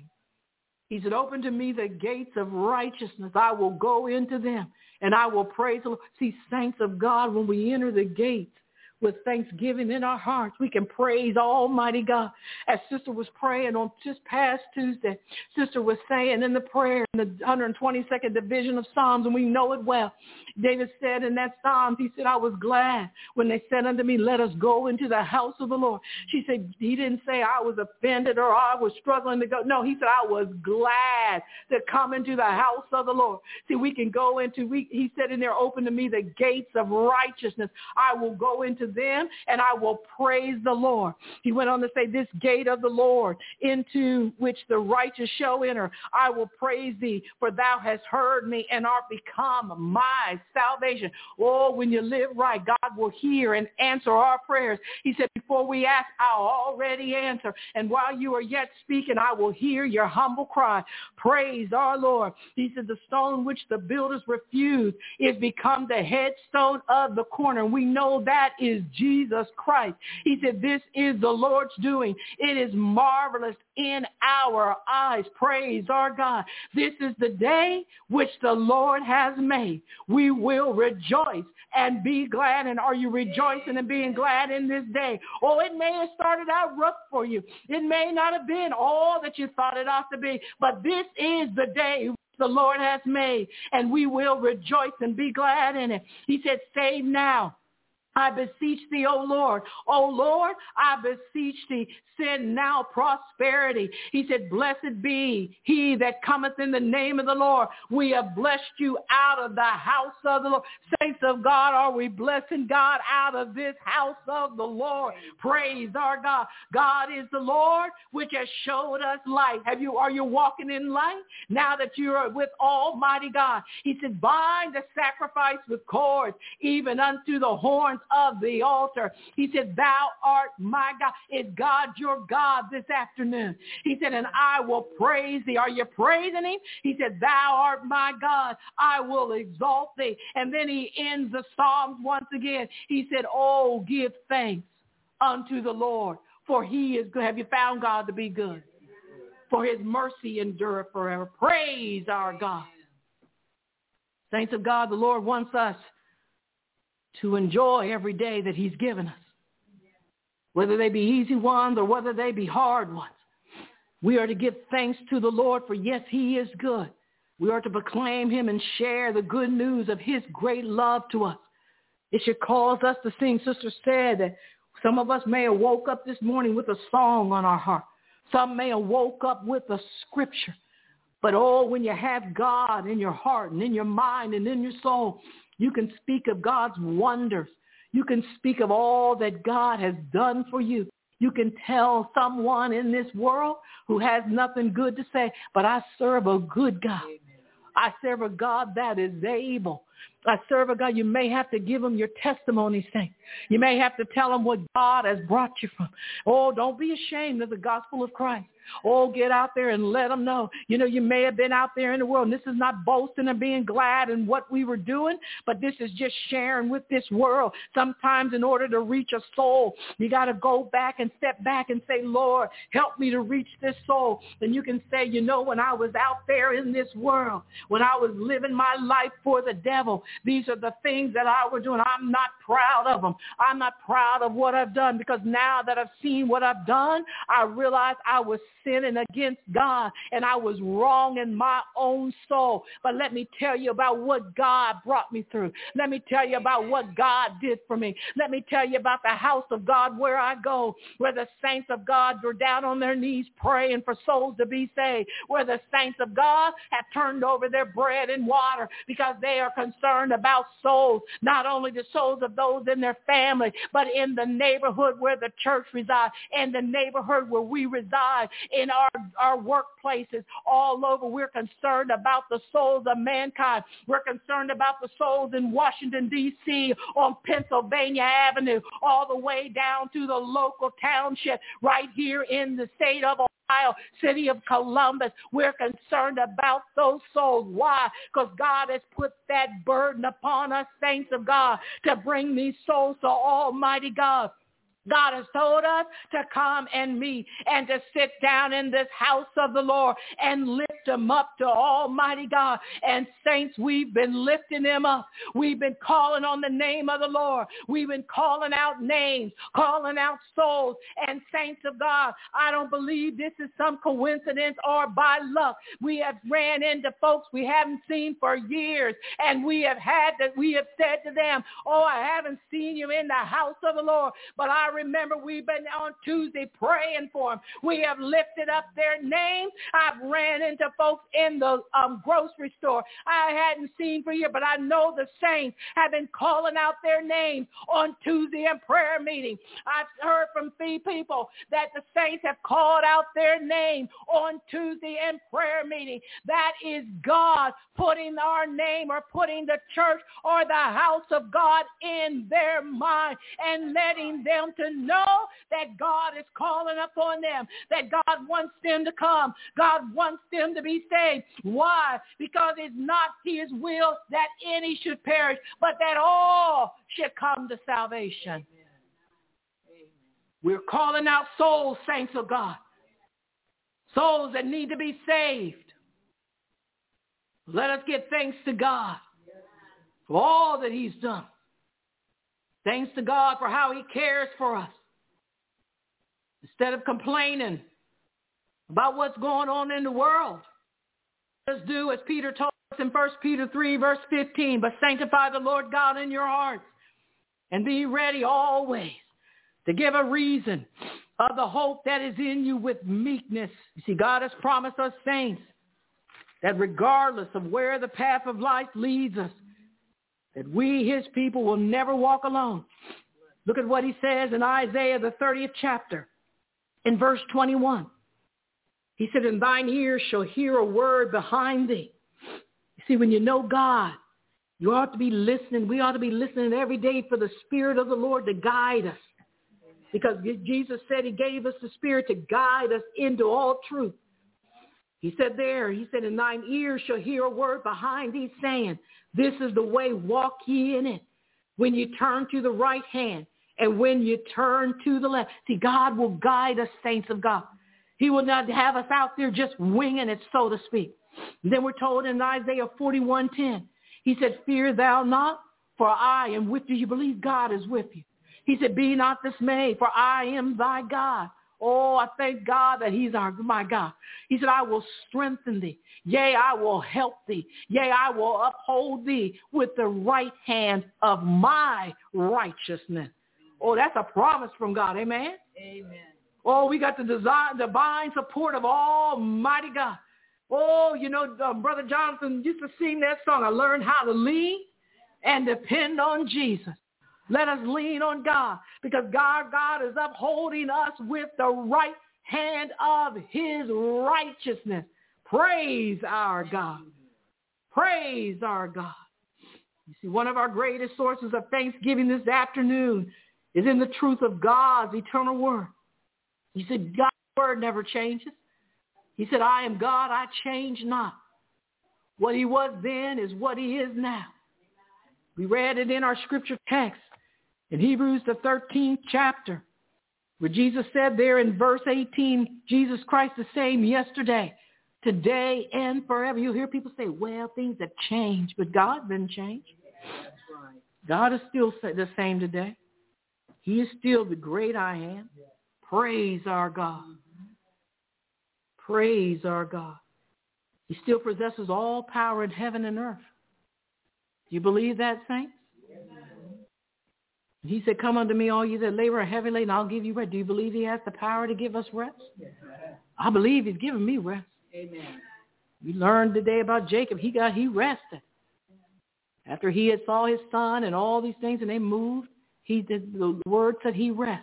He said, open to me the gates of righteousness. I will go into them and I will praise the Lord. See, saints of God, when we enter the gates with thanksgiving in our hearts, we can praise Almighty God. As Sister was praying on just past Tuesday, Sister was saying in the prayer in the 122nd division of Psalms, and we know it well. David said in that Psalm, he said, I was glad when they said unto me, let us go into the house of the Lord. She said, he didn't say I was offended or I was struggling to go. No, he said, I was glad to come into the house of the Lord. See, we can go into, he said in there, open to me the gates of righteousness. I will go into them and I will praise the Lord. He went on to say, this gate of the Lord into which the righteous shall enter, I will praise thee, for thou hast heard me and art become my salvation. Oh, when you live right, God will hear and answer our prayers. He said, before we ask, I'll already answer. And while you are yet speaking, I will hear your humble cry. Praise our Lord. He said, the stone which the builders refused is become the headstone of the corner. We know that is Jesus Christ. He said, this is the Lord's doing. It is marvelous in our eyes. Praise our God. This is the day which the Lord has made. We will rejoice and be glad. And are you rejoicing and being glad in this day? Oh, it may have started out rough for you. It may not have been all that you thought it ought to be, but this is the day the Lord has made, and we will rejoice and be glad in it. He said, save now, I beseech thee, O Lord. O Lord, I beseech thee, send now prosperity. He said, blessed be he that cometh in the name of the Lord. We have blessed you out of the house of the Lord. Saints of God, are we blessing God out of this house of the Lord? Praise our God. God is the Lord which has showed us light. Are you walking in light now that you are with Almighty God? He said, bind the sacrifice with cords, even unto the horns of the altar. He said, thou art my God. Is God your God this afternoon? He said, and I will praise thee. Are you praising him? He said, thou art my God. I will exalt thee. And then he ends the Psalms once again. He said, oh, give thanks unto the Lord, for he is good. Have you found God to be good? For his mercy endureth forever. Praise our God. Saints of God, the Lord wants us to enjoy every day that he's given us, whether they be easy ones or whether they be hard ones. We are to give thanks to the Lord, for yes, he is good. We are to proclaim him and share the good news of his great love to us. It should cause us to sing. Sister said that some of us may have woke up this morning with a song on our heart. Some may have woke up with a scripture. But oh, when you have God in your heart and in your mind and in your soul, you can speak of God's wonders. You can speak of all that God has done for you. You can tell someone in this world who has nothing good to say, but I serve a good God. I serve a God that is able. I serve a God. You may have to give them your testimony, saints. You may have to tell them what God has brought you from. Oh, don't be ashamed of the gospel of Christ. Oh, get out there and let them know. You know, you may have been out there in the world. And this is not boasting and being glad in what we were doing, but this is just sharing with this world. Sometimes in order to reach a soul, you got to go back and step back and say, Lord, help me to reach this soul. And you can say, you know, when I was out there in this world, when I was living my life for the devil, these are the things that I was doing. I'm not proud of them. I'm not proud of what I've done, because now that I've seen what I've done, I realize I was sinning against God and I was wrong in my own soul. But let me tell you about what God brought me through. Let me tell you about what God did for me. Let me tell you about the house of God where I go, where the saints of God were down on their knees praying for souls to be saved, where the saints of God have turned over their bread and water because they are concerned about souls, not only the souls of those in their family, but in the neighborhood where the church resides, in the neighborhood where we reside, in our workplaces, all over. We're concerned about the souls of mankind. We're concerned about the souls in Washington, D.C., on Pennsylvania Avenue, all the way down to the local township right here in the state of Ohio, city of Columbus. We're concerned about those souls. Why? Because God has put that burden upon us, saints of God, to bring these souls to Almighty God. God has told us to come and meet and to sit down in this house of the Lord and lift them up to Almighty God. And saints, we've been lifting them up. We've been calling on the name of the Lord. We've been calling out names, calling out souls. And saints of God, I don't believe this is some coincidence or by luck. We have ran into folks we haven't seen for years, and we have said to them, oh, I haven't seen you in the house of the Lord, but I remember we've been on Tuesday praying for them. We have lifted up their names. I've ran into folks in the grocery store I hadn't seen for years, but I know the saints have been calling out their names on Tuesday in prayer meeting. I've heard from 3 people that the saints have called out their name on Tuesday in prayer meeting. That is God putting our name or putting the church or the house of God in their mind and letting them to know that God is calling upon them, that God wants them to come. God wants them to be saved. Why? Because it's not his will that any should perish, but that all should come to salvation. We're calling out souls, saints of God. Souls that need to be saved. Let us give thanks to God for all that he's done. Thanks to God for how he cares for us. Instead of complaining about what's going on in the world, let's do as Peter told us in 1 Peter 3, verse 15, but sanctify the Lord God in your hearts and be ready always to give a reason of the hope that is in you with meekness. You see, God has promised us, saints, that regardless of where the path of life leads us, that we, his people, will never walk alone. Look at what he says in Isaiah, the 30th chapter, in verse 21. He said, and thine ears shall hear a word behind thee. You see, when you know God, you ought to be listening. We ought to be listening every day for the Spirit of the Lord to guide us. Because Jesus said he gave us the Spirit to guide us into all truth. He said, and thine ears shall hear a word behind thee saying, this is the way, walk ye in it. When you turn to the right hand and when you turn to the left. See, God will guide us, saints of God. He will not have us out there just winging it, so to speak. And then we're told in Isaiah 41:10, he said, fear thou not, for I am with you. You believe God is with you. He said, be not dismayed, for I am thy God. Oh, I thank God that he's my God. He said, I will strengthen thee. Yea, I will help thee. Yea, I will uphold thee with the right hand of my righteousness. Oh, that's a promise from God. Amen? Amen. Oh, we got the divine support of Almighty God. Oh, you know, Brother Jonathan used to sing that song. I learned how to lean and depend on Jesus. Let us lean on God because God is upholding us with the right hand of his righteousness. Praise our God. Praise our God. You see, one of our greatest sources of thanksgiving this afternoon is in the truth of God's eternal word. He said, God's word never changes. He said, I am God, I change not. What he was then is what he is now. We read it in our scripture text in Hebrews, the 13th chapter, where Jesus said there in verse 18, Jesus Christ the same yesterday, today, and forever. You'll hear people say, well, things have changed, but God didn't change. That's right. God is still the same today. He is still the great I am. Praise our God. Praise our God. He still possesses all power in heaven and earth. Do you believe that, saints? He said, come unto me, all you that labor and heavy laden, I'll give you rest. Do you believe he has the power to give us rest? I believe he's giving me rest. Amen. We learned today about Jacob. He rested. After he had saw his son and all these things and they moved, the word said he rests.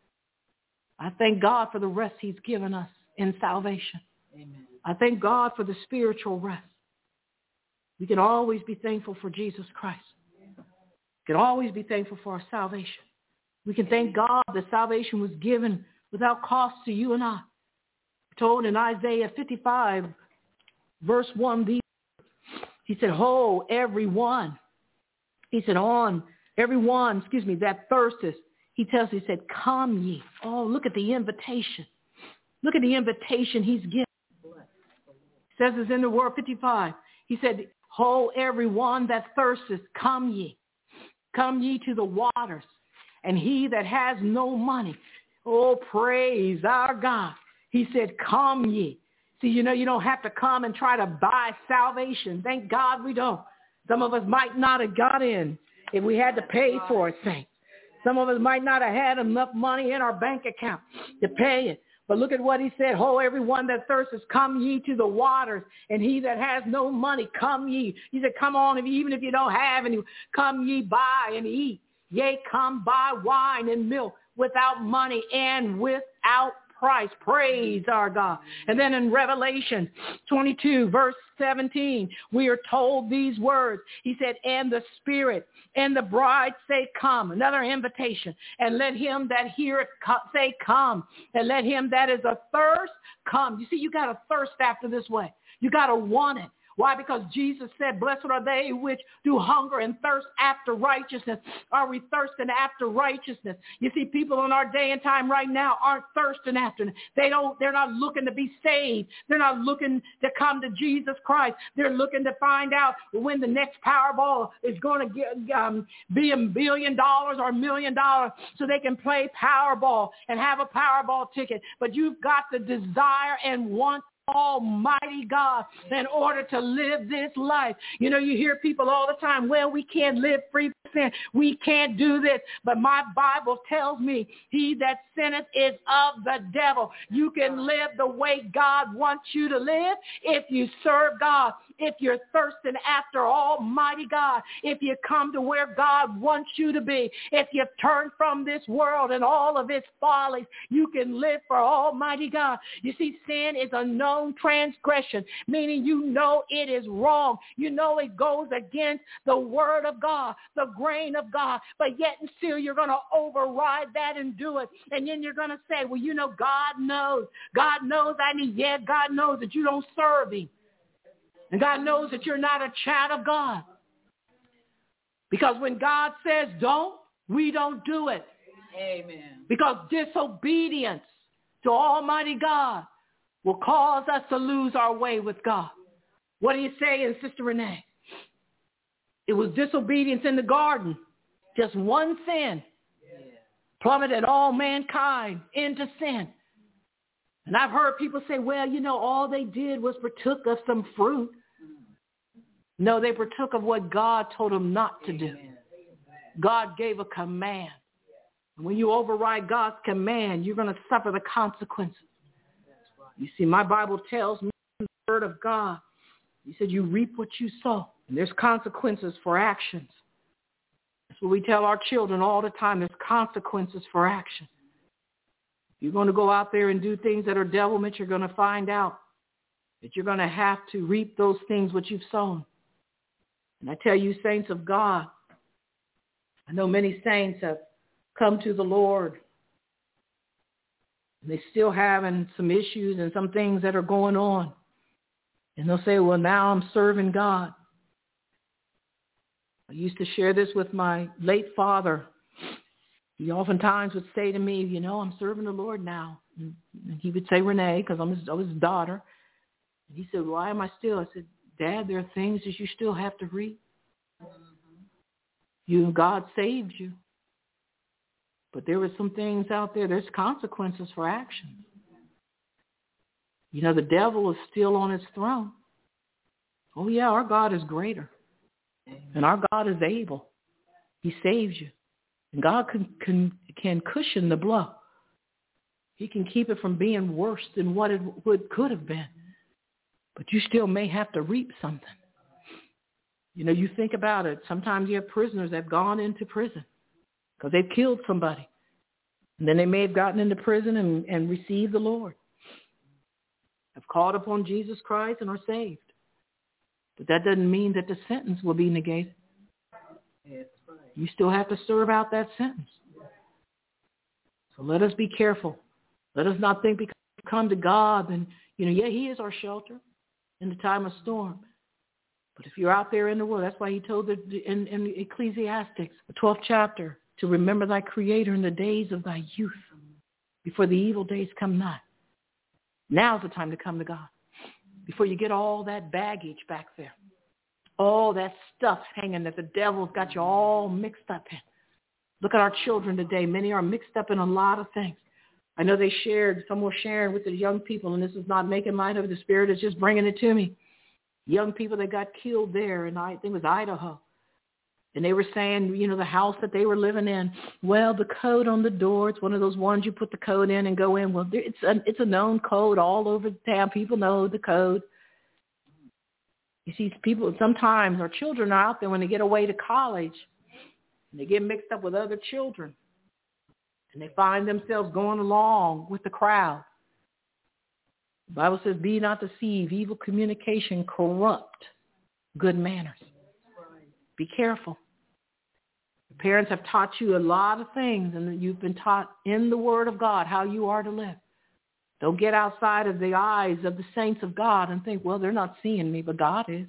I thank God for the rest he's given us in salvation. Amen. I thank God for the spiritual rest. We can always be thankful for Jesus Christ. We can always be thankful for our salvation. We can thank God that salvation was given without cost to you and I. We're told in Isaiah 55, verse 1, he said, ho, everyone. He said, everyone that thirsteth. He said, come ye. Oh, look at the invitation. Look at the invitation he's given. It says this in the word 55. He said, ho, everyone that thirsteth, come ye. Come ye to the waters. And he that has no money, oh, praise our God. He said, come ye. See, you don't have to come and try to buy salvation. Thank God we don't. Some of us might not have got in if we had to pay for it, saints. Some of us might not have had enough money in our bank account to pay it. But look at what he said. Ho, everyone that thirsteth, come ye to the waters. And he that has no money, come ye. He said, come on, even if you don't have any, come ye buy and eat. Yea, come buy wine and milk without money and without price. Praise our God. And then in Revelation 22, verse 17, we are told these words. He said, and the Spirit and the bride say, come. Another invitation. And let him that heareth say, come. And let him that is athirst come. You see, you got to thirst after this way. You got to want it. Why? Because Jesus said, blessed are they which do hunger and thirst after righteousness. Are we thirsting after righteousness? You see, people in our day and time right now aren't thirsting after it. They're not looking to be saved. They're not looking to come to Jesus Christ. They're looking to find out when the next Powerball is going to be $1 billion or $1 million so they can play Powerball and have a Powerball ticket. But you've got the desire and want Almighty God in order to live this life. You hear people all the time, well, we can't live free from sin. We can't do this. But my Bible tells me he that sinneth is of the devil. You can live the way God wants you to live if you serve God, if you're thirsting after Almighty God, if you come to where God wants you to be, if you turn from this world and all of its follies, you can live for Almighty God. You see, sin is a known transgression, meaning it is wrong. It goes against the word of God, the grain of God, but yet and still you're going to override that and do it. And then you're going to say, well, God knows. God knows I need. Yeah, God knows that you don't serve him. And God knows that you're not a child of God. Because when God says don't, we don't do it. Amen. Because disobedience to Almighty God will cause us to lose our way with God. What do you say, Sister Renee? It was disobedience in the garden. Just one sin plummeted all mankind into sin. And I've heard people say, well, all they did was partook of some fruit. No, they partook of what God told them not to do. God gave a command. And when you override God's command, you're going to suffer the consequences. You see, my Bible tells me the word of God. He said you reap what you sow. And there's consequences for actions. That's what we tell our children all the time. There's consequences for action. If you're going to go out there and do things that are devilment, you're going to find out that you're going to have to reap those things which you've sown. And I tell you, saints of God, I know many saints have come to the Lord. And they still having some issues and some things that are going on. And they'll say, well, now I'm serving God. I used to share this with my late father. He oftentimes would say to me, you know, I'm serving the Lord now. And he would say, Renee, because I was his daughter. And he said, why am I still? I said, Dad, there are things that you still have to reap. God saved you. But there were some things out there. There's consequences for action. You know, the devil is still on his throne. Oh, yeah, our God is greater. And our God is able. He saves you. And God can cushion the blow. He can keep it from being worse than what it could have been. But you still may have to reap something. You know, you think about it. Sometimes you have prisoners that have gone into prison because they've killed somebody. And then they may have gotten into prison and received the Lord, have called upon Jesus Christ and are saved. But that doesn't mean that the sentence will be negated. You still have to serve out that sentence. So let us be careful. Let us not think because we come to God and, you know, yeah, he is our shelter in the time of storm. But if you're out there in the world, that's why he told in Ecclesiastes, the 12th chapter, to remember thy Creator in the days of thy youth, before the evil days come nigh. Now's the time to come to God, before you get all that baggage back there, all that stuff hanging that the devil's got you all mixed up in. Look at our children today. Many are mixed up in a lot of things. I know some were sharing with the young people, and this is not making light of it. The Spirit is just bringing it to me. Young people that got killed there, and I think it was Idaho. And they were saying, you know, the house that they were living in, well, the code on the door, it's one of those ones you put the code in and go in. Well, it's a known code all over town. People know the code. You see, people, sometimes our children are out there when they get away to college, and they get mixed up with other children, and they find themselves going along with the crowd. The Bible says, be not deceived. Evil communication corrupt good manners. Be careful. Your parents have taught you a lot of things, and you've been taught in the Word of God how you are to live. Don't get outside of the eyes of the saints of God and think, well, they're not seeing me, but God is.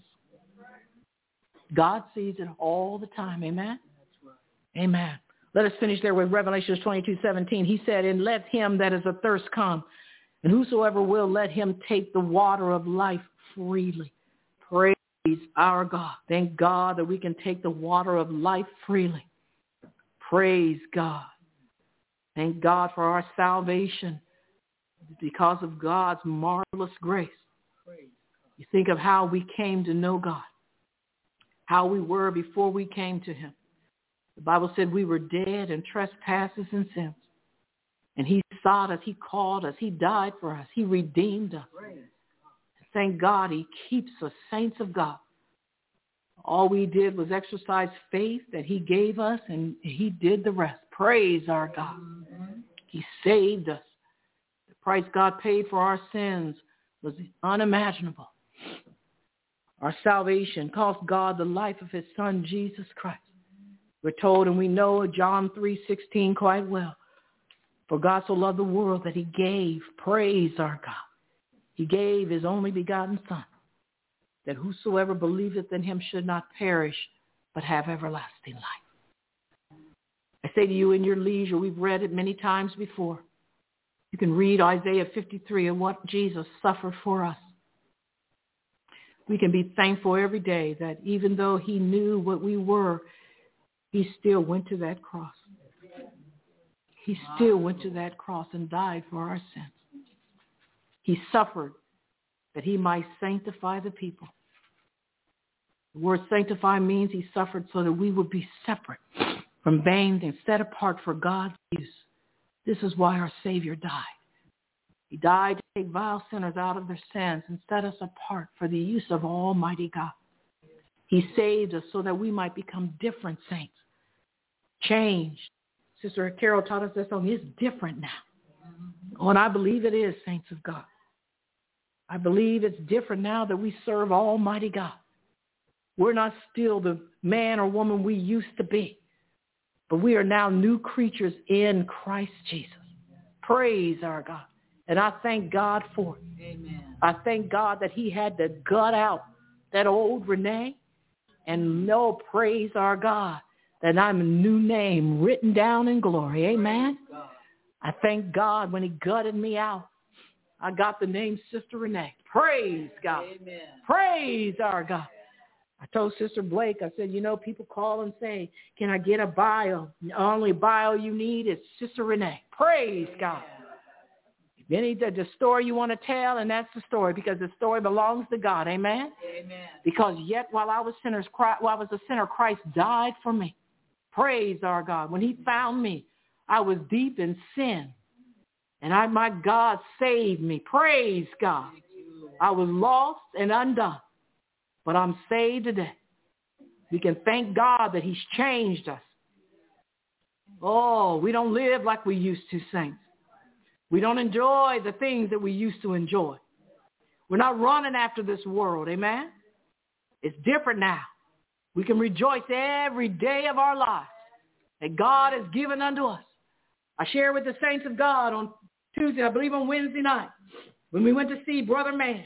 God sees it all the time. Amen? Amen. Let us finish there with Revelation 22:17. He said, and let him that is athirst come, and whosoever will, let him take the water of life freely. Praise our God. Thank God that we can take the water of life freely. Praise God. Thank God for our salvation because of God's marvelous grace. You think of how we came to know God, how we were before we came to him. The Bible said we were dead in trespasses and sins. And he sought us. He called us. He died for us. He redeemed us. Thank God he keeps us, saints of God. All we did was exercise faith that he gave us, and he did the rest. Praise our God. He saved us. The price God paid for our sins was unimaginable. Our salvation cost God the life of his Son, Jesus Christ. We're told, and we know John 3:16 quite well. For God so loved the world that he gave, praise our God. He gave his only begotten Son, that whosoever believeth in him should not perish, but have everlasting life. I say to you in your leisure, we've read it many times before. You can read Isaiah 53 and what Jesus suffered for us. We can be thankful every day that even though he knew what we were, he still went to that cross. He still went to that cross and died for our sins. He suffered that he might sanctify the people. The word sanctify means he suffered so that we would be separate from banged and set apart for God's use. This is why our Savior died. He died to take vile sinners out of their sins and set us apart for the use of Almighty God. He saved us so that we might become different saints, changed. Sister Carol taught us that song. It's different now. Oh, and I believe it is, saints of God. I believe it's different now that we serve Almighty God. We're not still the man or woman we used to be, but we are now new creatures in Christ Jesus. Praise our God. And I thank God for it. Amen. I thank God that he had to gut out that old Renee and know, praise our God, that I'm a new name written down in glory. Amen. I thank God when he gutted me out, I got the name Sister Renee. Praise God. Amen. Praise our God. I told Sister Blake, I said, people call and say, can I get a bio? The only bio you need is Sister Renee. Praise God. Any the story you want to tell, and that's the story, because the story belongs to God. Amen? Amen. Because yet while I was a sinner, Christ died for me. Praise our God. When he found me, I was deep in sin. And my God saved me. Praise God. I was lost and undone. But I'm saved today. We can thank God that he's changed us. Oh, we don't live like we used to, saints. We don't enjoy the things that we used to enjoy. We're not running after this world, amen? It's different now. We can rejoice every day of our lives that God has given unto us. I shared with the saints of God on Tuesday, I believe on Wednesday night, when we went to see Brother Man.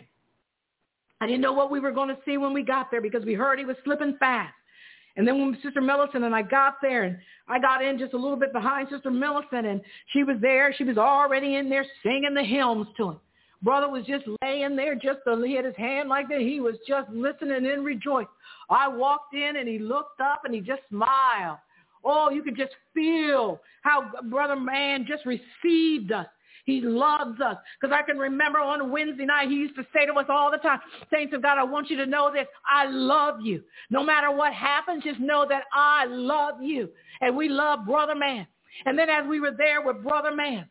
I didn't know what we were going to see when we got there because we heard he was slipping fast. And then when Sister Millicent and I got there, and I got in just a little bit behind Sister Millicent, and she was there. She was already in there singing the hymns to him. Brother was just laying there, he had his hand like that. He was just listening and rejoiced. I walked in, and he looked up, and he just smiled. Oh, you could just feel how Brother Man just received us. He loves us. Because I can remember on Wednesday night, he used to say to us all the time, saints of God, I want you to know this. I love you. No matter what happens, just know that I love you. And we love Brother Man. And then as we were there with Brother Man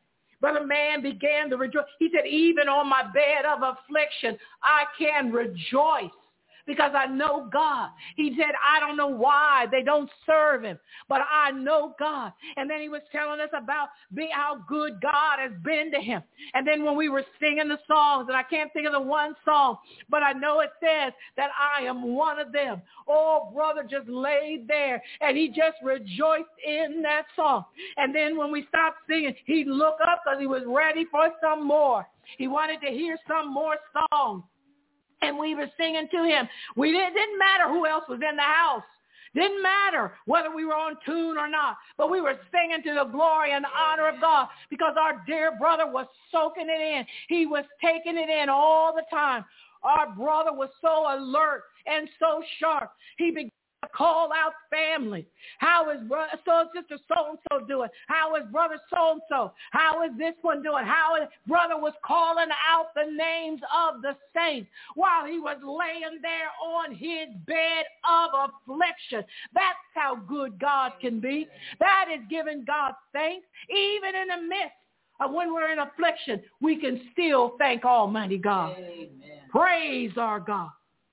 began to rejoice. He said, even on my bed of affliction, I can rejoice. Because I know God. He said, I don't know why they don't serve him, but I know God. And then he was telling us about how good God has been to him. And then when we were singing the songs, and I can't think of the one song, but I know it says that I am one of them. Oh, brother just laid there, and he just rejoiced in that song. And then when we stopped singing, he'd look up because he was ready for some more. He wanted to hear some more songs. And we were singing to him. It didn't matter who else was in the house. Didn't matter whether we were on tune or not. But we were singing to the glory and honor of God because our dear brother was soaking it in. He was taking it in all the time. Our brother was so alert and so sharp. He began to call out family. How is sister so-and-so doing? How is brother so-and-so? How is this one doing? Brother was calling out the names of the saints while he was laying there on his bed of affliction. That's how good God can be. That is giving God thanks. Even in the midst of when we're in affliction, we can still thank Almighty God. Amen. Praise our God.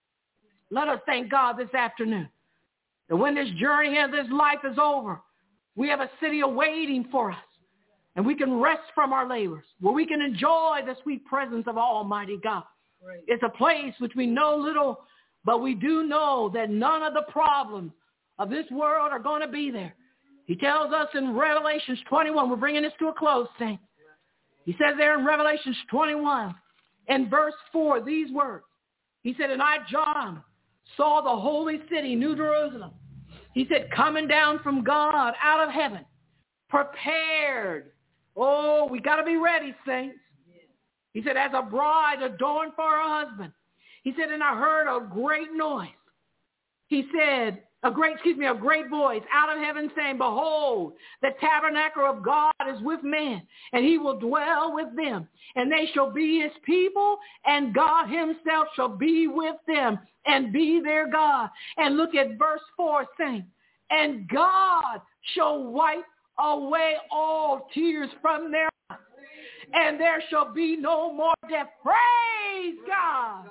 Let us thank God this afternoon. And when this journey of this life is over, we have a city awaiting for us. And we can rest from our labors, where we can enjoy the sweet presence of Almighty God. Right. It's a place which we know little, but we do know that none of the problems of this world are going to be there. He tells us in Revelations 21, we're bringing this to a close, saints. He says there in Revelations 21, in verse 4, these words. He said, and I, John, saw the holy city, New Jerusalem. He said, coming down from God out of heaven, prepared. Oh, we got to be ready, saints. He said, as a bride adorned for her husband. He said, and I heard a great noise. He said, a great voice out of heaven saying, behold, the tabernacle of God is with men, and he will dwell with them, and they shall be his people, and God himself shall be with them and be their God. And look at verse 4 saying, and God shall wipe away all tears from their eyes, and there shall be no more death. Praise God.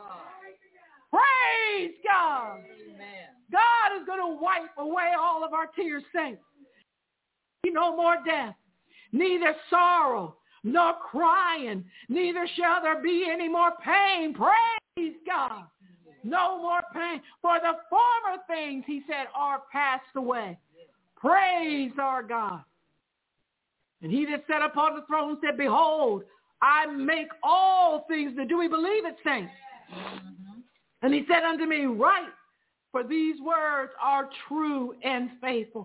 Praise God. Amen. God is going to wipe away all of our tears, saints. No more death, neither sorrow, nor crying, neither shall there be any more pain. Praise God. No more pain. For the former things, he said, are passed away. Praise our God. And he that sat upon the throne said, behold, I make all things new. Do we believe it, saints? And he said unto me, write, for these words are true and faithful.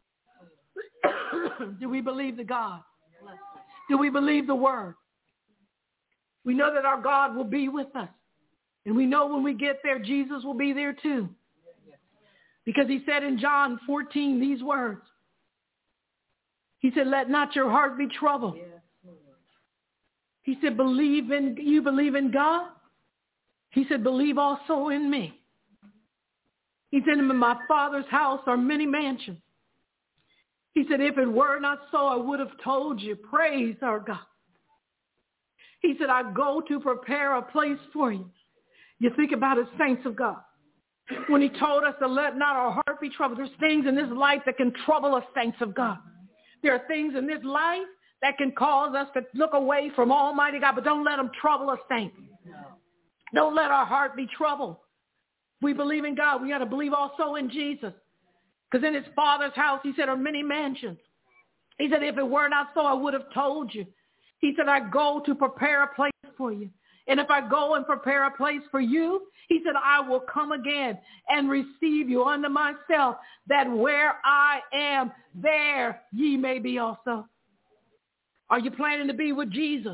Do we believe the God? Do we believe the word? We know that our God will be with us. And we know when we get there, Jesus will be there too. Because he said in John 14 these words. He said, let not your heart be troubled. He said, you believe in God? He said, believe also in me. He said, in my Father's house are many mansions. He said, if it were not so, I would have told you. Praise our God. He said, I go to prepare a place for you. You think about it, saints of God. When he told us to let not our heart be troubled, there's things in this life that can trouble us, saints of God. There are things in this life that can cause us to look away from Almighty God, but don't let them trouble us, saints. Don't let our heart be troubled. We believe in God. We got to believe also in Jesus. Because in his Father's house, he said, are many mansions. He said, if it were not so, I would have told you. He said, I go to prepare a place for you. And if I go and prepare a place for you, he said, I will come again and receive you unto myself, that where I am, there ye may be also. Are you planning to be with Jesus?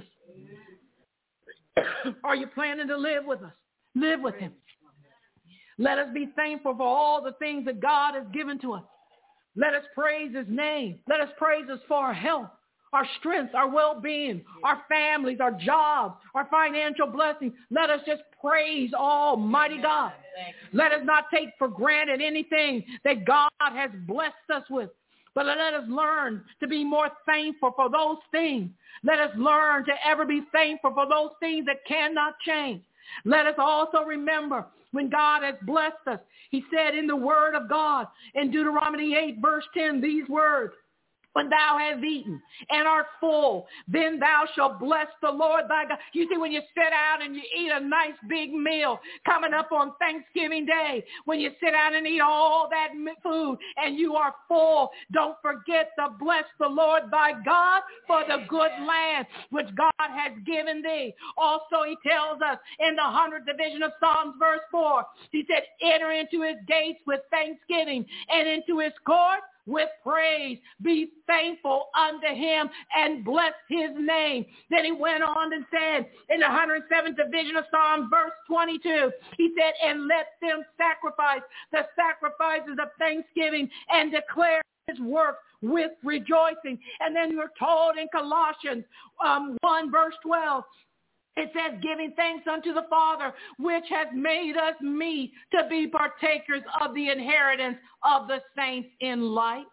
Are you planning to live with us? Live with him. Let us be thankful for all the things that God has given to us. Let us praise his name. Let us praise us for our health, our strength, our well-being, our families, our jobs, our financial blessings. Let us just praise Almighty God. Let us not take for granted anything that God has blessed us with. But let us learn to be more thankful for those things. Let us learn to ever be thankful for those things that cannot change. Let us also remember when God has blessed us. He said in the word of God in Deuteronomy 8 verse 10 these words. When thou hast eaten and art full, then thou shalt bless the Lord thy God. You see, when you sit down and you eat a nice big meal coming up on Thanksgiving Day, when you sit down and eat all that food and you are full, don't forget to bless the Lord thy God for the good land which God has given thee. Also, he tells us in the 100th division of Psalms verse 4, he said, enter into his gates with thanksgiving and into his courts with praise. Be thankful unto him and bless his name. Then he went on and said in the 107th division of Psalms verse 22, he said, and let them sacrifice the sacrifices of thanksgiving and declare his work with rejoicing. And then we're told in Colossians 1 verse 12, it says, giving thanks unto the Father, which has made us meet to be partakers of the inheritance of the saints in light.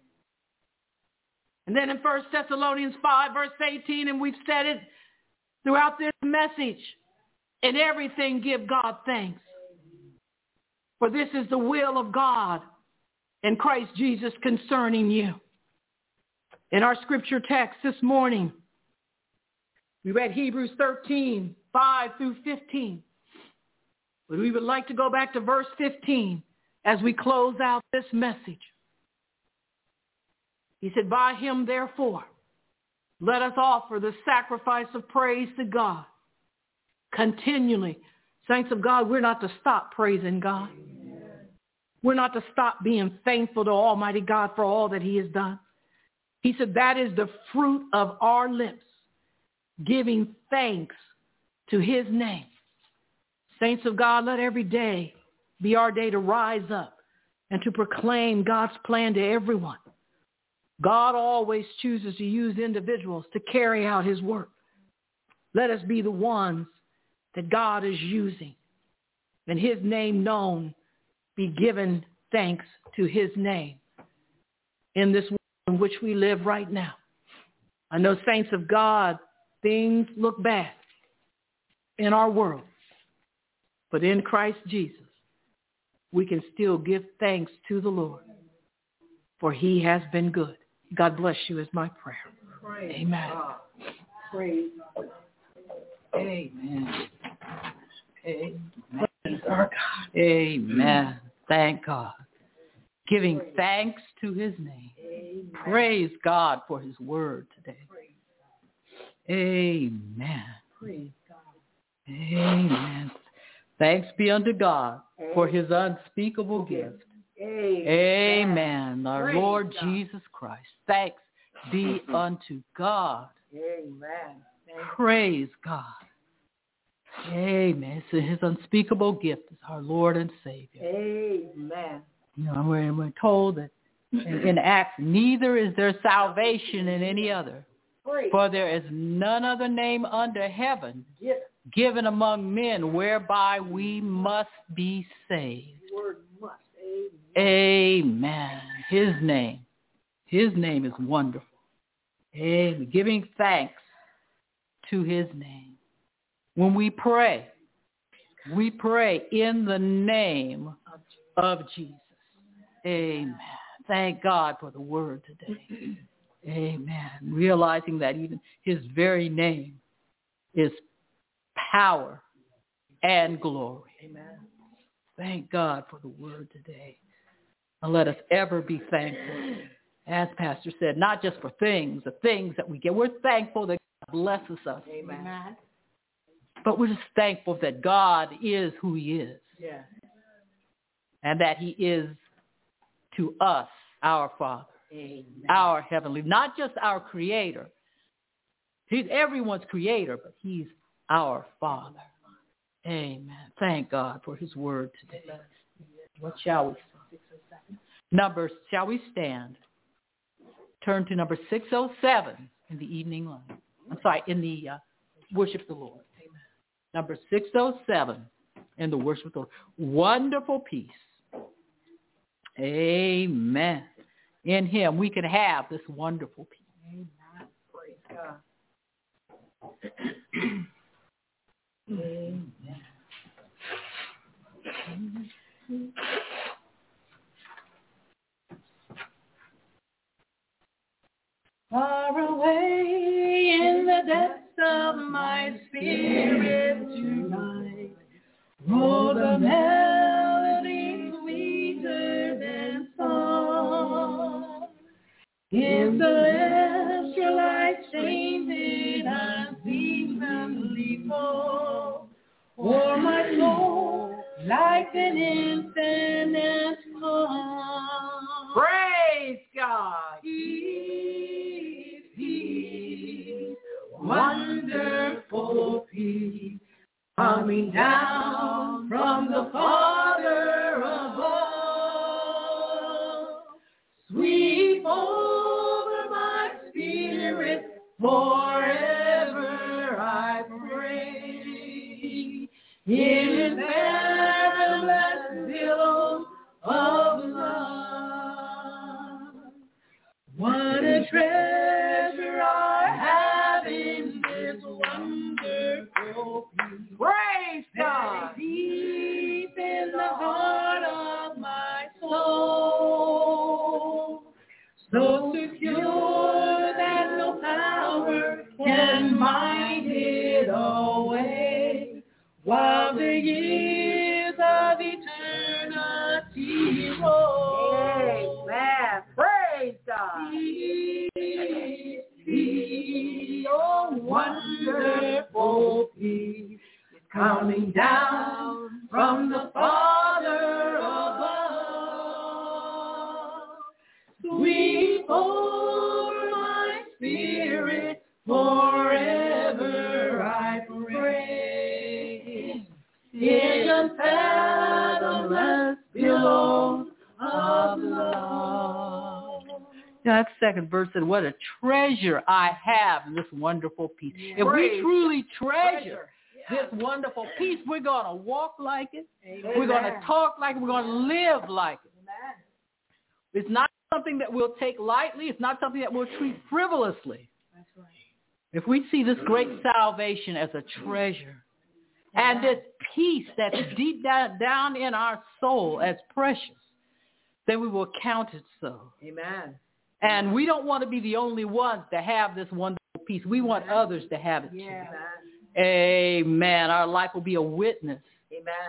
And then in 1 Thessalonians 5, verse 18, and we've said it throughout this message, in everything give God thanks. For this is the will of God in Christ Jesus concerning you. In our scripture text this morning, we read Hebrews 13, 5 through 15. But we would like to go back to verse 15 as we close out this message. He said, by him, therefore, let us offer the sacrifice of praise to God continually. Saints of God, we're not to stop praising God. We're not to stop being thankful to Almighty God for all that he has done. He said, that is the fruit of our lips, giving thanks to his name. Saints of God, let every day be our day to rise up and to proclaim God's plan to everyone. God always chooses to use individuals to carry out his work. Let us be the ones that God is using, and his name known, be given thanks to his name in this world in which we live right now. I know, saints of God, things look bad in our world, but in Christ Jesus, we can still give thanks to the Lord, for he has been good. God bless you is my prayer. Praise Amen. God. Praise God. Amen. Amen. Praise our God. Amen. Thank God. Giving thanks to his name. Amen. Praise God for his word today. Amen. Praise God. Amen. Thanks be unto God for his unspeakable gift. Amen. Our praise Lord God. Jesus Christ. Thanks be unto God. Amen. Praise God. Amen. So his unspeakable gift is our Lord and Savior. Amen. You know, we're told that in Acts, neither is there salvation in any other, for there is none other name under heaven given among men whereby we must be saved. Word must. Amen. His name is wonderful. Amen. Giving thanks to his name. When we pray in the name of Jesus. Amen. Thank God for the word today. Amen. Realizing that even his very name is power and glory. Amen. Thank God for the word today. And let us ever be thankful. As Pastor said, not just for things, the things that we get. We're thankful that God blesses us. Amen. But we're just thankful that God is who he is. Yeah. And that he is to us, our Father, Amen. our Heavenly, not just our Creator. He's everyone's Creator, but he's our Father. Amen. Thank God for his word today. What shall we say? Shall we stand? Turn to number 607 in the evening line. I'm sorry, in the worship of the Lord. Amen. Number 607 in the worship of the Lord. Wonderful peace. Amen. In him we can have this wonderful peace. Amen. Praise God. Amen. Far away in the depths of my spirit tonight, roll the melody sweeter than song. In celestial light changing unseasonably fall, o'er my soul like an infinite calm. Praise God. Peace, peace, wonderful peace, coming down from the Father above. Sweep over my spirit, forever I pray. In his endless billows of love. What a treasure I have in this wonderful peace. Praise God. Deep in the heart of my soul. So secure that no power can bind it away. While the years of eternity roll. Amen. Praise God. Peace, oh wonderful peace, is coming down from the Father above. Sweep over my spirit, forever I pray. In unfathomless billows of love. That second verse said, what a treasure I have in this wonderful peace. If we truly treasure this wonderful peace, we're going to walk like it. Amen. We're going to talk like it. We're going to live like it. Amen. It's not something that we'll take lightly. It's not something that we'll treat frivolously. That's right. If we see this great salvation as a treasure, and this peace that's deep down in our soul as precious, then we will count it so. Amen. And we don't want to be the only ones to have this wonderful peace. We want others to have it too. Yeah. Amen. Our life will be a witness Amen.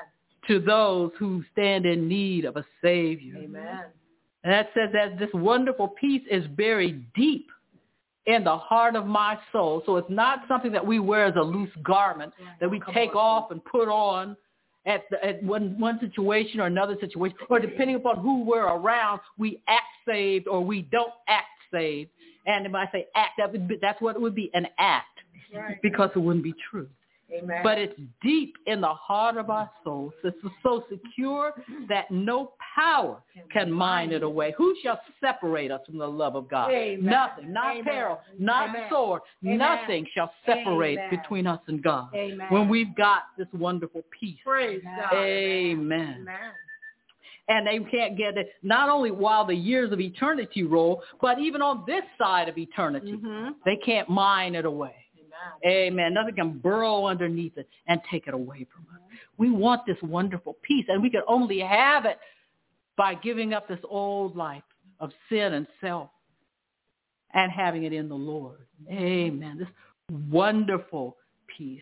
to those who stand in need of a Savior. Amen. And that says that this wonderful peace is buried deep in the heart of my soul. So it's not something that we wear as a loose garment that we take off and put on at one situation or another situation, or depending upon who we're around, we act saved or we don't act saved. And if I say act, that's what it would be, an act, because it wouldn't be true. Amen. But it's deep in the heart of our souls. It's so secure that no power can mine it away. Who shall separate us from the love of God? Amen. Nothing, not Amen. peril, not Amen. sword. Amen. Nothing shall separate Amen. between us and God. Amen. When we've got this wonderful peace. Praise God. Amen. Amen. And they can't get it not only while the years of eternity roll, but even on this side of eternity. Mm-hmm. They can't mine it away. Amen. Nothing can burrow underneath it and take it away from us. We want this wonderful peace, and we can only have it by giving up this old life of sin and self and having it in the Lord. Amen. This wonderful peace.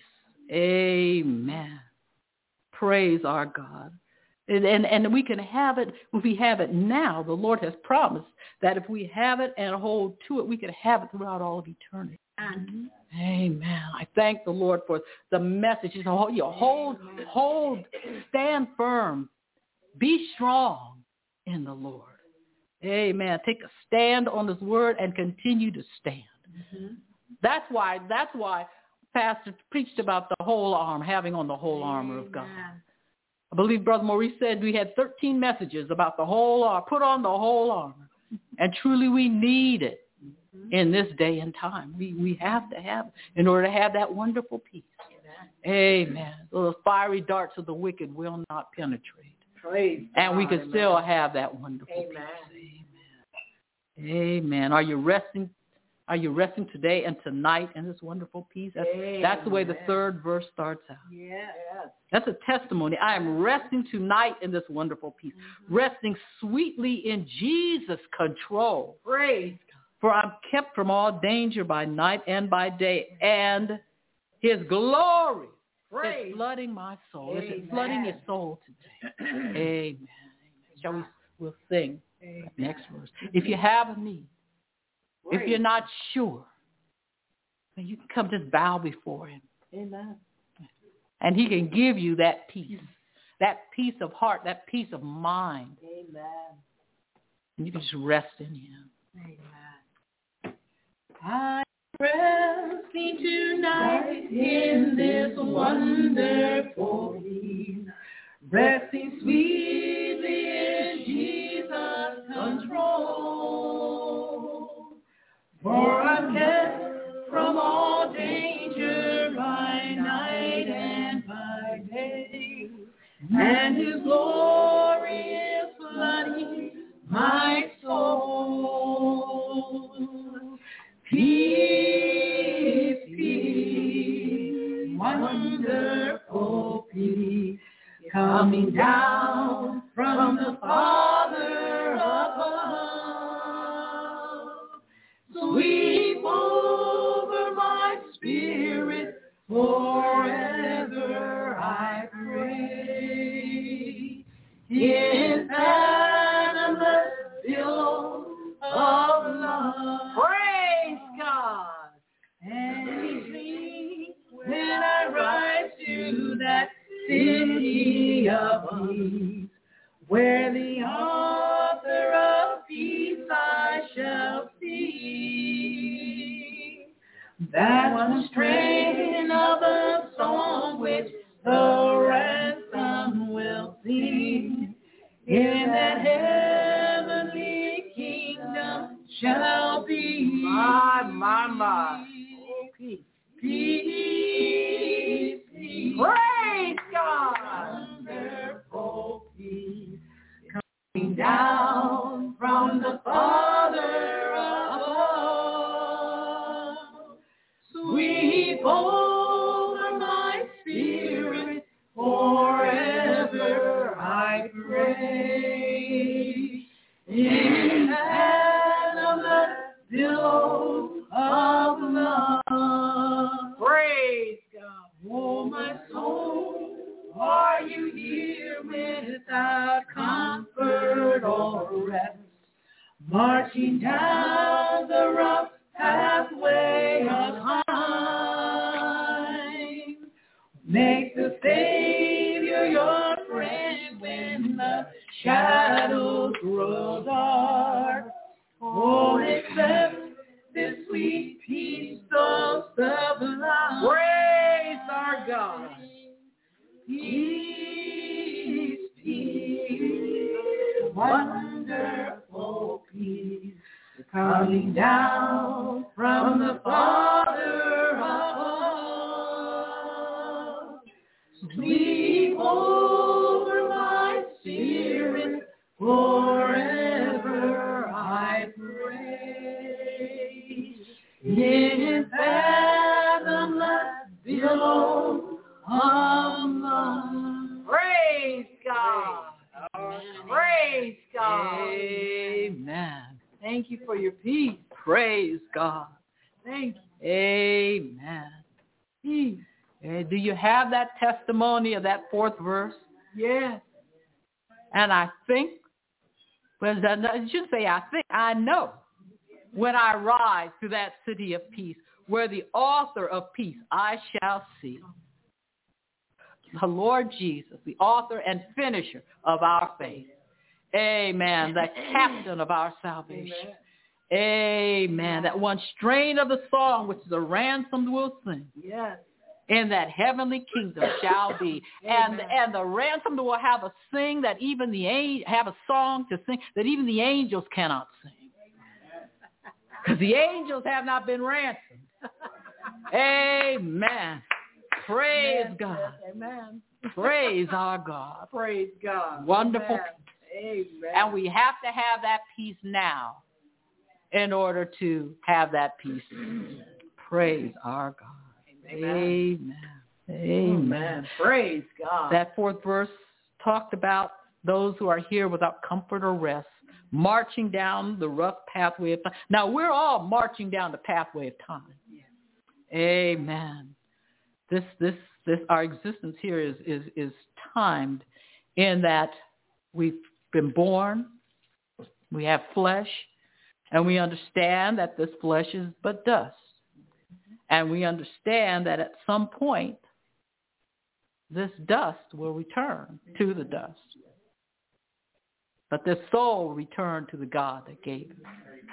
Amen. Praise our God. And we can have it, if we have it now, the Lord has promised that if we have it and hold to it, we can have it throughout all of eternity. Amen. I thank the Lord for the message. Hold, stand firm, be strong in the Lord. Amen. Take a stand on His word and continue to stand. Mm-hmm. That's why Pastor preached about the whole armor, having on the whole armor of God. I believe Brother Maurice said we had 13 messages about the whole armor, put on the whole armor. And truly we need it in this day and time. We have to have it in order to have that wonderful peace. Amen. Those fiery darts of the wicked will not penetrate. Praise and God. we can still have that wonderful peace. Amen. Amen. Are you resting? Are you resting today and tonight in this wonderful peace? That's the way the third verse starts out. Yes. That's a testimony. I am resting tonight in this wonderful peace. Mm-hmm. Resting sweetly in Jesus' control. Praise God. For I'm kept from all danger by night and by day. And His glory is flooding my soul. Is it flooding your soul today? Amen. Shall we'll sing that next verse. If you have a need, if you're not sure, then you can come just bow before Him. Amen. And He can give you that peace of heart, that peace of mind. Amen. And you can just rest in Him. Amen. I'm resting tonight in this wonderful peace, resting sweetly in Jesus' control. For I'm kept from all danger by night and by day, and His glory is flooding my soul. Peace, peace, wonderful peace, coming down from the Father above. Sweep over my spirit forever, I pray. In fathomless billows of love. Praise God. And me when I rise to that city of peace, where the author of peace I shall see. That's the strain of a song which the ransom will sing. In that heavenly kingdom shall be My. Oh, peace. Peace, peace. Praise God. Wonderful peace, coming down from the Father above. Sweep over my spirit forever, I pray. In fathomless billows of love. Praise God. Oh, my soul, are you here marching down the rough pathway of time. Make the Savior your friend when the shadows grow dark. Oh, accept this sweet peace so sublime. Praise our God. Peace, peace, wonderful peace, coming down from the Father above. Sweep over my spirit, forever I pray. In fathomless billows of love. Praise God. Praise God. Amen. Thank you for your peace. Praise God. Thank you. Amen. Peace. Do you have that testimony of that fourth verse? Yes. And I think, well, I should say I think, I know, when I rise to that city of peace, where the author of peace I shall see. The Lord Jesus, the author and finisher of our faith. Amen. The captain of our salvation. Amen. That one strain of the song which the ransomed will sing. Yes. In that heavenly kingdom shall be. And the ransomed will have a sing that even the have a song to sing that even the angels cannot sing. Because the angels have not been ransomed. Amen. Praise God. Amen. Praise our God. Praise God. Wonderful. Amen. And we have to have that peace now in order to have that peace. Praise our God. Amen. Amen. Praise God. That fourth verse talked about those who are here without comfort or rest, marching down the rough pathway of time. Now, we're all marching down the pathway of time. Yes. Amen. This our existence here is timed in that we've been born, we have flesh, and we understand that this flesh is but dust. And we understand that at some point, this dust will return to the dust. But this soul will return to the God that gave it.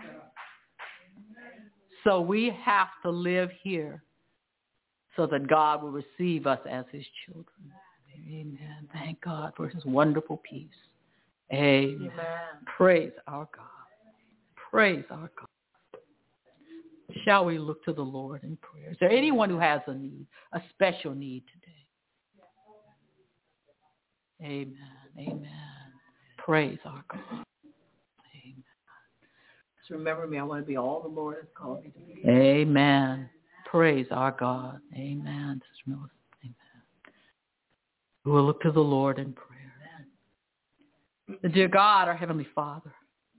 So we have to live here so that God will receive us as his children. Amen. Thank God for his wonderful peace. Amen. Praise our God. Praise our God. Shall we look to the Lord in prayer? Is there anyone who has a need, a special need today? Amen. Amen. Praise our God. Amen. Just remember me. I want to be all the Lord has called me to be. Amen. Praise our God. Amen. Amen. We will look to the Lord in prayer. The dear God, our Heavenly Father.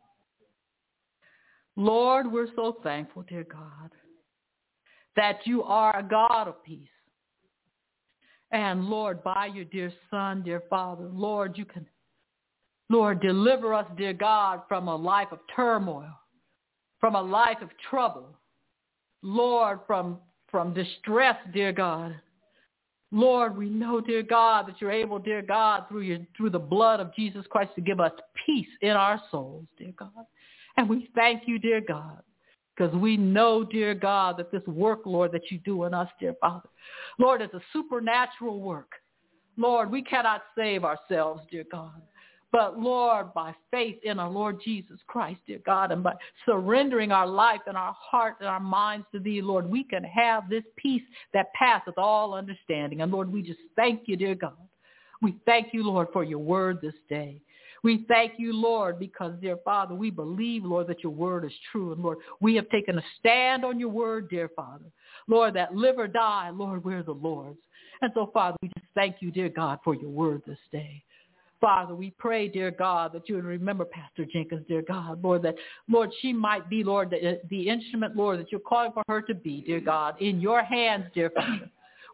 Lord, we're so thankful, dear God, that you are a God of peace. And Lord, by your dear Son, dear Father, Lord, you can, Lord, deliver us, dear God, from a life of turmoil, from a life of trouble. Lord, from distress, dear God. Lord, we know, dear God, that you're able, dear God, through the blood of Jesus Christ to give us peace in our souls, dear God. And we thank you, dear God, because we know, dear God, that this work, Lord, that you do in us, dear Father, Lord, is a supernatural work. Lord, we cannot save ourselves, dear God. But, Lord, by faith in our Lord Jesus Christ, dear God, and by surrendering our life and our heart and our minds to thee, Lord, we can have this peace that passeth all understanding. And, Lord, we just thank you, dear God. We thank you, Lord, for your word this day. We thank you, Lord, because, dear Father, we believe, Lord, that your word is true. And, Lord, we have taken a stand on your word, dear Father. Lord, that live or die, Lord, we're the Lord's. And so, Father, we just thank you, dear God, for your word this day. Father, we pray, dear God, that you would remember Pastor Jenkins, dear God, Lord, that, Lord, she might be, Lord, the instrument, Lord, that you're calling for her to be, dear God, in your hands, dear Father.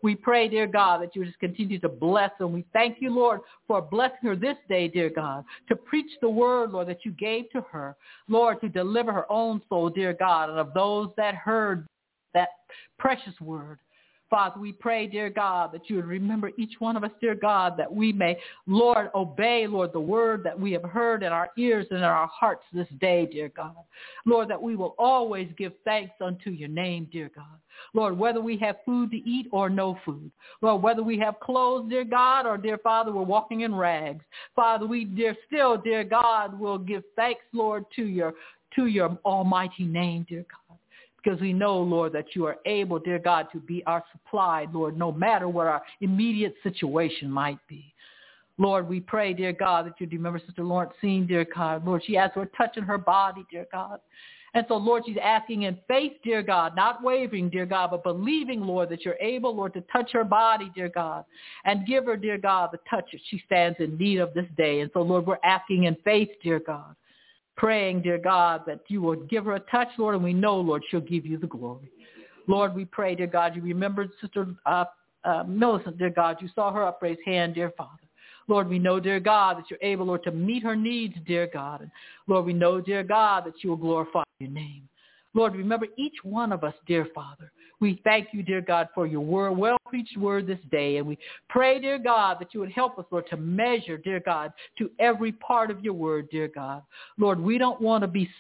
We pray, dear God, that you just continue to bless her. We thank you, Lord, for blessing her this day, dear God, to preach the word, Lord, that you gave to her, Lord, to deliver her own soul, dear God, and of those that heard that precious word. Father, we pray, dear God, that you would remember each one of us, dear God, that we may, Lord, obey, Lord, the word that we have heard in our ears and in our hearts this day, dear God. Lord, that we will always give thanks unto your name, dear God. Lord, whether we have food to eat or no food. Lord, whether we have clothes, dear God, or, dear Father, we're walking in rags. Father, we dear God, will give thanks, Lord, to your almighty name, dear God. Because we know, Lord, that you are able, dear God, to be our supply, Lord, no matter what our immediate situation might be. Lord, we pray, dear God, that you remember Sister Lawrencine, dear God. Lord, she asked for a touch in her body, dear God. And so, Lord, she's asking in faith, dear God, not wavering, dear God, but believing, Lord, that you're able, Lord, to touch her body, dear God, and give her, dear God, the touch that she stands in need of this day. And so, Lord, we're asking in faith, dear God, praying, dear God, that you will give her a touch, Lord, and we know, Lord, she'll give you the glory. Lord, we pray, dear God, you remembered Sister Millicent, dear God. You saw her upraised hand, dear Father. Lord, we know, dear God, that you're able, Lord, to meet her needs, dear God. And Lord, we know, dear God, that you will glorify your name. Lord, remember each one of us, dear Father. We thank you, dear God, for your word, well-preached word this day. And we pray, dear God, that you would help us, Lord, to measure, dear God, to every part of your word, dear God. Lord, we don't want to be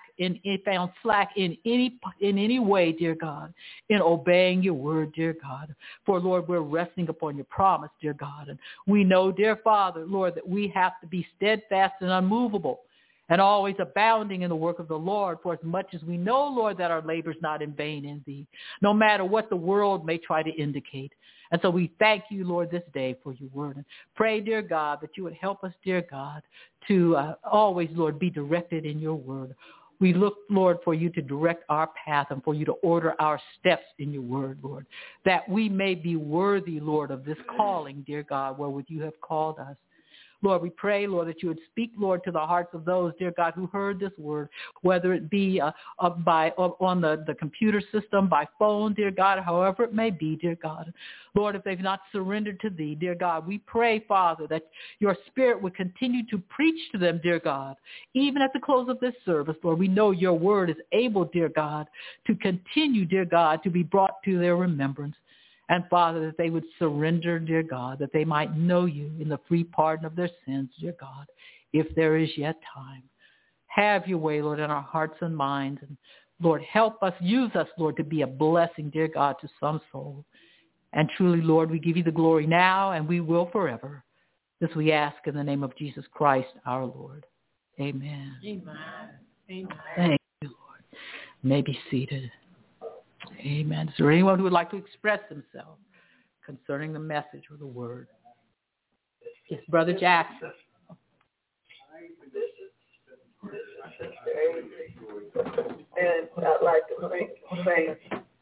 found slack in any way, dear God, in obeying your word, dear God. For, Lord, we're resting upon your promise, dear God. And we know, dear Father, Lord, that we have to be steadfast and unmovable, and always abounding in the work of the Lord, for as much as we know, Lord, that our labor is not in vain in thee, no matter what the world may try to indicate. And so we thank you, Lord, this day for your word. And pray, dear God, that you would help us, dear God, to always, Lord, be directed in your word. We look, Lord, for you to direct our path and for you to order our steps in your word, Lord, that we may be worthy, Lord, of this calling, dear God, wherewith you have called us. Lord, we pray, Lord, that you would speak, Lord, to the hearts of those, dear God, who heard this word, whether it be on the computer system, by phone, dear God, however it may be, dear God. Lord, if they've not surrendered to thee, dear God, we pray, Father, that your spirit would continue to preach to them, dear God, even at the close of this service. Lord, we know your word is able, dear God, to continue, dear God, to be brought to their remembrance. And, Father, that they would surrender, dear God, that they might know you in the free pardon of their sins, dear God, if there is yet time. Have your way, Lord, in our hearts and minds. And, Lord, help us, use us, Lord, to be a blessing, dear God, to some soul. And truly, Lord, we give you the glory now and we will forever. This we ask in the name of Jesus Christ, our Lord. Amen. Amen. Amen. Thank you, Lord. You may be seated. Amen. Is there anyone who would like to express themselves concerning the message or the word? Yes, Brother Jackson. And I'd like to thank.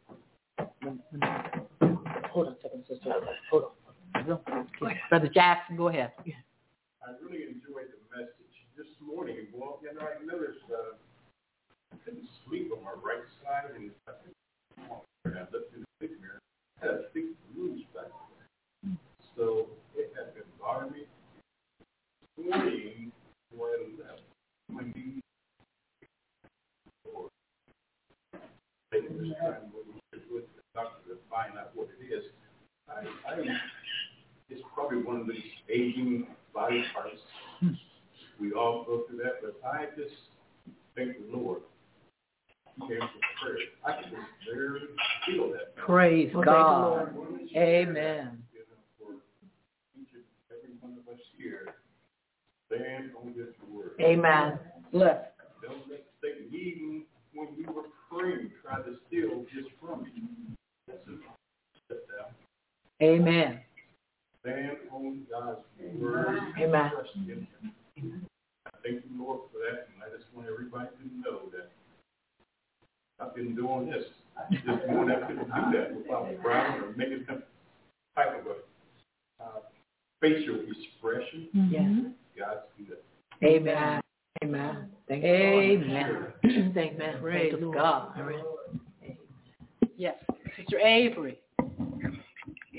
Hold on a second, sister. Hold on. Brother Jackson, go ahead. Yeah. I really enjoyed the message this morning. Well, I noticed I couldn't sleep on my right side, and I looked in the big mirror. I had a big bruise back there. So it had been bothering me. This morning, when you taking this time with the doctor to find out what it is, it's probably one of these aging body parts. We all go through that, but I just thank the Lord. I can just barely feel that. Praise God. Amen. For each and every one of us here, stand on this word. Amen. Bless. Don't let Satan, even when you were praying, try to steal this from you. That's it. Step down. Amen. Stand on God's word. Amen. I thank you, Lord, for that, and I just want everybody to know that I've been doing this. This morning I couldn't do that without Brown or making some type of a facial expression. Yes. God's good. Amen. Amen. Thank you. Amen. Amen. Praise God. Yes. Sister Avery.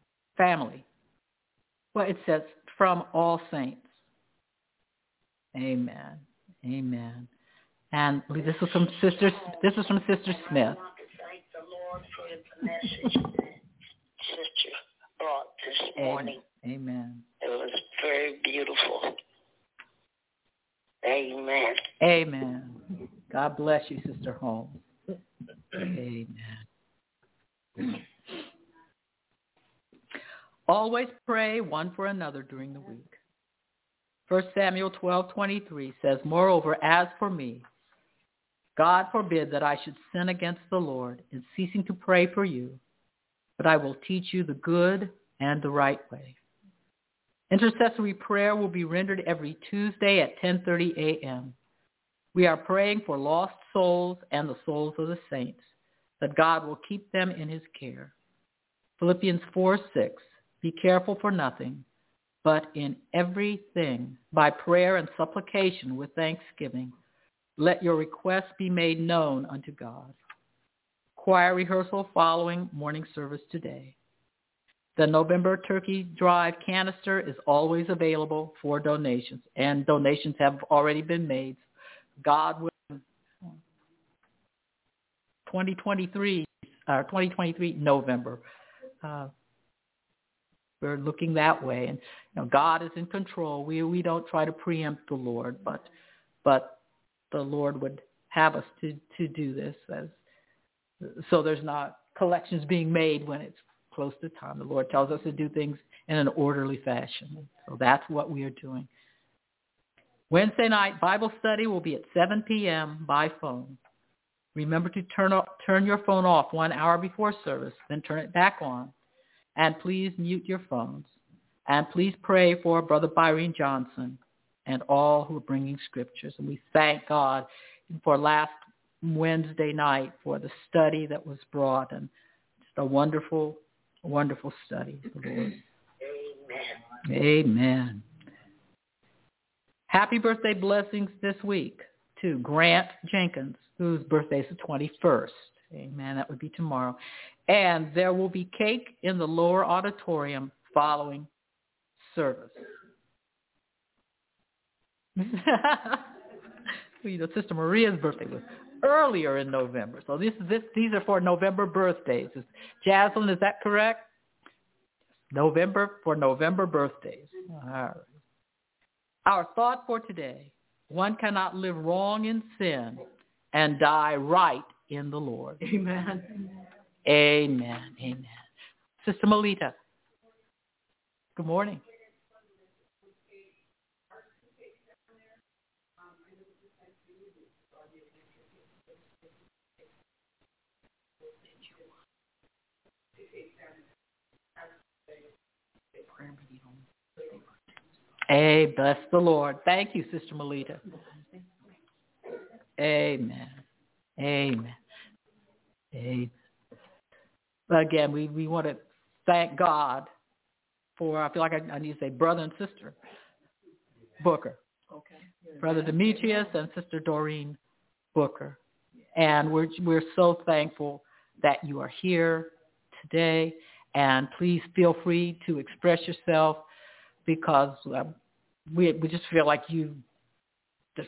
family. Well, it says from all saints. Amen. Amen. And this is from Sister Smith. I want to thank the Lord for the message that Sister brought this morning. Amen. It was very beautiful. Amen. Amen. God bless you, Sister Holmes. Amen. Always pray one for another during the week. 1 Samuel 12:23 says, "Moreover, as for me, God forbid that I should sin against the Lord in ceasing to pray for you, but I will teach you the good and the right way." Intercessory prayer will be rendered every Tuesday at 10:30 a.m. We are praying for lost souls and the souls of the saints, that God will keep them in his care. Philippians 4:6, "Be careful for nothing, but in everything, by prayer and supplication with thanksgiving, let your requests be made known unto God." Choir rehearsal following morning service today. The November Turkey Drive canister is always available for donations, and donations have already been made. God willing, 2023 November. We're looking that way, and God is in control. We don't try to preempt the Lord, but the Lord would have us to do this, so there's not collections being made when it's close to time. The Lord tells us to do things in an orderly fashion, so that's what we are doing. Wednesday night Bible study will be at 7 p.m. by phone. Remember to turn your phone off 1 hour before service, then turn it back on. And please mute your phones. And please pray for Brother Byron Johnson and all who are bringing scriptures. And we thank God for last Wednesday night for the study that was brought, and just a wonderful, wonderful study. Amen. Amen. Happy birthday blessings this week to Grant Jenkins, whose birthday is the 21st. Amen. That would be tomorrow. And there will be cake in the lower auditorium following service. Sister Maria's birthday was earlier in November. So these are for November birthdays. Jaslyn, is that correct? November birthdays. All right. Our thought for today: one cannot live wrong in sin and die right in the Lord. Amen. Amen. Amen. Sister Melita, good morning. Hey, bless the Lord. Thank you, Sister Melita. Amen. Amen. Amen. Again, we want to thank God for, I feel like I need to say brother and sister Booker. Okay. Brother Demetrius and Sister Doreen Booker. And we're so thankful that you are here today. And please feel free to express yourself, because we just feel like you just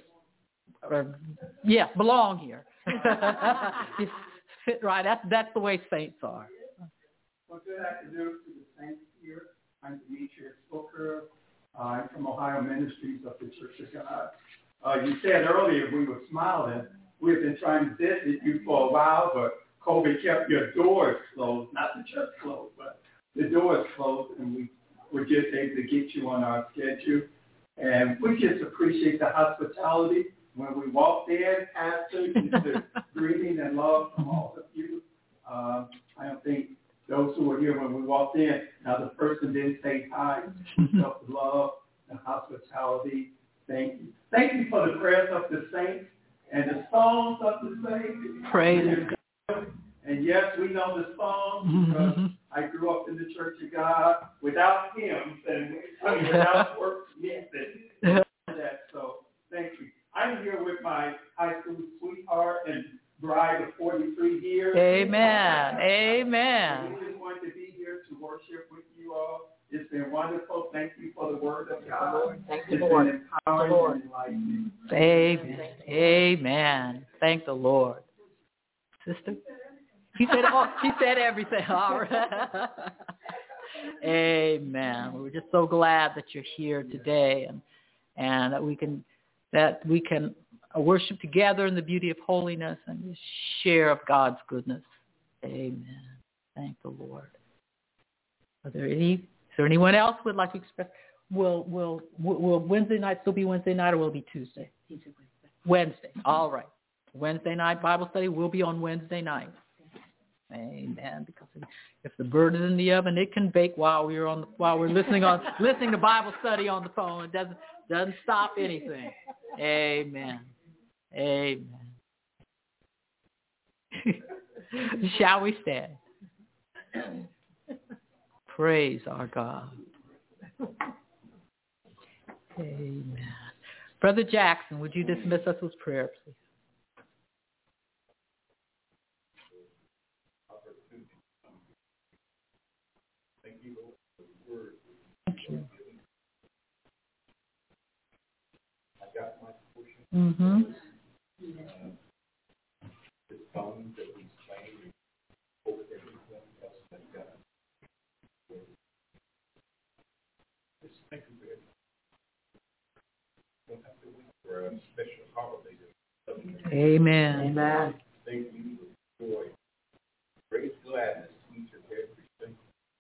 belong here. You fit right. That's the way saints are. Well, good afternoon to the saints here. I'm Demetrius Booker. I'm from Ohio Ministries of the Church of God. You said earlier we were smiling. We've been trying to visit you for a while, but COVID kept your doors closed, not the church closed, but the doors closed, and we were just able to get you on our schedule. And we just appreciate the hospitality. When we walked in, Pastor, the greeting and love from all of you. I don't think those who were here when we walked in, now the person didn't say hi. Felt the love, the hospitality. Thank you. Thank you for the prayers of the saints and the songs of the saints. Praise God. And yes, we know the songs because I grew up in the Church of God without hymns and without works music. So thank you. I'm here with my high school sweetheart and bride of 43 years. Amen. Amen. We just want to be here to worship with you all. wonderful. Thank you for the word of God. Thank you, Lord. It's been empowering and enlightening. Amen. Amen. Thank the Lord. Sister? She said everything. All right. Amen. We're just so glad that you're here today and that we can worship together in the beauty of holiness and share of God's goodness. Amen. Thank the Lord. Is there anyone else who would like to express? Will Wednesday night still be Wednesday night, or will it be Tuesday? Wednesday. All right. Wednesday night Bible study will be on Wednesday night. Amen. Because if the bird is in the oven, it can bake while we're listening to Bible study on the phone. It doesn't stop anything. Amen. Amen. Shall we stand? Praise our God. Amen. Brother Jackson, would you dismiss us with prayer, please? Thank you, Lord, for the word. Thank you. I got my portion. Mm-hmm. The tongues that we slain over everyone else that God. Just thank you for it. Don't have to wait for a special holiday. Amen. Amen. Thank you for joy, great gladness, each and every single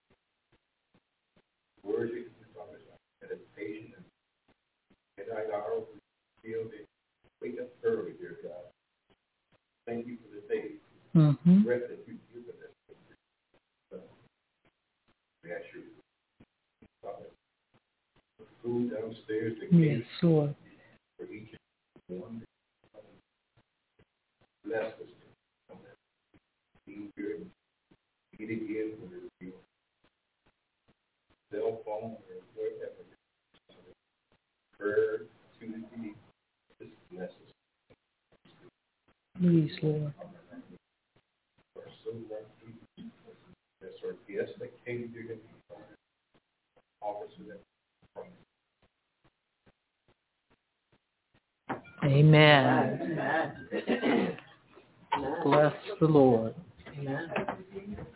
word that you promise, meditation, and I hour feel that wake up early, dear God. Thank you for the day, Mm-hmm. breath that you've given us. We ask you, Father, food downstairs, the Yes, cake Lord. for each and one. Bless us. Be here. Meet again when it's your cell phone or whatever. Prayer, Tuesday, just bless us. Please, Lord. Our soul, that's our guests that came to you. Offer to them. Amen. Amen. Bless the Lord. Amen.